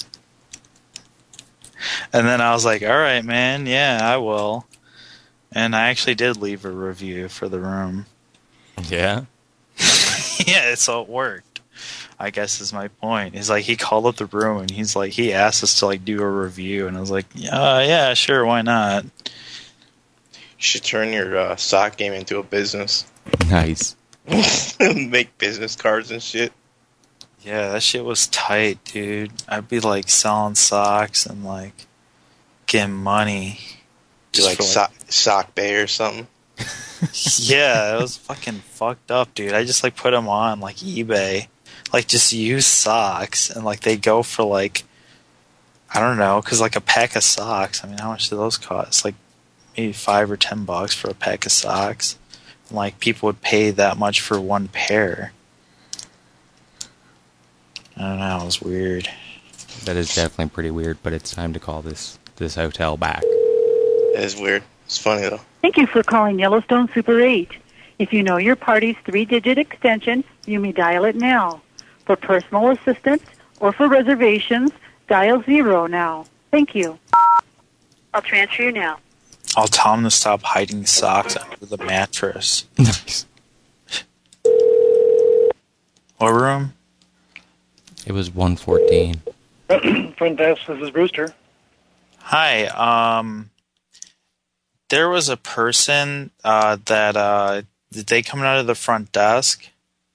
And then I was like, all right, man, yeah, I will. And I actually did leave a review for the room. Yeah? Yeah, so it worked. I guess is my point. He's like, he called up the room and he's like, he asked us to like do a review, and I was like, yeah, yeah, sure, why not? You should turn your uh, sock game into a business. Nice. Make business cards and shit. Yeah, that shit was tight, dude. I'd be like selling socks and like getting money. Be Just like for, sock, sock bay or something. Yeah, it was fucking fucked up, dude. I just like put them on like eBay, like just used socks, and like they go for like, I don't know, because like a pack of socks. I mean, how much do those cost? Like maybe five or ten bucks for a pack of socks. And, like people would pay that much for one pair. I don't know. It was weird. That is definitely pretty weird, but it's time to call this this hotel back. It is weird. It's funny though. Thank you for calling Yellowstone Super eight. If you know your party's three-digit extension, you may dial it now. For personal assistance or for reservations, dial zero now. Thank you. I'll transfer you now. I'll tell him to stop hiding socks under the mattress. Nice. What room? It was one fourteen. Front desk, this is Brewster. Hi. Um, there was a person uh, that uh, did they come out of the front desk?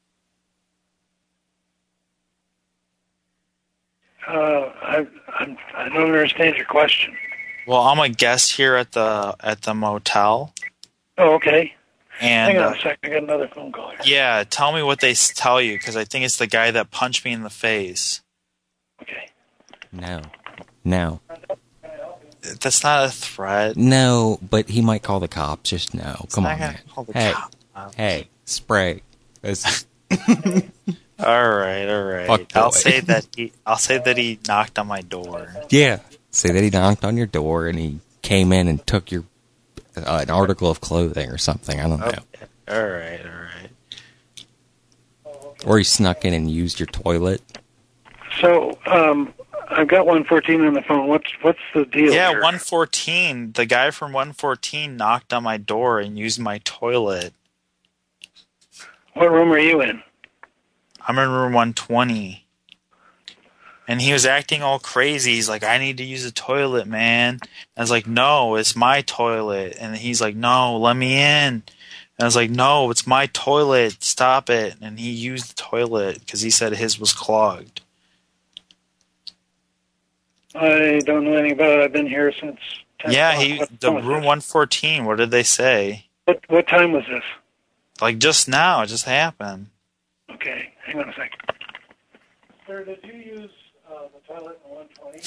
Uh, I, I'm, I don't understand your question. Well, I'm a guest here at the at the motel. Oh, okay. And Hang on uh, a second. I got another phone call here. yeah, tell me what they s- tell you, because I think it's the guy that punched me in the face. No. No. That's not a threat. No, but he might call the cops. Just no. Come not on, gonna man. call the Hey. cops. Hey. Spray. That's- All right, all right. Fuck I'll boy. say that he. I'll say that he knocked on my door. Yeah. Say that he knocked on your door and he came in and took your uh, an article of clothing or something. I don't know. Okay. All right, all right. Or he snuck in and used your toilet. So, um, I've got one fourteen on the phone. What's what's the deal Yeah, here? one fourteen. The guy from one fourteen knocked on my door and used my toilet. What room are you in? I'm in room one twenty. And he was acting all crazy. He's like, I need to use the toilet, man. I was like, no, it's my toilet. And he's like, no, let me in. And I was like, no, it's my toilet. Stop it. And he used the toilet because he said his was clogged. I don't know anything about it. I've been here since ten Yeah, o'clock. he What the time was room this? one fourteen. What did they say? What, what time was this? Like just now. It just happened. Okay, hang on a second. Sir, did you use uh, the toilet in one twenty?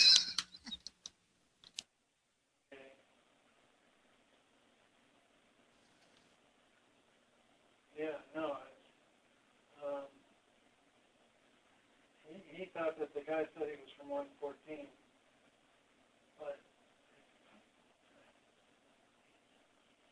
Yeah, no. Um, he, he thought that the guy said he was from one fourteen. But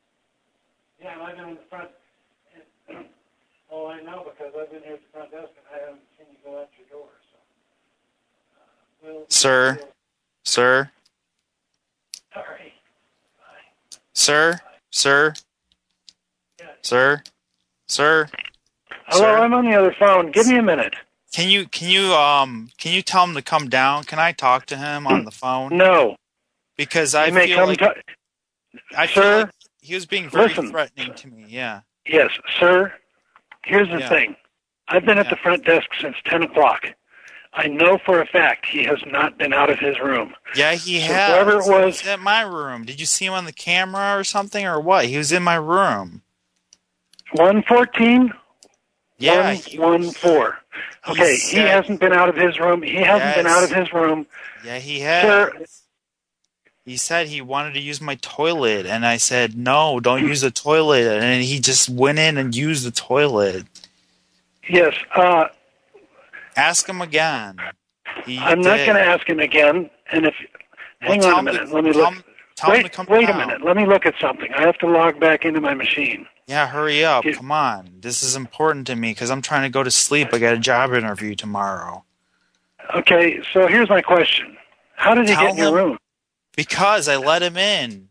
Yeah, and I've been in the front. And, oh, I know because I've been here at the front desk and I haven't seen you go out your door. So, uh, we'll, Sir, we'll, sir, sorry. sir, sir, sir, sir. Hello, sir. I'm on the other phone. Give me a minute. Can you can you um can you tell him to come down? Can I talk to him on the phone? No. Because I You may feel come like to- I feel Sir, like he was being very listen. threatening to me. Yeah. Yes, sir. Here's the Yeah. thing. I've been at the front desk since ten o'clock. I know for a fact he has not been out of his room. Yeah, he So has. whoever it was- He's at my room. Did you see him on the camera or something or what? He was in my room. one fourteen? Yeah, one one four. Okay, he said- hasn't been out of his room. He hasn't been Yes. out of his room. Yeah, he has. Sir, He said he wanted to use my toilet, and I said, no, don't use the toilet. And he just went in and used the toilet. yes, uh, Ask him again. He I'm not did. going to ask him again. And if, Well, hang tell on a him to- minute. Let me tell look. him- tell him wait, to come wait a down. minute. Let me look at something. I have to log back into my machine. Yeah, hurry up. Come on. This is important to me because I'm trying to go to sleep. I got a job interview tomorrow. Okay, so here's my question. How did he Tell get in your him- room? Because I let him in.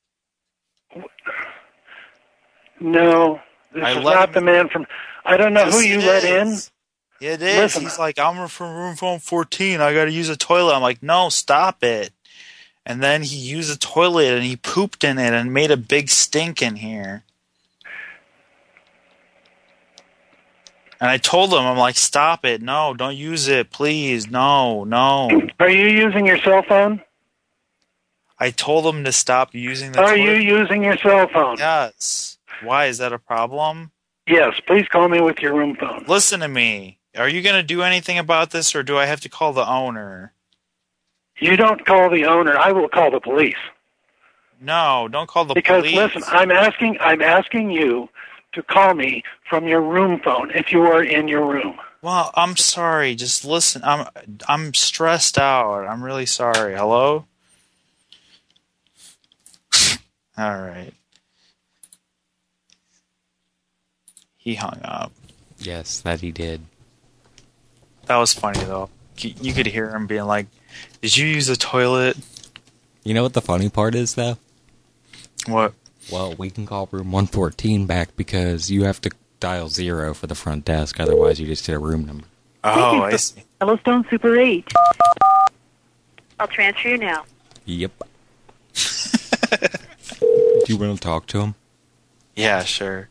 No, this I is let not him- the man from... I don't know Yes, who you it let is. in. It is. Listen. He's like, I'm from room phone fourteen. I got to use a toilet. I'm like, no, stop it. And then he used a toilet and he pooped in it and made a big stink in here. And I told him, I'm like, stop it. No, don't use it. Please. No, no. Are you using your cell phone? I told him to stop using the Are toilet. you using your cell phone? Yes. Why? Is that a problem? Yes, please call me with your room phone. Listen to me. Are you going to do anything about this, or do I have to call the owner? You don't call the owner. I will call the police. No, don't call the Because police. listen, I'm asking I'm asking you to call me from your room phone if you are in your room. Well, I'm sorry. Just listen. I'm I'm stressed out. I'm really sorry. Hello? All right. He hung up. Yes, that he did. That was funny though. You could hear him being like, "Did you use the toilet?" You know what the funny part is, though? What? Well, we can call room one fourteen back because you have to dial zero for the front desk. Otherwise, you just hit a room number. Oh, I see. Yellowstone Super eight. I'll transfer you now. Yep. Do you want to talk to him? Yeah, sure.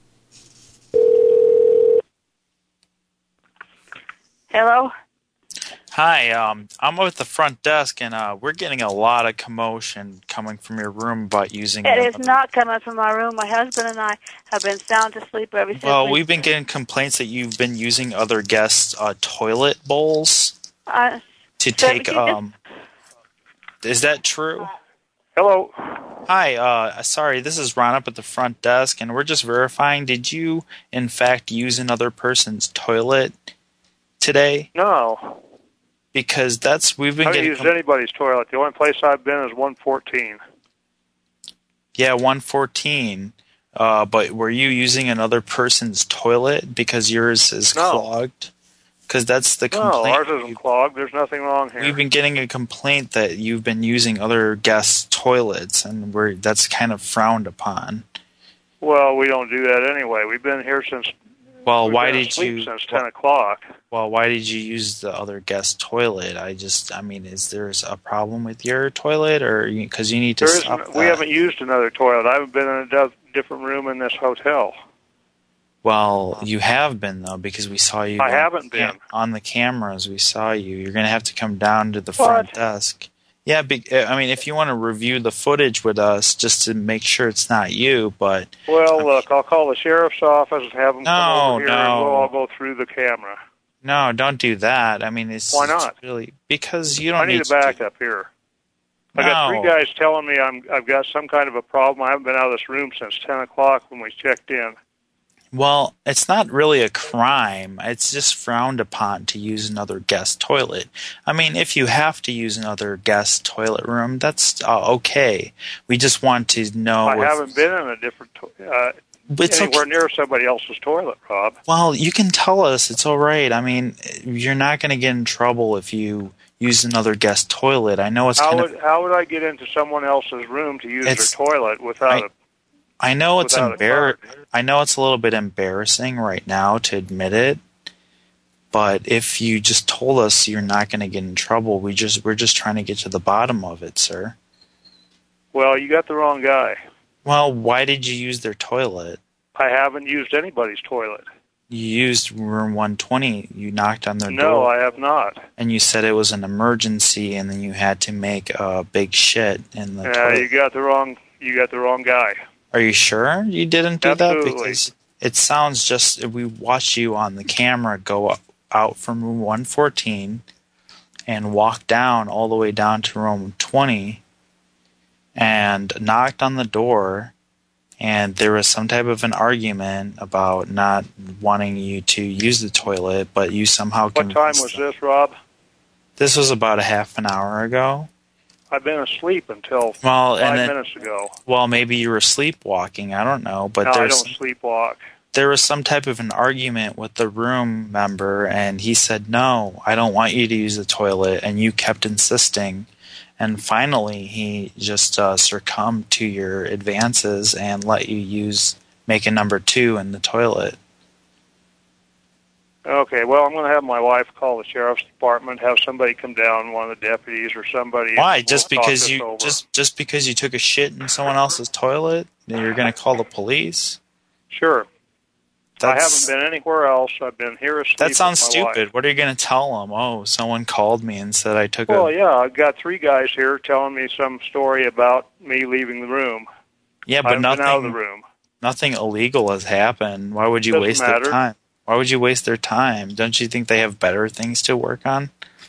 Hello? Hi, um, I'm at the front desk, and uh, we're getting a lot of commotion coming from your room about using. It another- is not coming from my room. My husband and I have been sound asleep ever since. Well, we- we've been getting complaints that you've been using other guests' uh, toilet bowls Uh, to sir, take. could you just- Um, is that true? Hello. Hi, uh, sorry, this is Ron up at the front desk, and we're just verifying. Did you, in fact, use another person's toilet today? No. Because that's we've been I haven't getting. used com- anybody's toilet. The only place I've been is one fourteen. Yeah, one fourteen. Uh, but were you using another person's toilet because yours is No. clogged? Because that's the No, complaint. ours isn't clogged. There's nothing wrong here. We've been getting a complaint that you've been using other guests' toilets, and we're that's kind of frowned upon. Well, we don't do that anyway. We've been here since. Well, we've why been did asleep you? Since ten o'clock. Well, why did you use the other guest toilet? I just, I mean, is there a problem with your toilet, or because you need to There stop isn't. that? We haven't used another toilet. I haven't been in a di- different room in this hotel. Well, you have been though, because we saw you. I on- haven't been. on the cameras. We saw you. You're going to have to come down to the What? front desk. Yeah, be, I mean, if you want to review the footage with us, just to make sure it's not you, but Well, look, I'll call the sheriff's office and have them No, come over here and no. we'll all go through the camera. no, don't do that. I mean, it's Why not? it's really because you don't I need a to do- backup here. I got No. three guys telling me I'm I've got some kind of a problem. I haven't been out of this room since ten o'clock when we checked in. Well, it's not really a crime. It's just frowned upon to use another guest toilet. I mean, if you have to use another guest toilet room, that's uh, okay. We just want to know. I if- haven't been in a different to- uh, It's anywhere okay. near somebody else's toilet, Rob. Well, you can tell us. It's all right. I mean, you're not going to get in trouble if you use another guest toilet. I know it's How kind would of. how would I get into someone else's room to use It's- their toilet without a I know it's without a embar- I know it's a little bit embarrassing right now to admit it. But if you just told us you're not going to get in trouble, we just we're just trying to get to the bottom of it, sir. Well, you got the wrong guy. Well, why did you use their toilet? I haven't used anybody's toilet. You used room one twenty. You knocked on their No, door. I have not. And you said it was an emergency, and then you had to make a big shit in the Yeah, toilet. you got the wrong you got the wrong guy. Are you sure you didn't do Absolutely. that? Because it sounds just we watched you on the camera go up, out from room one fourteen and walk down all the way down to room twenty and knocked on the door, and there was some type of an argument about not wanting you to use the toilet, but you somehow What time convinced was them. this, Rob? This was about a half an hour ago. I've been asleep until Well, five and then- minutes ago. Well, maybe you were sleepwalking. I don't know, but no, I there's don't sleepwalk. there was some type of an argument with the room member, and he said, no, I don't want you to use the toilet, and you kept insisting. And finally, he just uh, succumbed to your advances and let you use make a number two in the toilet. Okay, well, I'm going to have my wife call the sheriff's department, have somebody come down, one of the deputies or somebody. Why? and Just we'll talk because this you over. just just because you took a shit in someone else's toilet, you're going to call the police? Sure. That's- I haven't been anywhere else. I've been here asleep. That sounds with my wife. stupid. What are you going to tell them? Oh, someone called me and said I took Well, a. yeah, I've got three guys here telling me some story about me leaving the room. Yeah, I but haven't nothing. been out of the room. Nothing illegal has happened. Why would you Doesn't waste matter. their time? Why would you waste their time? Don't you think they have better things to work on?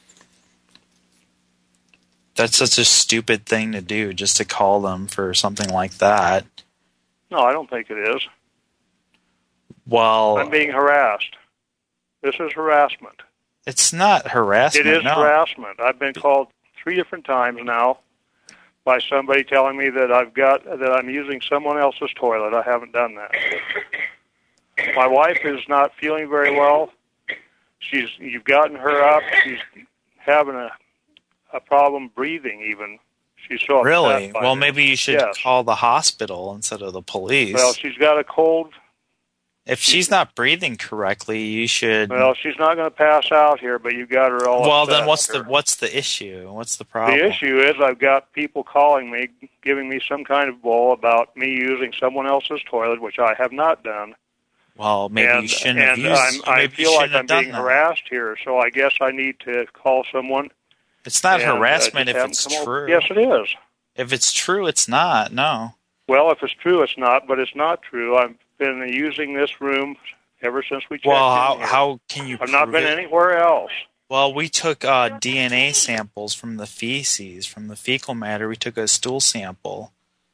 That's such a stupid thing to do, just to call them for something like that. No, I don't think it is. Well, I'm being harassed. This is harassment. it's not harassment. It is no. harassment. I've been called three different times now by somebody telling me that I've got that I'm using someone else's toilet. I haven't done that. My wife is not feeling very well. She's you've gotten her up. She's having a a problem breathing even. She's so upset Really? by Well, this. maybe you should Yes. call the hospital instead of the police. Well, she's got a cold. if she's not breathing correctly, you should. Well, she's not going to pass out here, but you got her all Well, upset. then what's the what's the issue? What's the problem? The issue is I've got people calling me, giving me some kind of bull about me using someone else's toilet, which I have not done. Well, maybe and, you shouldn't and have used. I'm, I maybe you feel like shouldn't have I'm done being that. harassed here, so I guess I need to call someone. It's not and, uh, harassment just if have it's them come over. true. Yes, it is. If it's true, it's not. No. Well, if it's true, it's not, but it's not true. I've been using this room ever since we checked Well, in how here. how can you? I've not prove been it? anywhere else. Well, we took uh, D N A samples from the feces, from the fecal matter. We took a stool sample,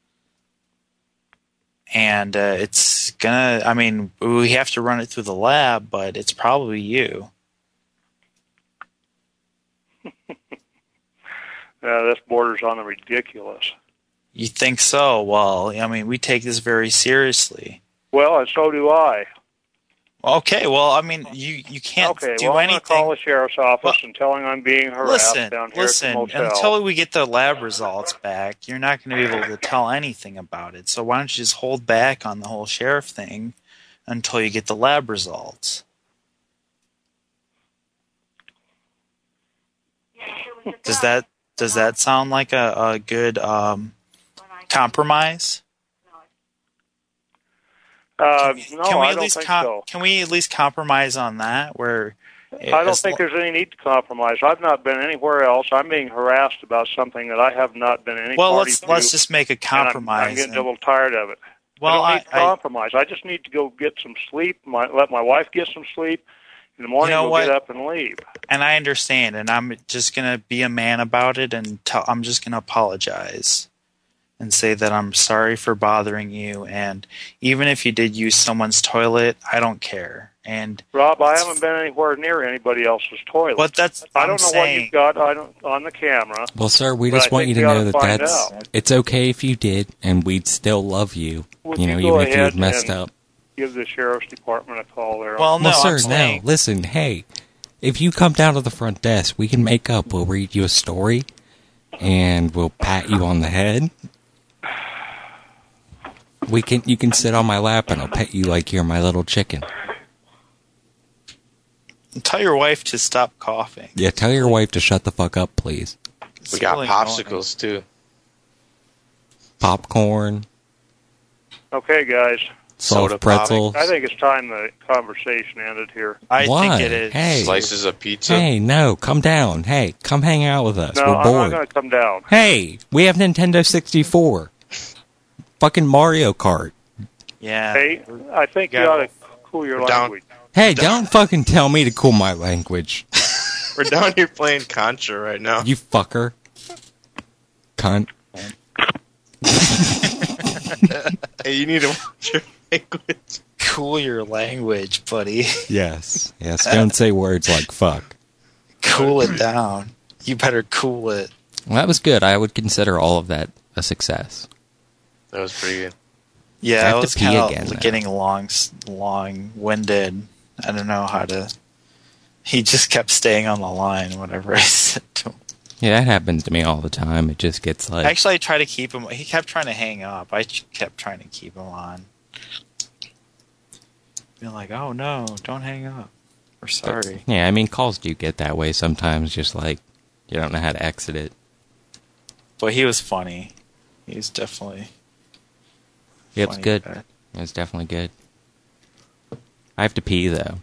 and uh, it's gonna. I mean, we have to run it through the lab, but it's probably you. Uh, this borders on the ridiculous. You think so? Well, I mean, we take this very seriously. Well, and so do I. Okay, well, I mean, you, you can't Okay, do well, I'm anything. going to call the sheriff's office and tell him I'm being harassed Listen, down here listen. at the motel. Until we get the lab results back, you're not going to be able to tell anything about it. So why don't you just hold back on the whole sheriff thing until you get the lab results? Does that does that sound like a, a good um, compromise? Uh, Can no, we I at don't least think com- so. Can we at least compromise on that? Where I don't as think lo- there's any need to compromise. I've not been anywhere else. I'm being harassed about something that I have not been any Well, party let's to. let's just make a and I'm- compromise. I'm, getting and- a little tired of it. Well, I don't need I- to I- compromise. I just need to go get some sleep. My, let my wife get some sleep. In the morning, You know we'll what? get up and leave. and I understand, and I'm just gonna be a man about it, and tell, I'm just gonna apologize and say that I'm sorry for bothering you, and even if you did use someone's toilet, I don't care. And Rob, I haven't been anywhere near anybody else's toilet. But that's I I'm don't know saying. what you've got on, on the camera. Well, sir, we but just I want think you to we ought know that find that's out. it's okay if you did, and we'd still love you. Would you know, you go even if you ahead had messed and up. Give the sheriff's department a call there. Well, no, well, sir, I'm saying, no. Listen, hey, if you come down to the front desk, we can make up. We'll read you a story, and we'll pat you on the head. We can, you can sit on my lap, and I'll pet you like you're my little chicken. tell your wife to stop coughing. Yeah, tell your wife to shut the fuck up, please. We got popsicles too. Popcorn. Okay, guys. Soft pretzels. I think it's time the conversation ended here. I Why? think it is. Hey. Slices of pizza. Hey, no, come down. Hey, come hang out with us. No, We're I'm bored. not going to come down. Hey, we have Nintendo sixty-four. Fucking Mario Kart. Yeah. Hey, I think you ought to cool your language. Hey, don't fucking tell me to cool my language. We're down here playing Contra right now. You fucker. Cunt. Hey, you need to watch your language. Cool your language, buddy. Yes. Yes, don't say words like fuck. Cool it down. You better cool it. Well, that was good. I would consider all of that a success. That was pretty good. I Yeah, have I to was pee kind again, of though. getting long, long-winded. I don't know how to... He just kept staying on the line whenever I said to him. Yeah, that happens to me all the time. It just gets like... Actually, I tried to keep him... He kept trying to hang up. I ch- kept trying to keep him on. Being like, oh no, don't hang up. We're sorry. Yeah, I mean, calls do get that way sometimes, just like, you don't know how to exit it. But he was funny. He was definitely... Yeah, it was funny good. guy. It was definitely good. I have to pee, though.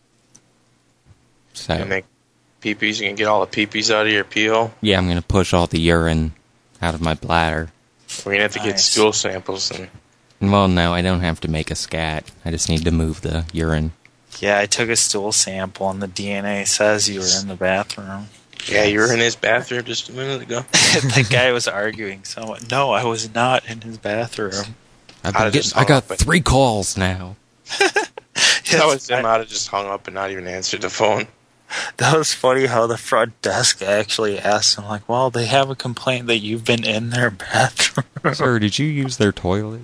So, You can make pee-pees. You can get all the pee-pees out of your pee hole. yeah, I'm going to push all the urine out of my bladder. We're going to have to get Nice. stool samples. And Well, no, I don't have to make a scat. I just need to move the urine. Yeah, I took a stool sample and the D N A says you were in the bathroom. yeah, you were in his bathroom just a minute ago. The guy was arguing somewhat. No, I was not in his bathroom. I've I'd been have getting, just I hung got up and- three calls now. That was him. I'd have just hung up and not even answered the phone. That was funny how the front desk actually asked him, like, well, they have a complaint that you've been in their bathroom. Sir, did you use their toilet?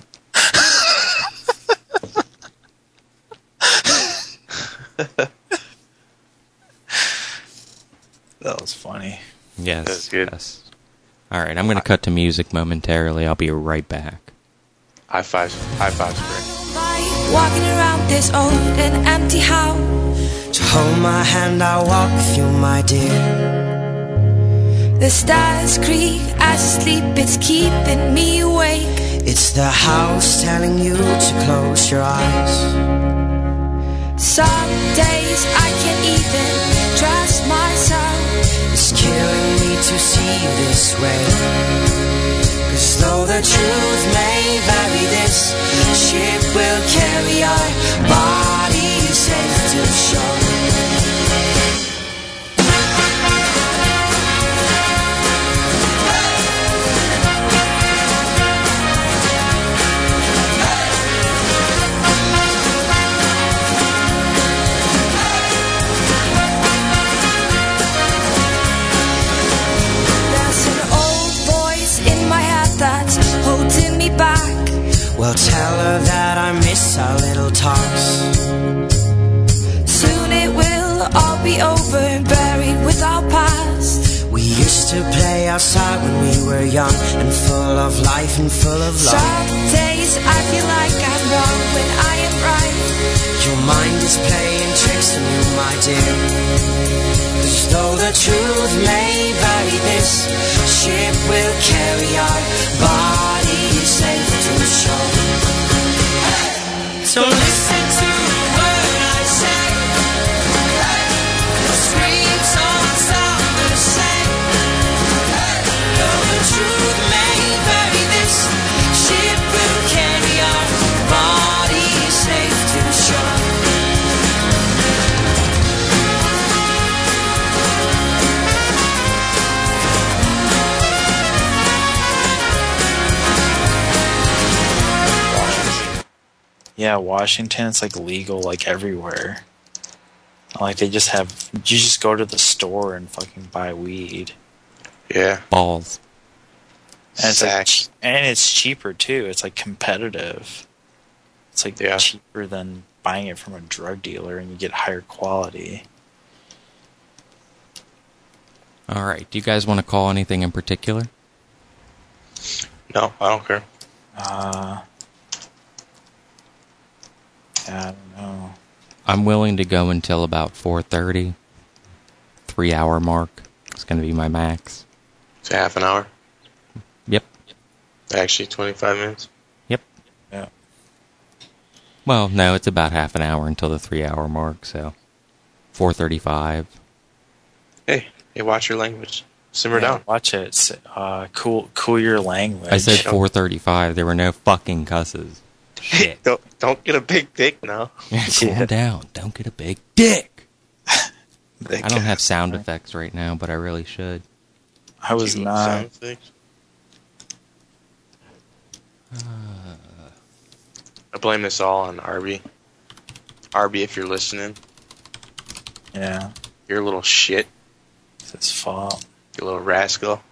That was funny. Yes. That's good. Yes. All right, I'm going to cut to music momentarily. I'll be right back. High fives. High fives, Greg. Walking around this old and empty house. So hold my hand, I'll walk with you, my dear. The stars creak as I sleep, it's keeping me awake. It's the house telling you to close your eyes. Some days I can't even trust myself. It's killing me to see you this way. Cause though the truth may vary, this ship will carry our bodies safe to shore. There's an old voice in my head that's holding me back. Well, tell her that I miss our little talks. Soon it will all be over, buried with our past. We used to play outside when we were young and full of life and full of love. Some days I feel like I'm wrong when I am right. Your mind is playing tricks on you, my dear. 'Cause though the truth may vary, this ship will carry our bodies safe to shore. So listen to the word I say. The screams all sound the same. Though the truth may vary, this ship will carry our bodies safe to shore. Yeah, Washington, it's like legal like everywhere. Like they just have, you just go to the store and fucking buy weed. Yeah. Balls. And it's like, and it's cheaper too. It's like competitive. It's like yeah. cheaper than buying it from a drug dealer, and you get higher quality. All right. Do you guys want to call anything in particular? No, I don't care. Uh, I don't know. I'm willing to go until about four thirty. Three hour mark. It's going to be my max. It's a half an hour? Yep. Actually, twenty-five minutes? Yep. Yeah. Well, no, it's about half an hour until the three hour mark, so four thirty-five. Hey, hey, watch your language. Simmer Yeah, down. Watch it. Uh, cool, cool your language. I said four thirty-five. There were no fucking cusses. Shit. don't, don't get a big dick now. Yeah, calm down. Don't get a big dick. I don't have sound effects right now, but I really should. I was Do you not. sound effects? Uh, I blame this all on Arby. Arby, if you're listening. Yeah. You're a little shit. It's his fault. You little rascal.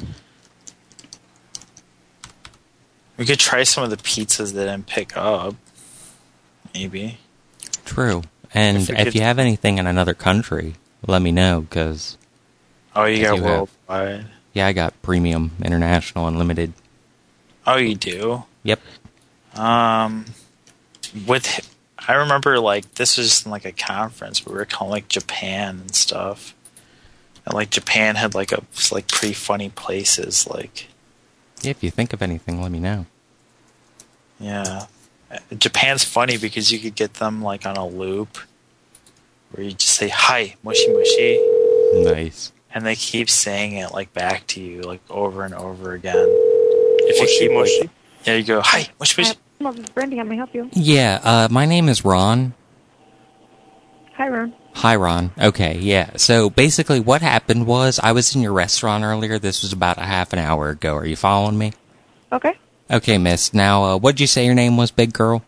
We could try some of the pizzas that didn't pick up. Maybe. True. And If if, we could- you have anything in another country, let me know, because... Oh, you got have- worldwide. Yeah, I got premium, international, unlimited. Oh, you do? Yep. Um, with I remember like this was just in like a conference. We were calling like Japan and stuff, and like Japan had like a like pretty funny places. Like, Yeah, if you think of anything, let me know. yeah, Japan's funny because you could get them like on a loop, where you just say hi, mushy mushy, Nice. and they keep saying it like back to you like over and over again. If Mushy, you keep, mushy? Like, yeah, you go hi, mushy mushy. Hi, this is Brandy. How may I help you? Yeah, uh, my name is Ron. Hi, Ron. Hi, Ron. Okay, yeah. So basically what happened was I was in your restaurant earlier. This was about a half an hour ago. Are you following me? Okay. Okay, miss. Now, uh, what'd you say your name was, big girl?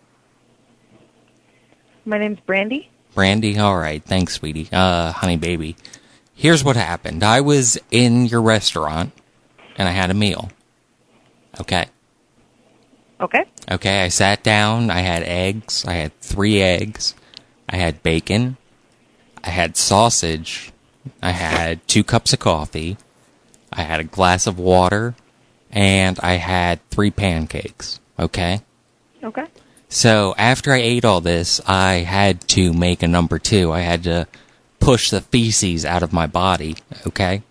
My name's Brandy. Brandy? All right. Thanks, sweetie. Uh, honey baby. Here's what happened. I was in your restaurant, and I had a meal. Okay. Okay. Okay, I sat down. I had eggs. I had three eggs. I had bacon. I had sausage. I had two cups of coffee. I had a glass of water. And I had three pancakes. Okay? Okay. So after I ate all this, I had to make a number two. I had to push the feces out of my body. Okay?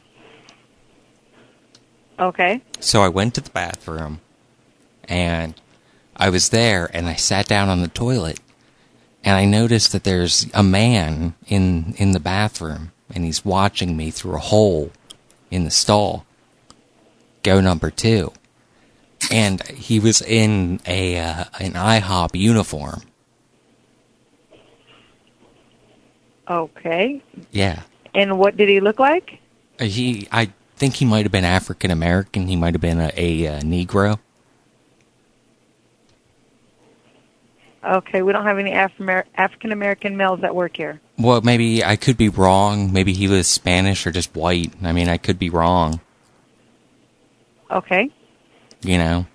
Okay. So I went to the bathroom, and I was there, and I sat down on the toilet, and I noticed that there's a man in in the bathroom, and he's watching me through a hole in the stall. Go number two. And he was in a uh, an IHOP uniform. Okay. Yeah. And what did he look like? Uh, He, I think he might have been African American. He might have been a, a, uh Negro. Okay, we don't have any Af- African American males that work here. Well, maybe I could be wrong. Maybe he was Spanish or just white. I mean, I could be wrong. Okay. You know,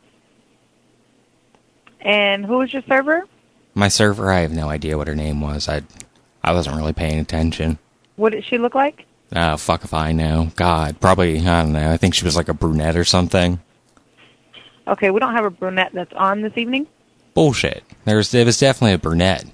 And who was your server? my server. I have no idea what her name was. I, I wasn't really paying attention. What did she look like? Oh, fuck if I know. God, probably, I don't know. I think she was like a brunette or something. Okay, we don't have a brunette that's on this evening. Bullshit. There's, there was definitely a brunette.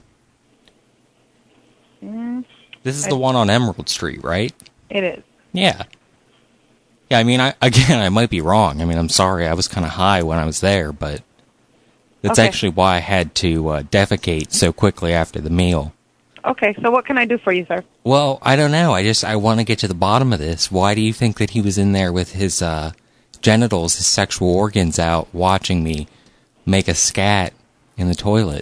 Mm, This is I- the one on Emerald Street, right? It is. Yeah. Yeah, I mean, I, again, I might be wrong. I mean, I'm sorry. I was kind of high when I was there, but that's Okay. actually why I had to uh, defecate so quickly after the meal. Okay, so what can I do for you, sir? Well, I don't know. I just, I want to get to the bottom of this. Why do you think that he was in there with his uh, genitals, his sexual organs out, watching me make a scat in the toilet?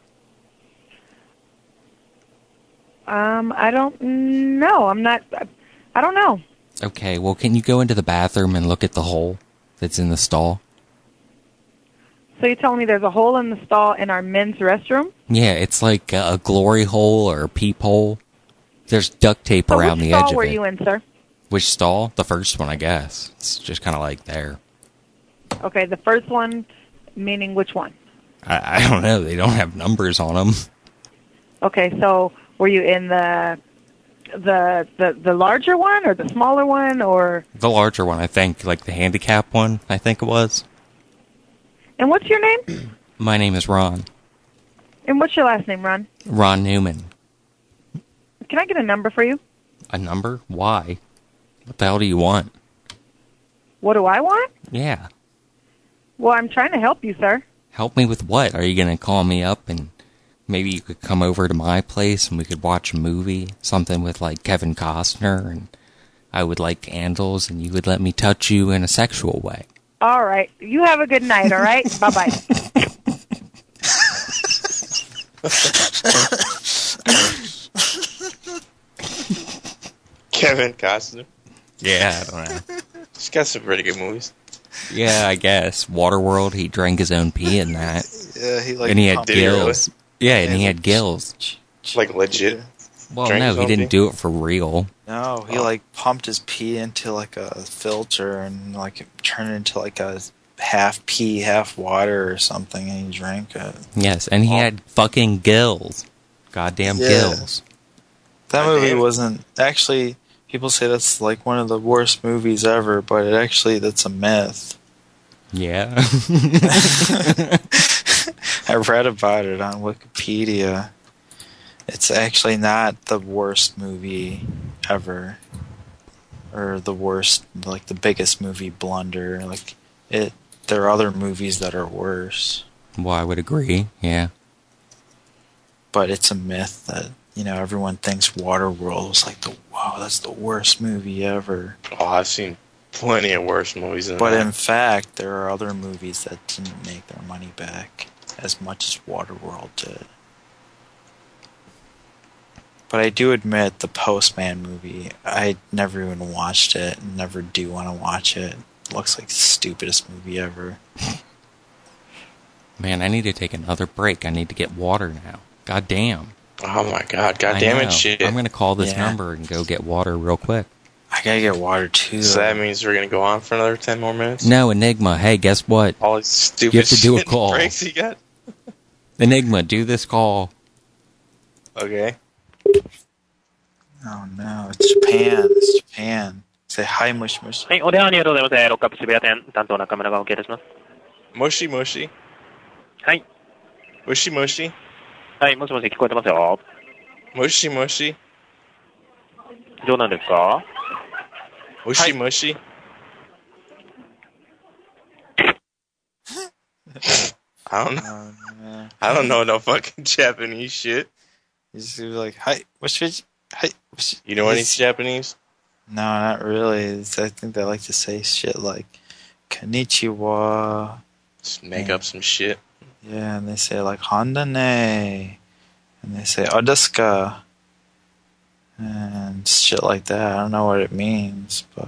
Um, I don't know. I'm not. I don't know. Okay, well, can you go into the bathroom and look at the hole that's in the stall? So you're telling me there's a hole in the stall in our men's restroom? Yeah, it's like a glory hole or a peephole. There's duct tape So around which the edge stall of were it. you in, sir? Which stall? The first one, I guess. It's just kind of like there. Okay, the first one, meaning which one? I, I don't know. They don't have numbers on them. Okay, so were you in the the the the larger one or the smaller one or? The larger one, I think, like the handicap one, I think it was. And what's your name? My name is Ron. And what's your last name, Ron? Ron Newman. Can I get a number for you? A number? Why? What the hell do you want? What do I want? Yeah. Well, I'm trying to help you, sir. Help me with what? Are you going to call me up and maybe you could come over to my place and we could watch a movie? Something with, like, Kevin Costner, and I would like candles and you would let me touch you in a sexual way. All right. You have a good night, all right? Bye-bye. Kevin Costner. Yeah, I don't know. He's got some pretty good movies. Yeah, I guess. Waterworld, he drank his own pee in that. Yeah, he like and he had pumped- gills. Yeah, and he had gills. Like legit. Well, Drank no, his he own didn't pee? do it for real. No, he like pumped his pee into like a filter and like it turned it into like a half pee, half water or something, and he drank it. Yes, and he had fucking gills. Goddamn Yeah. gills. That movie wasn't actually. People say that's like one of the worst movies ever, but it actually that's a myth. Yeah. I read about it on Wikipedia. It's actually not the worst movie ever, or the worst, like the biggest movie blunder. Like it, there are other movies that are worse. Well, I would agree. Yeah. But it's a myth that, you know, everyone thinks Waterworld was like the wow, that's the worst movie ever. Oh, I've seen plenty of worse movies than But that. in fact, there are other movies that didn't make their money back as much as Waterworld did. But I do admit the Postman movie, I never even watched it and never do want to watch it. It looks like the stupidest movie ever. Man, I need to take another break. I need to get water now. God damn. Oh my god, god I damn know. it, shit. I'm going to call this Yeah. number and go get water real quick. I gotta get water too. So that means we're gonna go on for another ten more minutes? No, Enigma, hey, guess what? All these stupid You have to do a shit call. breaks you got? Enigma, do this call. Okay. Oh no, it's Japan. It's Japan. Say hi, mush mush. はい、お電話ありがとうございます。えーロックアップ渋谷店担当中村がお受けいたします。 もしもしはい。 もしもしはい、もしもし聞こえてますよ。 もしもし冗談ですか？ もしもし、I don't know. I don't know no fucking Japanese shit. You just be like, hi, mush mush. Hi, mush. You know any It's- Japanese? No, not really. It's, I think they like to say shit like konnichiwa. Just make up some shit. Yeah, and they say like Honda ne, and they say Odeska, and shit like that. I don't know what it means, but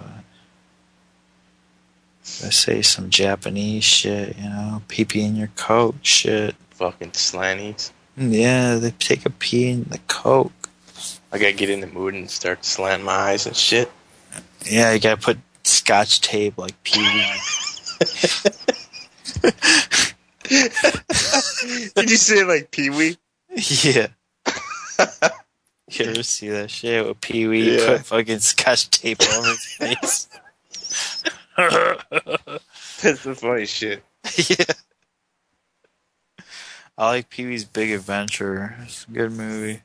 they say some Japanese shit, you know, pee pee in your coat shit. Fucking slanties. Yeah, they take a pee in the coke. I gotta get in the mood and start to slant my eyes and shit. Yeah, you gotta put scotch tape like Pee Wee. Did you say it like Pee Wee? Yeah. You ever see that shit with Pee Wee? Yeah. Put fucking scotch tape over his face. That's the funny shit. Yeah. I like Pee Wee's Big Adventure. It's a good movie.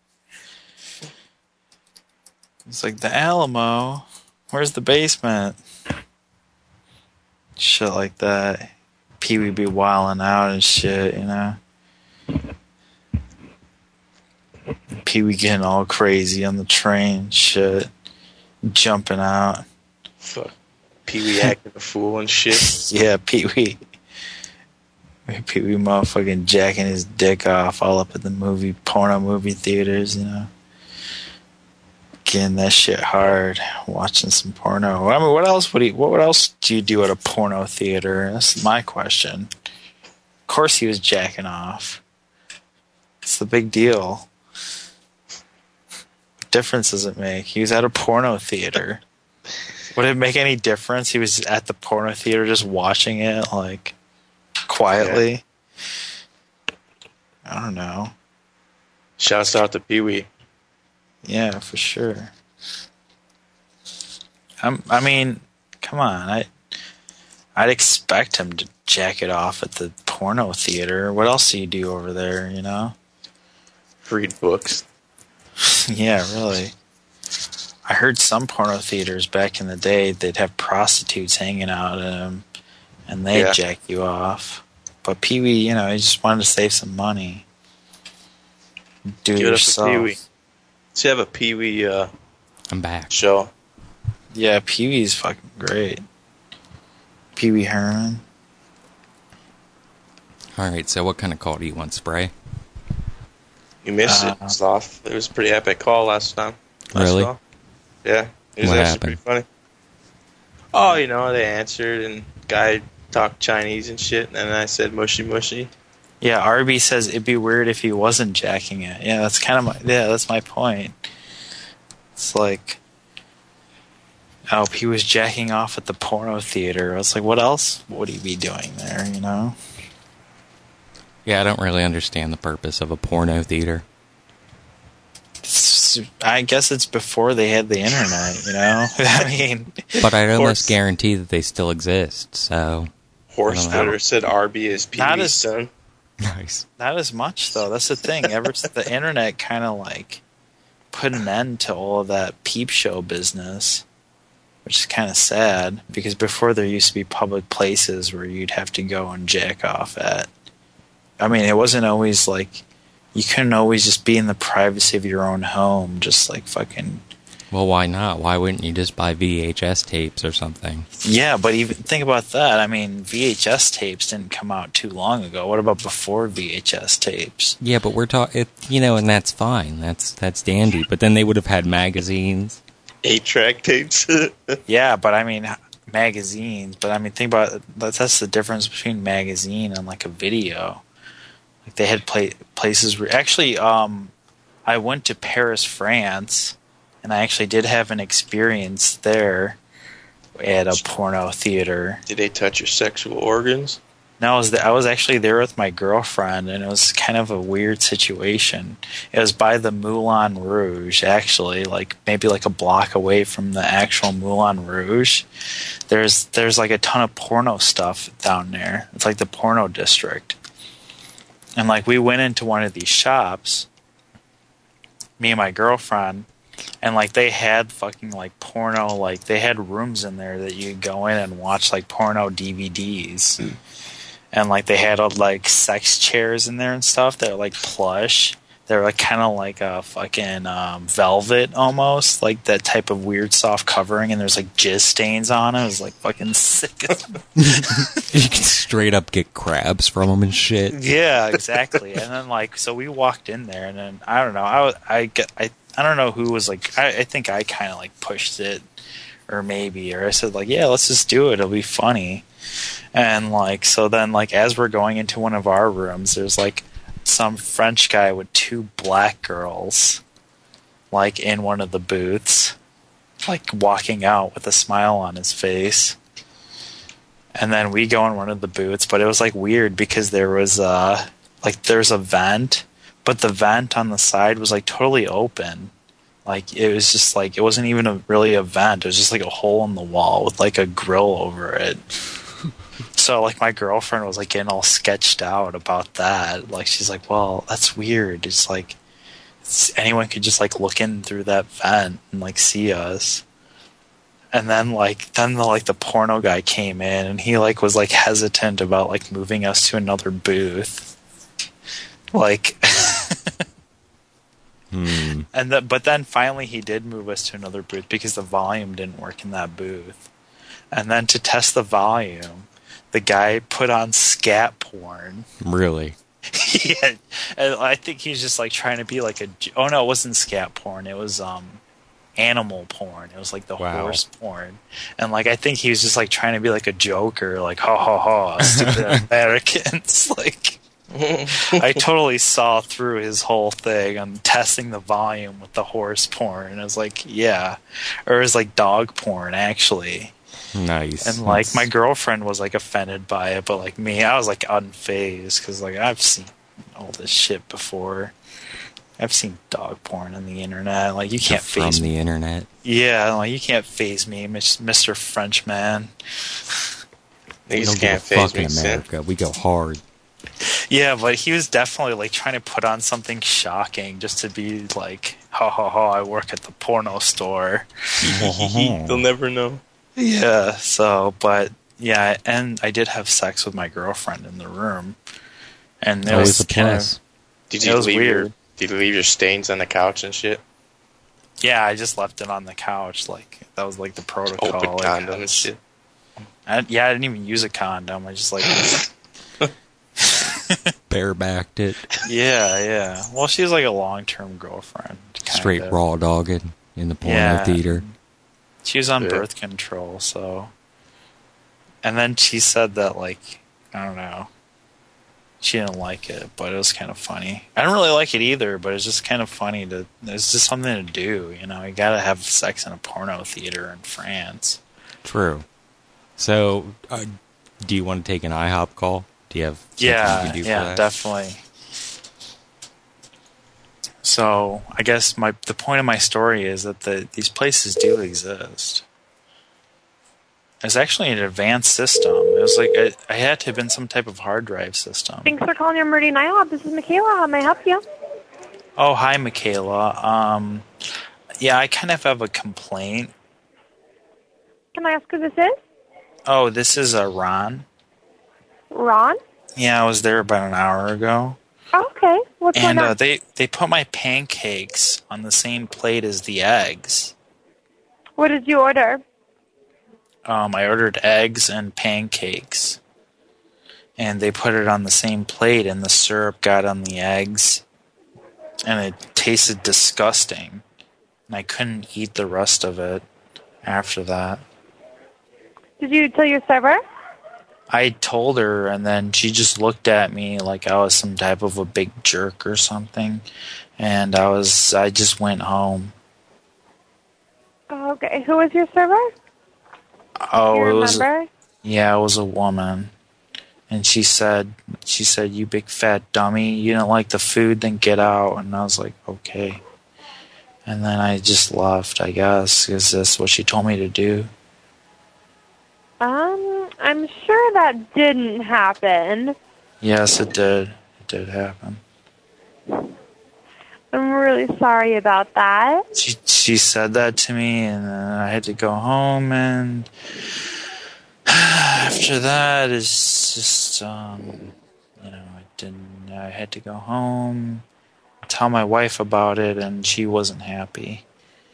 It's like the Alamo. Where's the basement? Shit like that. Pee Wee be wilding out and shit, you know. Pee Wee getting all crazy on the train, shit, jumping out. Fuck. Pee Wee acting a fool and shit. Yeah, Pee Wee. Pee Wee motherfucking jacking his dick off all up at the movie, porno movie theaters, you know. Getting that shit hard, watching some porno. I mean, what else would he? What else do you do at a porno theater? That's my question. course he was jacking off. It's the big deal. What difference does it make? He was at a porno theater. Would it make any difference? He was at the porno theater just watching it, like, quietly. Yeah. I don't know. Shouts out to Pee-wee. Yeah, for sure. I'm, I mean, come on. I, I'd expect him to jack it off at the porno theater. What else do you do over there, you know? Read books. Yeah, really. I heard some porno theaters back in the day, they'd have prostitutes hanging out in them, and they'd Yeah. jack you off. But Pee-wee, you know, he just wanted to save some money. Do it Give it up for yourself. Pee-wee. Let's have a Pee-wee uh, I'm back. show. Yeah, Pee-wee's fucking great. Pee-wee Herman. Alright, so what kind of call do you want, Spray? You missed Uh, it, Sloth. It was a pretty epic call last time. Last Really? call. Yeah. It was What actually happened? pretty funny. Oh, you know, they answered, and guy talked Chinese and shit, and then I said mushy mushy. Yeah, Arby says it'd be weird if he wasn't jacking it. Yeah, that's kind of my yeah, that's my point. It's like, oh, he was jacking off at the porno theater. I was like, what else would he be doing there? You know? Yeah, I don't really understand the purpose of a porno theater. It's, I guess it's before they had the internet. You know? I mean, But I'd Horse- almost guarantee that they still exist, so... Horse I don't know. Twitter said R B is Not Pee-wee's as- son. Nice. not as much though. That's the thing. Ever the internet kind of like put an end to all of that peep show business, which is kind of sad because before there used to be public places where you'd have to go and jack off at. I mean, it wasn't always like you couldn't always just be in the privacy of your own home, just like fucking. Well, why not? Why wouldn't you just buy V H S tapes or something? Yeah, but even think about that. I mean, V H S tapes didn't come out too long ago. What about before V H S tapes? Yeah, but we're talking, you know, and that's fine. That's that's dandy. But then they would have had magazines. Eight-track tapes. Yeah, but I mean magazines. But I mean, think about it. That's, that's the difference between magazine and like a video. Like they had play, places where actually, um, I went to Paris, France, and I actually did have an experience there at a porno theater. Did they touch your sexual organs? No, I was I was actually there with my girlfriend, and it was kind of a weird situation. It was by the Moulin Rouge, actually, like maybe like a block away from the actual Moulin Rouge. There's there's like a ton of porno stuff down there. It's like the porno district. And like we went into one of these shops, me and my girlfriend, and like they had fucking like porno, like they had rooms in there that you could go in and watch like porno D V Ds. Mm. And like they had uh, like sex chairs in there and stuff that are like plush. They're like kind of like a fucking um, velvet almost, like that type of weird soft covering. And there's like jizz stains on it. It was like fucking sick. You can straight up get crabs from them and shit. Yeah, exactly. And then like so we walked in there, and then I don't know. I was, I get I I don't know who was like. I, I think I kind of like pushed it, or maybe, or I said like, yeah, let's just do it. It'll be funny. And like so then like as we're going into one of our rooms, there's like some French guy with two black girls like in one of the booths, like walking out with a smile on his face. And then we go in one of the booths, but it was like weird because there was uh like there's a vent, but the vent on the side was like totally open. Like it was just like it wasn't even a, really a vent. It was just like a hole in the wall with like a grill over it. So, like, my girlfriend was, like, getting all sketched out about that. Like, she's like, well, that's weird. It's like, it's, anyone could just, like, look in through that vent and, like, see us. And then, like, then, the, like, the porno guy came in, and he, like, was, like, hesitant about, like, moving us to another booth. Like... hmm. And the, But then, finally, he did move us to another booth because the volume didn't work in that booth. And then, to test the volume... the guy put on scat porn. Really? Yeah, and I think he's just like trying to be like a. Oh no, it wasn't scat porn. It was um, animal porn. It was like the Wow. horse porn. And like I think he was just like trying to be like a joker, like ha ha ha, stupid Americans. Like I totally saw through his whole thing on testing the volume with the horse porn. I was like, yeah. Or it was like dog porn actually. Nice. And like That's- my girlfriend was like offended by it, but like me, I was like unfazed because like I've seen all this shit before. I've seen dog porn on the internet. Like you can't from phase the me. internet. Yeah, like you can't phase me, Mister Frenchman. We Niggas don't can't give a phase fuck me, in Sid. America. We go hard. Yeah, but he was definitely like trying to put on something shocking just to be like, ha ha ha, I work at the porno store. They'll never know. Yeah, so, but yeah, and I did have sex with my girlfriend in the room. And it Always was a kind plus. of, Did it you was leave weird. your Did you leave your stains on the couch and shit? Yeah, I just left it on the couch. Like that was like the protocol. Open like, condom I and was- shit. I, yeah, I didn't even use a condom. I just like, Barebacked it. yeah, yeah. Well, she was like a long-term girlfriend. kinda. Straight raw dogging in the porno Yeah. theater. She was on Yeah. birth control, so. And then she said that like, I don't know. She didn't like it, but it was kind of funny. I don't really like it either, but it's just kind of funny to. It's just something to do, you know. You gotta have sex in a porno theater in France. True. So, uh, do you want to take an IHOP call? Do you have something Yeah, you can do for yeah, that? definitely. So I guess my the point of my story is that the these places do exist. It's actually an advanced system. It was like it, I had to have been some type of hard drive system. Thanks for calling your Meridian IHOP. This is Michaela. How may I help you? Oh, hi, Michaela. Um, yeah, I kind of have a complaint. Can I ask who this is? Oh, this is uh, Ron. Ron? Yeah, I was there about an hour ago. Oh, okay. What's And going on? uh, they, they put my pancakes on the same plate as the eggs. What did you order? Um, I ordered eggs and pancakes. And they put it on the same plate, and the syrup got on the eggs. And it tasted disgusting. And I couldn't eat the rest of it after that. Did you tell your server? I told her, and then she just looked at me like I was some type of a big jerk or something. And I was, I just went home. Oh, okay. Who was your server? Oh, Do you it was, remember? yeah, it was a woman. And she said, she said, you big fat dummy, you didn't like the food, then get out. And I was like, okay. And then I just left, I guess, because that's what she told me to do. Um, I'm sure that didn't happen. Yes, it did. It did happen. I'm really sorry about that. She she said that to me, and then I had to go home, and after that, it's just, um, you know, I didn't, I had to go home, tell my wife about it, and she wasn't happy.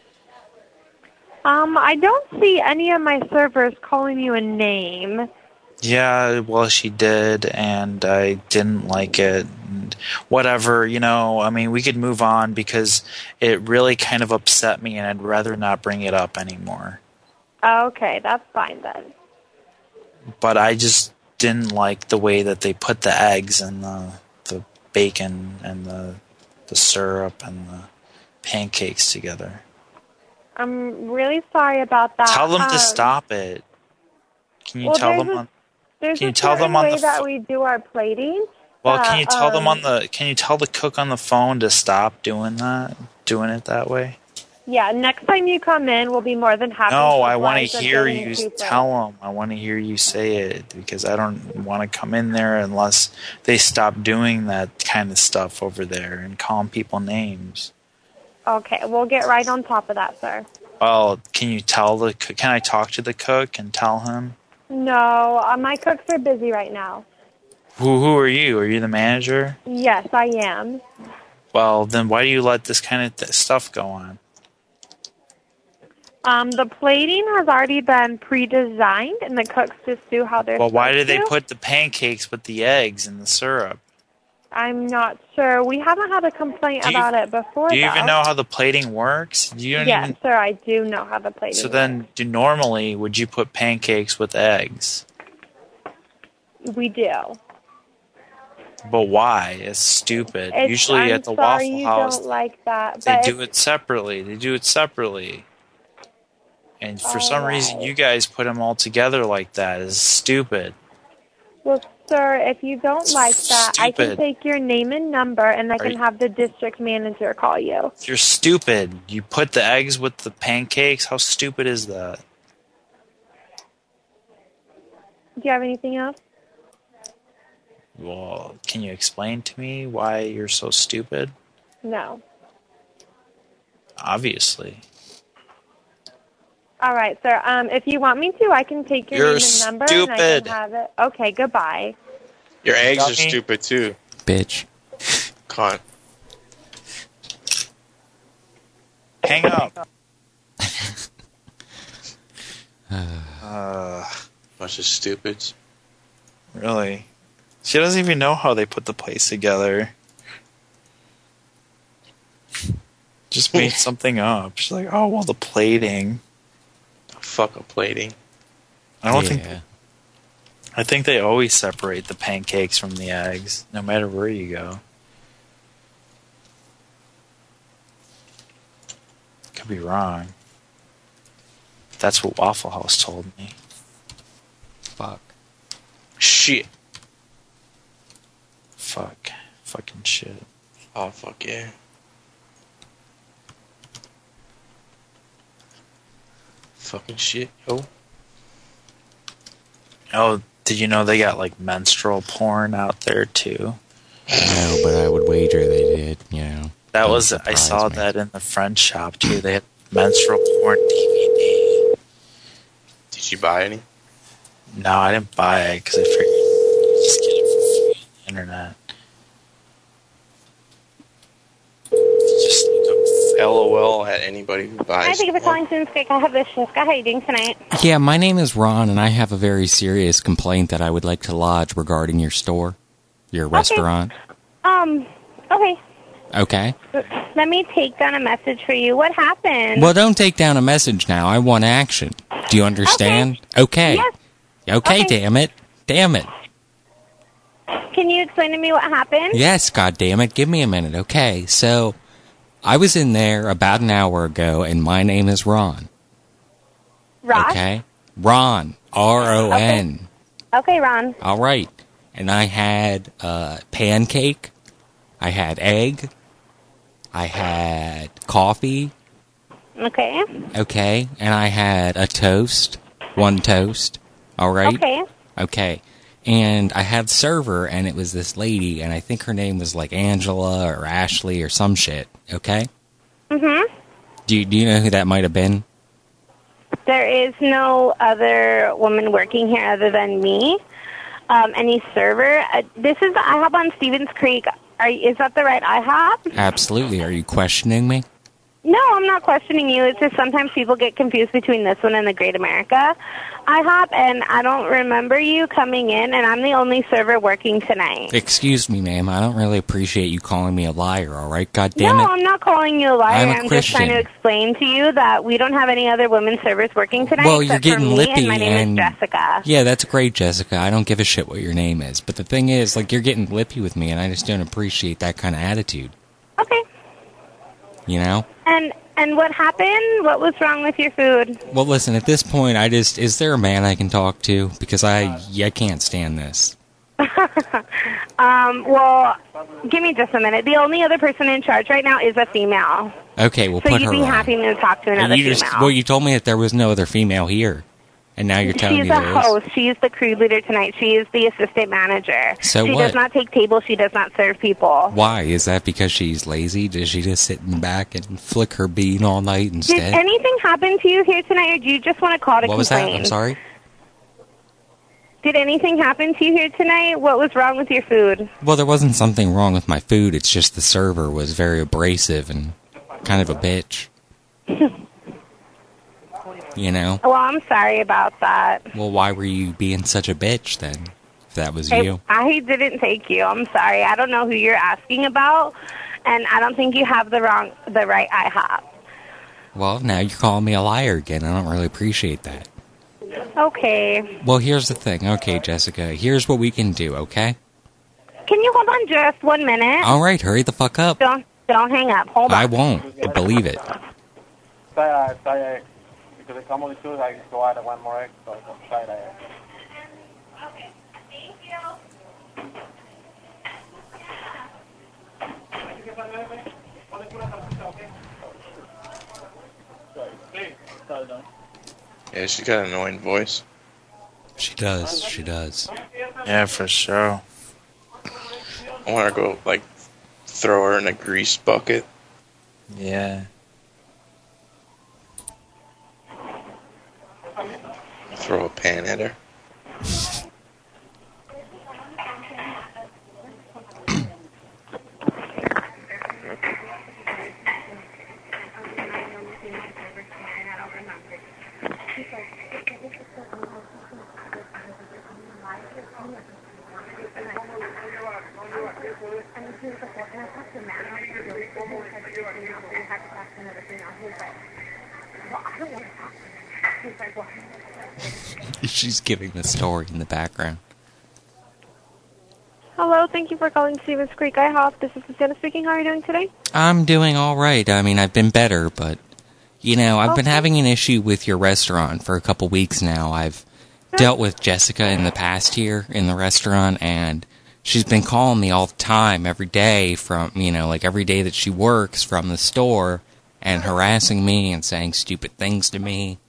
Um, I don't see any of my servers calling you a name. Yeah, well, she did, and I didn't like it, and whatever, you know, I mean, we could move on because it really kind of upset me, and I'd rather not bring it up anymore. Okay, that's fine then. But I just didn't like the way that they put the eggs and the the bacon and the the syrup and the pancakes together. I'm really sorry about that. Tell them Um, to stop it. Can you well, tell there's them a- on? There's Can you a tell them certain on way the that pho- we do our plating. Well, that, can you tell them on um, the? Can you tell the cook on the phone to stop doing that? Doing it that way? Yeah, next time you come in, we'll be more than happy. No, to I want oblige to us hear getting you to tell them. I want to hear you say it because I don't want to come in there unless they stop doing that kind of stuff over there and calling people names. Okay, we'll get right on top of that, sir. Well, can you tell the? coo- Can I talk to the cook and tell him? No, uh, my cooks are busy right now. Who Who are you? Are you the manager? Yes, I am. Well, then why do you let this kind of th- stuff go on? Um, the plating has already been pre-designed, and the cooks just do how they're Well, why did supposed they to. put the pancakes with the eggs and the syrup? I'm not sure. We haven't had a complaint Do you- about it before, Do you though. even know how the plating works? Do you don't Yes, even... sir, I do know how the plating So then, do normally, would you put pancakes with eggs? works. We do. But why? It's stupid. It's, Usually I'm at the sorry Waffle you House, don't like that, they but do it separately. They do it separately. And for some reason, you guys put them all together like that. It's stupid. well, sir, if you don't like that, I can Stupid. take your name and number, and I Are can you- have the district manager call you. You're stupid. You put the eggs with the pancakes? How stupid is that? Do you have anything else? Well, can you explain to me why you're so stupid? No. Obviously. All right, sir. Um, if you want me to, I can take your You're name and number, and I stupid. can have it. Okay, goodbye. Your eggs are Dummy. stupid too. Bitch. Cunt. Hang up. uh, Bunch of stupids. really? She doesn't even know how they put the place together. Just made something up. She's like, oh, well, the plating. Fucking plating. I don't Yeah. think... I think they always separate the pancakes from the eggs, no matter where you go. Could be wrong. That's what Waffle House told me. Fuck. Shit. Fuck. Fucking shit. Oh, fuck yeah. Fucking shit, yo. Oh, did you know they got like menstrual porn out there too? No, but I would wager they did, you know. That Don't was I surprise saw me. that in the French shop too. They had menstrual porn D V D. Did you buy any? No, I didn't buy it because I figured you just get it for free on the internet. Just look up LOL at anybody who buys. Hi, thank you for calling Simscape. I have this Shifka. How are you doing tonight? Yeah, my name is Ron, and I have a very serious complaint that I would like to lodge regarding your store, your restaurant. Um, okay. Okay. Let me take down a message for you. What happened? Well, don't take down a message now. I want action. Do you understand? Okay. Yes. Okay, Okay. damn it. Damn it. Can you explain to me what happened? Yes, God damn it. Give me a minute. Okay, so I was in there about an hour ago, and my name is Ron. Ross? Okay? Ron. R O N. Okay, Ron. All right. And I had uh, pancake. I had egg. I had coffee. Okay. Okay. And I had a toast. One toast. All right? Okay. Okay. And I had server, and it was this lady, and I think her name was like Angela or Ashley or some shit. Okay? Mm-hmm. Do you, do you know who that might have been? There is no other woman working here other than me. Um, any server. Uh, this is the IHOP on Stevens Creek. Are, is that the right IHOP? Absolutely. Are you questioning me? No, I'm not questioning you. It's just sometimes people get confused between this one and the Great America IHOP, and I don't remember you coming in, and I'm the only server working tonight. Excuse me, ma'am. I don't really appreciate you calling me a liar, all right? God damn no, it. I'm not calling you a liar. I'm a I'm just trying to Christian. explain to you that we don't have any other women servers working tonight Well, you're except for getting me, lippy, and my name and is Jessica. yeah, that's great, Jessica. I don't give a shit what your name is, but the thing is, like, you're getting lippy with me, and I just don't appreciate that kind of attitude. Okay. You know? And and what happened? What was wrong with your food? Well, listen. At this point, I just is there a man I can talk to because I I can't stand this. um, well, give me just a minute. The only other person in charge right now is a female. Okay, we'll so put you'd her be on. happy to talk to And another you just female. well, you told me that there was no other female here, and now you're telling She's me a there is. host. She's the crew leader tonight. She is the assistant manager. So she what? does not take tables. She does not serve people. Why is that? Because she's lazy? Does she just sit in back and flick her bean all night Did instead? anything happen to you here tonight, or do you just want to call to What was that? complain? I'm sorry. Did anything happen to you here tonight? What was wrong with your food? Well, there wasn't something wrong with my food. It's just the server was very abrasive and kind of a bitch. You know? Well, I'm sorry about that. Well, why were you being such a bitch then? If that was Hey, you. I didn't take you. I'm sorry. I don't know who you're asking about, and I don't think you have the wrong, the right IHOP. Well, now you're calling me a liar again. I don't really appreciate that. Okay. Well, here's the thing. Okay, Jessica, here's what we can do, okay? Can you hold on just one minute? All right, hurry the fuck up. Don't don't hang up. Hold on. I won't. Believe it. Sorry, sorry, because I come only two, I just go out one more egg, so sorry. Okay. Thank you. Yeah, she's got an annoying voice. She does. She does. Yeah, for sure. I want to go, like, throw her in a grease bucket. Yeah. Throw a pan at her. She's giving the story in the background. Hello, thank you for calling Stevens Creek IHOP. This is Luciana speaking. How are you doing today? I'm doing all right. I mean, I've been better, but, you know, I've been having an issue with your restaurant for a couple weeks now. I've dealt with Jessica in the past here in the restaurant, and she's been calling me all the time, every day from, you know, like every day that she works from the store, and harassing me and saying stupid things to me.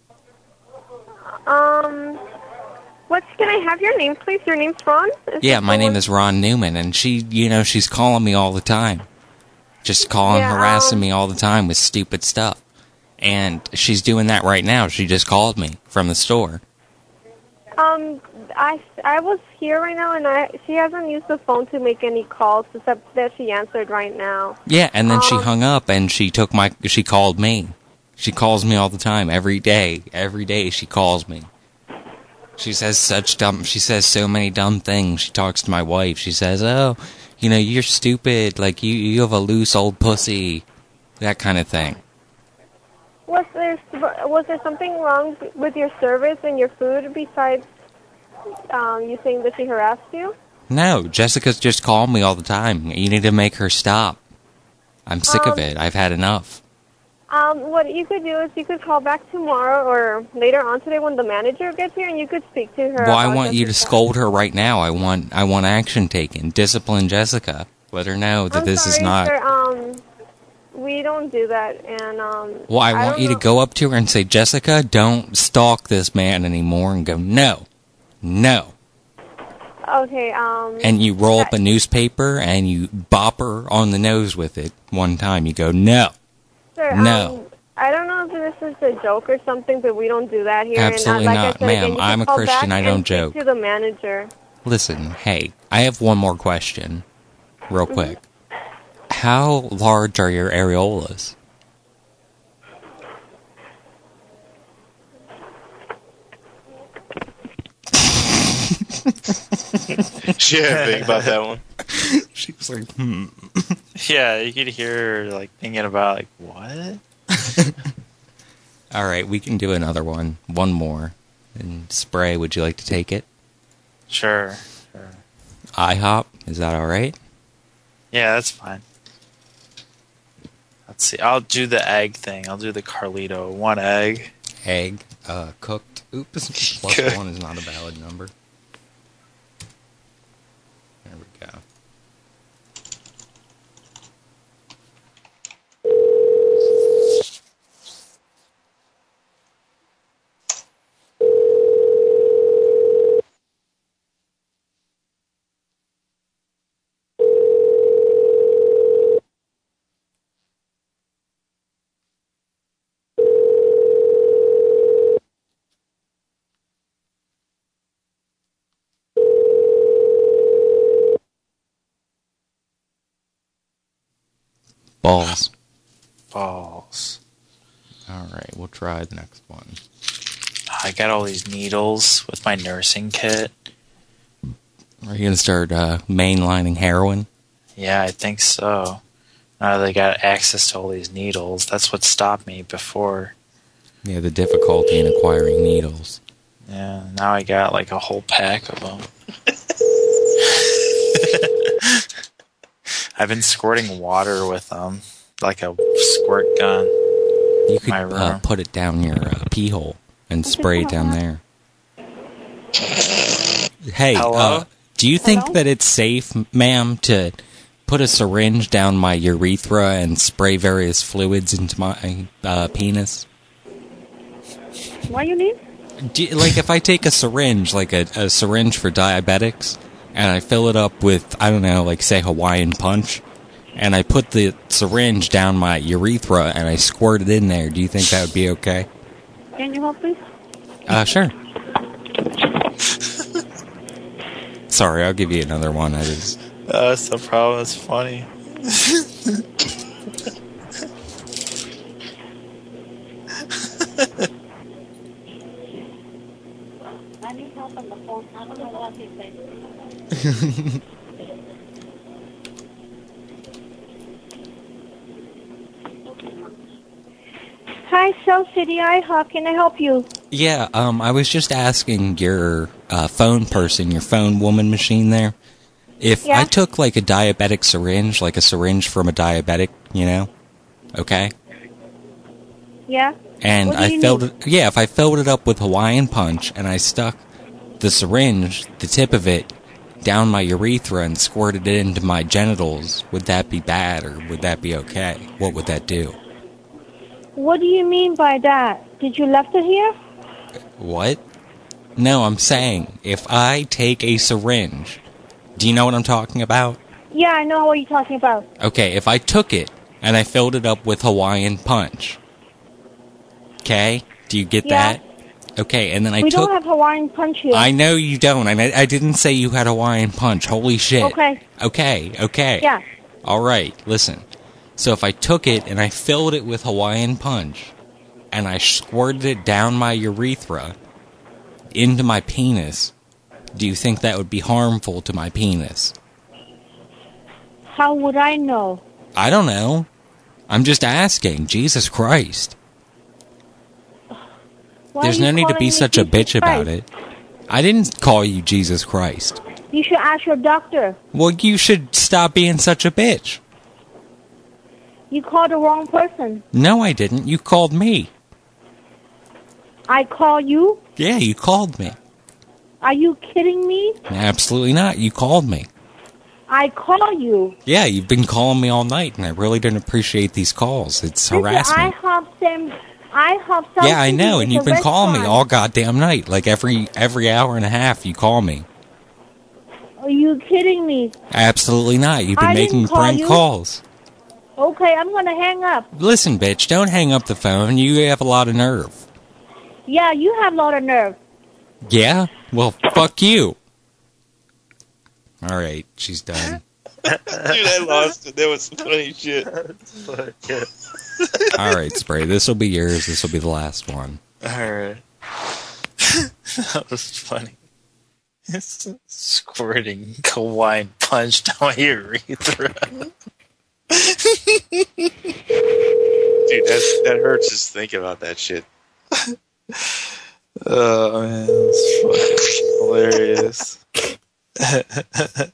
Um, what's, can I have your name, please? Your name's Ron? Is Yeah, this my the name one- is Ron Newman, and she, you know, she's calling me all the time. Just calling, Yeah, harassing um, me all the time with stupid stuff. And she's doing that right now. She just called me from the store. Um, I, I was here right now, and I she hasn't used the phone to make any calls, except that she answered right now. Yeah, and then she Um, hung up, and she took my, she called me. She calls me all the time, every day. Every day she calls me. She says such dumb, she says so many dumb things. She talks to my wife. She says, oh, you know, you're stupid. Like, you, you have a loose old pussy. That kind of thing. Was there was there something wrong with your service and your food besides um, you saying that she harassed you? No, Jessica's just called me all the time. You need to make her stop. I'm sick Um, of it. I've had enough. Um, what you could do is you could call back tomorrow or later on today when the manager gets here, and you could speak to her. Well, I about want you to Jessica. scold her right now. I want I want action taken. Discipline Jessica. Let her know that I'm this sorry, is not... Sir, um, we don't do that, and um. Well, I want don't you to know- go up to her and say, Jessica, don't stalk this man anymore, and go, no, no. Okay, um. And you roll up a newspaper and you bop her on the nose with it one time. You go, no, Sir, no. Um, I don't know if this is a joke or something, but we don't do that here. Absolutely and, uh, like not, I said, ma'am. again, you I'm can a call Christian. back I don't and speak joke. to the manager. Listen, hey, I have one more question, real quick. How large are your areolas? She had big about that one. She was like, hmm. Yeah, you could hear her, like, thinking about, like, what? All right, we can do another one. One more. And Spray, would you like to take it? Sure. Sure. IHOP, is that all right? Yeah, that's fine. Let's see. I'll do the egg thing. I'll do the Carlito. One egg. Egg, uh, cooked. Oops, plus Good. one is not a valid number. There we go. Balls. Balls. All right, we'll try the next one. I got all these needles with my nursing kit. Are you gonna start uh, mainlining heroin? Yeah, I think so. Now they got access to all these needles. That's what stopped me before. Yeah, the difficulty in acquiring needles. Yeah, now I got like a whole pack of them. I've been squirting water with them, like a squirt gun. You could uh, put it down your uh, pee hole and spray it down there. Hey, uh, do you think Hello? that it's safe, ma'am, to put a syringe down my urethra and spray various fluids into my uh, penis? What you need? Do you, like, if I take a syringe, like a, a syringe for diabetics, and I fill it up with, I don't know, like, say, Hawaiian Punch, and I put the syringe down my urethra and I squirt it in there, do you think that would be okay? Can you help, please? Uh, sure. Sorry, I'll give you another one. I just... Oh, that's the problem. It's funny. I need help on the phone. I don't know what he's saying. Hi, South City I How can I help you? Yeah, um, I was just asking your uh, phone person, your phone woman machine there, if Yeah? I took like a diabetic syringe, like a syringe from a diabetic, you know, okay, Yeah? and What do I you filled need? it, yeah, if I filled it up with Hawaiian Punch and I stuck the syringe, the tip of it, down my urethra and squirted it into my genitals, would that be bad or would that be okay? What would that do? What do you mean by that? Did you left it here? What? No, I'm saying, if I take a syringe, do you know what I'm talking about? Yeah, I know what you're talking about. Okay, if I took it and I filled it up with Hawaiian Punch, okay, do you get Yeah. that? Okay, and then I we took... don't have Hawaiian Punch here. I know you don't, and I, I didn't say you had Hawaiian Punch. Holy shit. Okay. Okay, okay. Yeah. All right, listen. So if I took it and I filled it with Hawaiian Punch and I squirted it down my urethra into my penis, do you think that would be harmful to my penis? How would I know? I don't know. I'm just asking. Jesus Christ. Why There's are no you need to calling be me such a Jesus bitch about Christ? it. I didn't call you Jesus Christ. You should ask your doctor. Well, you should stop being such a bitch. You called the wrong person. No, I didn't. You called me. I call you? Yeah, you called me. Are you kidding me? Absolutely not. You called me. I call you. Yeah, you've been calling me all night, and I really didn't appreciate these calls. It's Listen, harassment. I have some. I have some. Yeah, I know, and you've been calling me all goddamn night. Like every every hour and a half, you call me. Are you kidding me? Absolutely not. You've been I didn't making call prank you. calls. Okay, I'm gonna hang up. Listen, bitch, don't hang up the phone. You have a lot of nerve. Yeah, you have a lot of nerve. Yeah? Well, fuck you. All right, she's done. Dude, I lost it. That was some funny shit. All right, Spray, this will be yours. This will be the last one. Alright. That was funny. It's squirting Hawaiian Punch down my urethra. Dude, that, that hurts just thinking about that shit. Oh, man, that's fucking hilarious.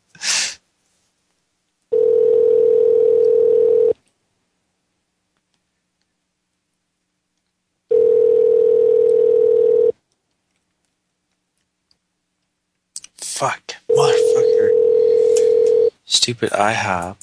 Fuck, motherfucker. Stupid IHOP.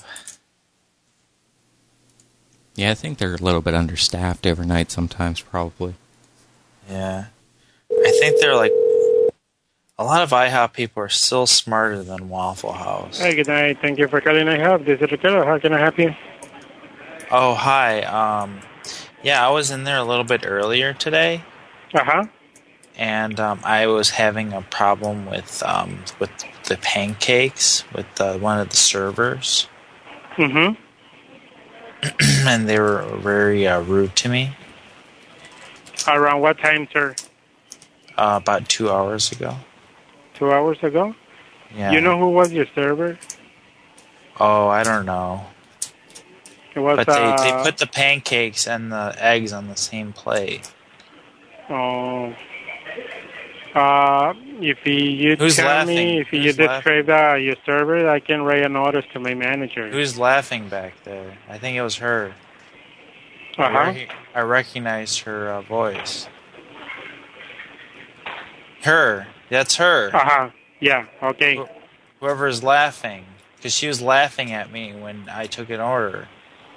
Yeah, I think they're a little bit understaffed overnight sometimes, probably. Yeah. I think they're like... A lot of IHOP people are still smarter than Waffle House. Hi, good night. Thank you for calling IHOP. This is Ricardo. How can I help you? Oh, hi. Um, yeah, I was in there a little bit earlier today. Uh-huh. And um, I was having a problem with um, with the pancakes with uh, one of the servers. Mm-hmm. And they were very uh, rude to me. Around what time, sir? Uh, about two hours ago. Two hours ago? Yeah. You know who was your server? Oh, I don't know. It was. But they, uh, they put the pancakes and the eggs on the same plate. Oh. Uh, if you, you Who's tell laughing? me, if you Who's describe uh, your server, I can write a notice to my manager. Who's laughing back there? I think it was her. Uh-huh. I, rec- I recognized her uh, voice. Her. That's her. Uh-huh. Yeah, okay. Wh- Whoever's laughing. Because she was laughing at me when I took an order.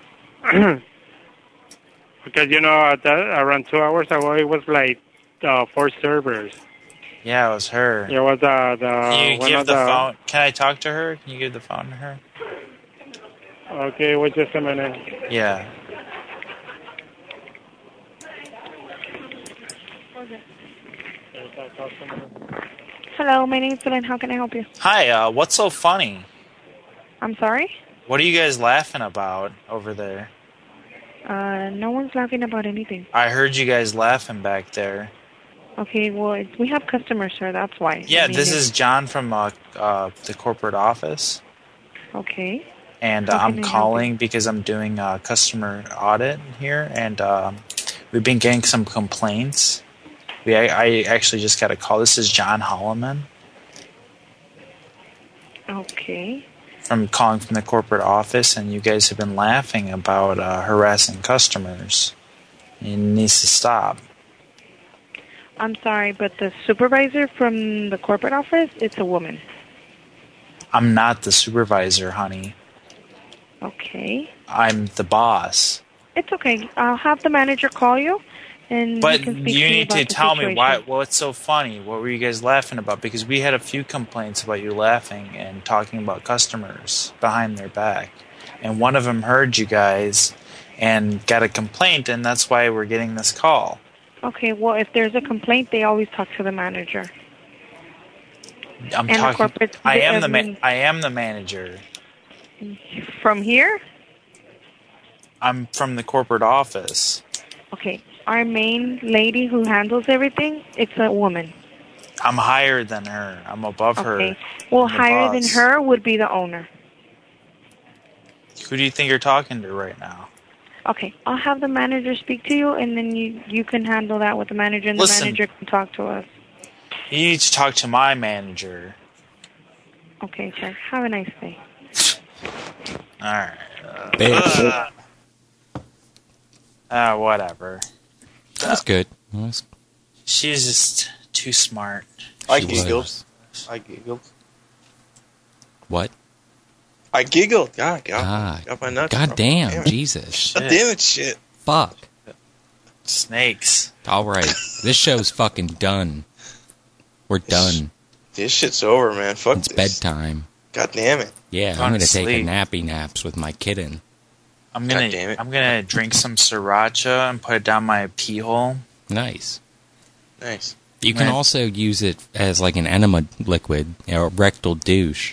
Because, you know, at the, around two hours ago, it was like uh, four servers. Yeah, it was her. It was uh, the... Can you one give of the, the phone? Can I talk to her? Can you give the phone to her? Okay, wait just a minute. Yeah. Hello, my name is Ellen. How can I help you? Hi, uh, what's so funny? I'm sorry? What are you guys laughing about over there? Uh, no one's laughing about anything. I heard you guys laughing back there. Okay, well, it's, we have customers, sir. That's why. Yeah, I mean, this it's- is John from uh, uh, the corporate office. Okay. And How uh, can I'm I help calling because I'm doing a customer audit here, and um, we've been getting some complaints. We, I, I actually just got a call. This is John Holloman Okay. from calling from the corporate office, and you guys have been laughing about uh, harassing customers. It needs to stop. I'm sorry, but the supervisor from the corporate office, it's a woman. I'm not the supervisor, honey. Okay. I'm the boss. It's okay. I'll have the manager call you, and But he can you speak to you need about to the tell me situation. why. What's so funny? What were you guys laughing about? Because we had a few complaints about you laughing and talking about customers behind their back, and one of them heard you guys and got a complaint, and that's why we're getting this call. Okay, well, if there's a complaint, they always talk to the manager. I'm And the talking. corporate- I am the I ma- mean- I am the manager. From here? I'm from the corporate office. Okay. Our main lady who handles everything, it's a woman. I'm higher than her. I'm above Okay. her. Well, I'm the higher than boss. her would be the owner. Who do you think you're talking to right now? Okay, I'll have the manager speak to you, and then you, you can handle that with the manager, and Listen. the manager can talk to us. You need to talk to my manager. Okay, sir. Have a nice day. All right. Uh, Bitch. uh, whatever. That's good. That's, She's just too smart. I She giggled. was. I giggled. what? I giggled. God, God, Ah, got my nuts. God bro. damn, Damn it. Jesus. God damn it, shit. Fuck. Snakes. All right. This show's fucking done. We're done. This shit's over, man. Fuck It's this. bedtime. God damn it. Yeah, Gone I'm going to to take a sleep. nappy naps with my kitten. I'm God gonna. damn it. I'm gonna drink some sriracha and put it down my pee hole. Nice. Nice. You can Man. also use it as like an enema liquid or rectal douche.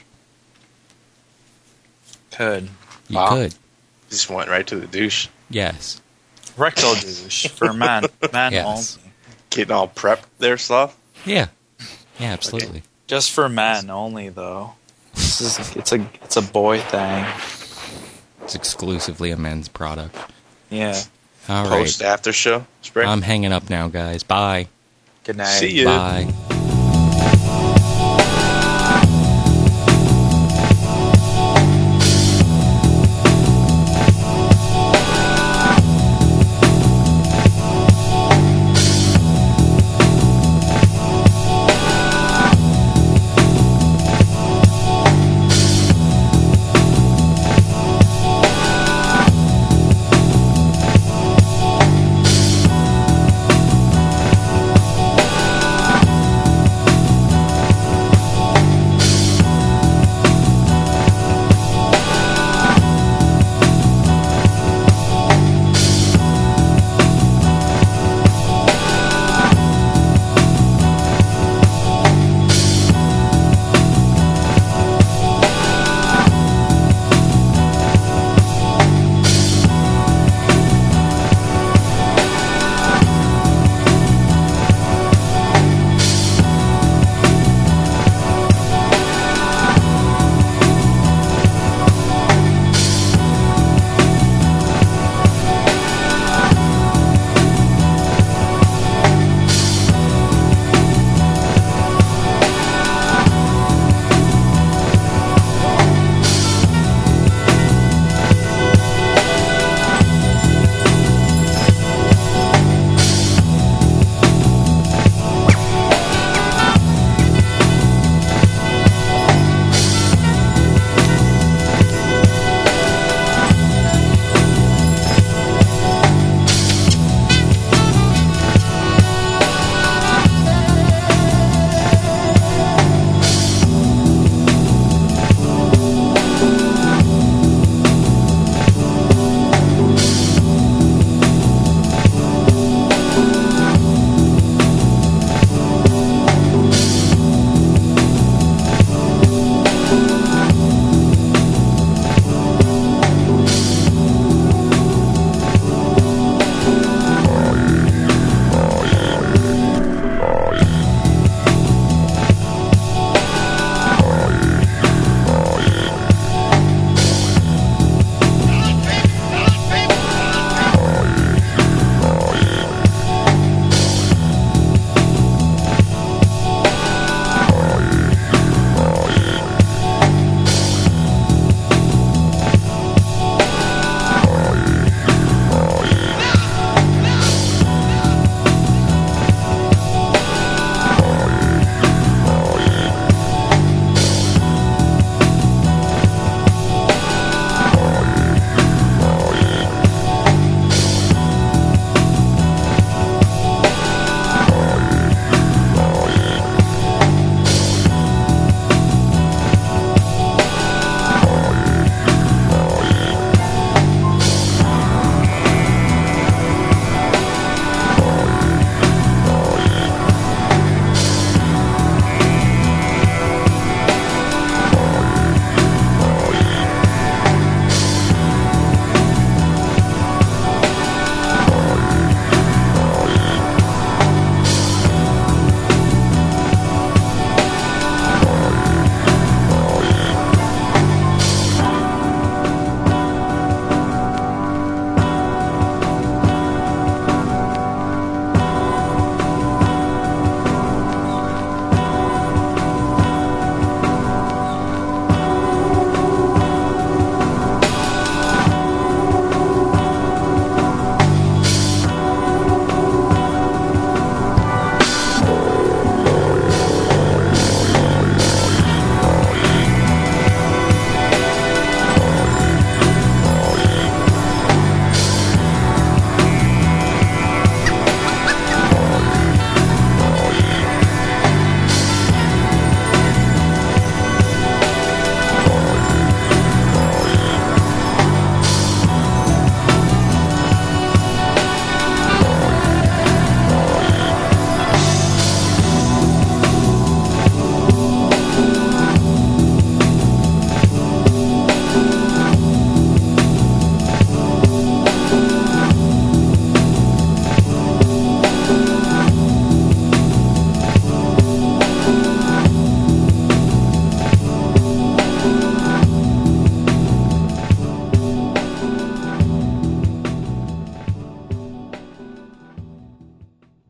Could You Wow. could. Just went right to the douche. Yes. rectal douche for men. Men Yes. only. Getting all prepped there, Slav? Yeah. Yeah, absolutely. Just for men only, though. This is, it's a it's a boy thing. It's exclusively a men's product. Yeah. All right. Post after show spray. I'm hanging up now, guys. Bye. Good night. See ya. Bye.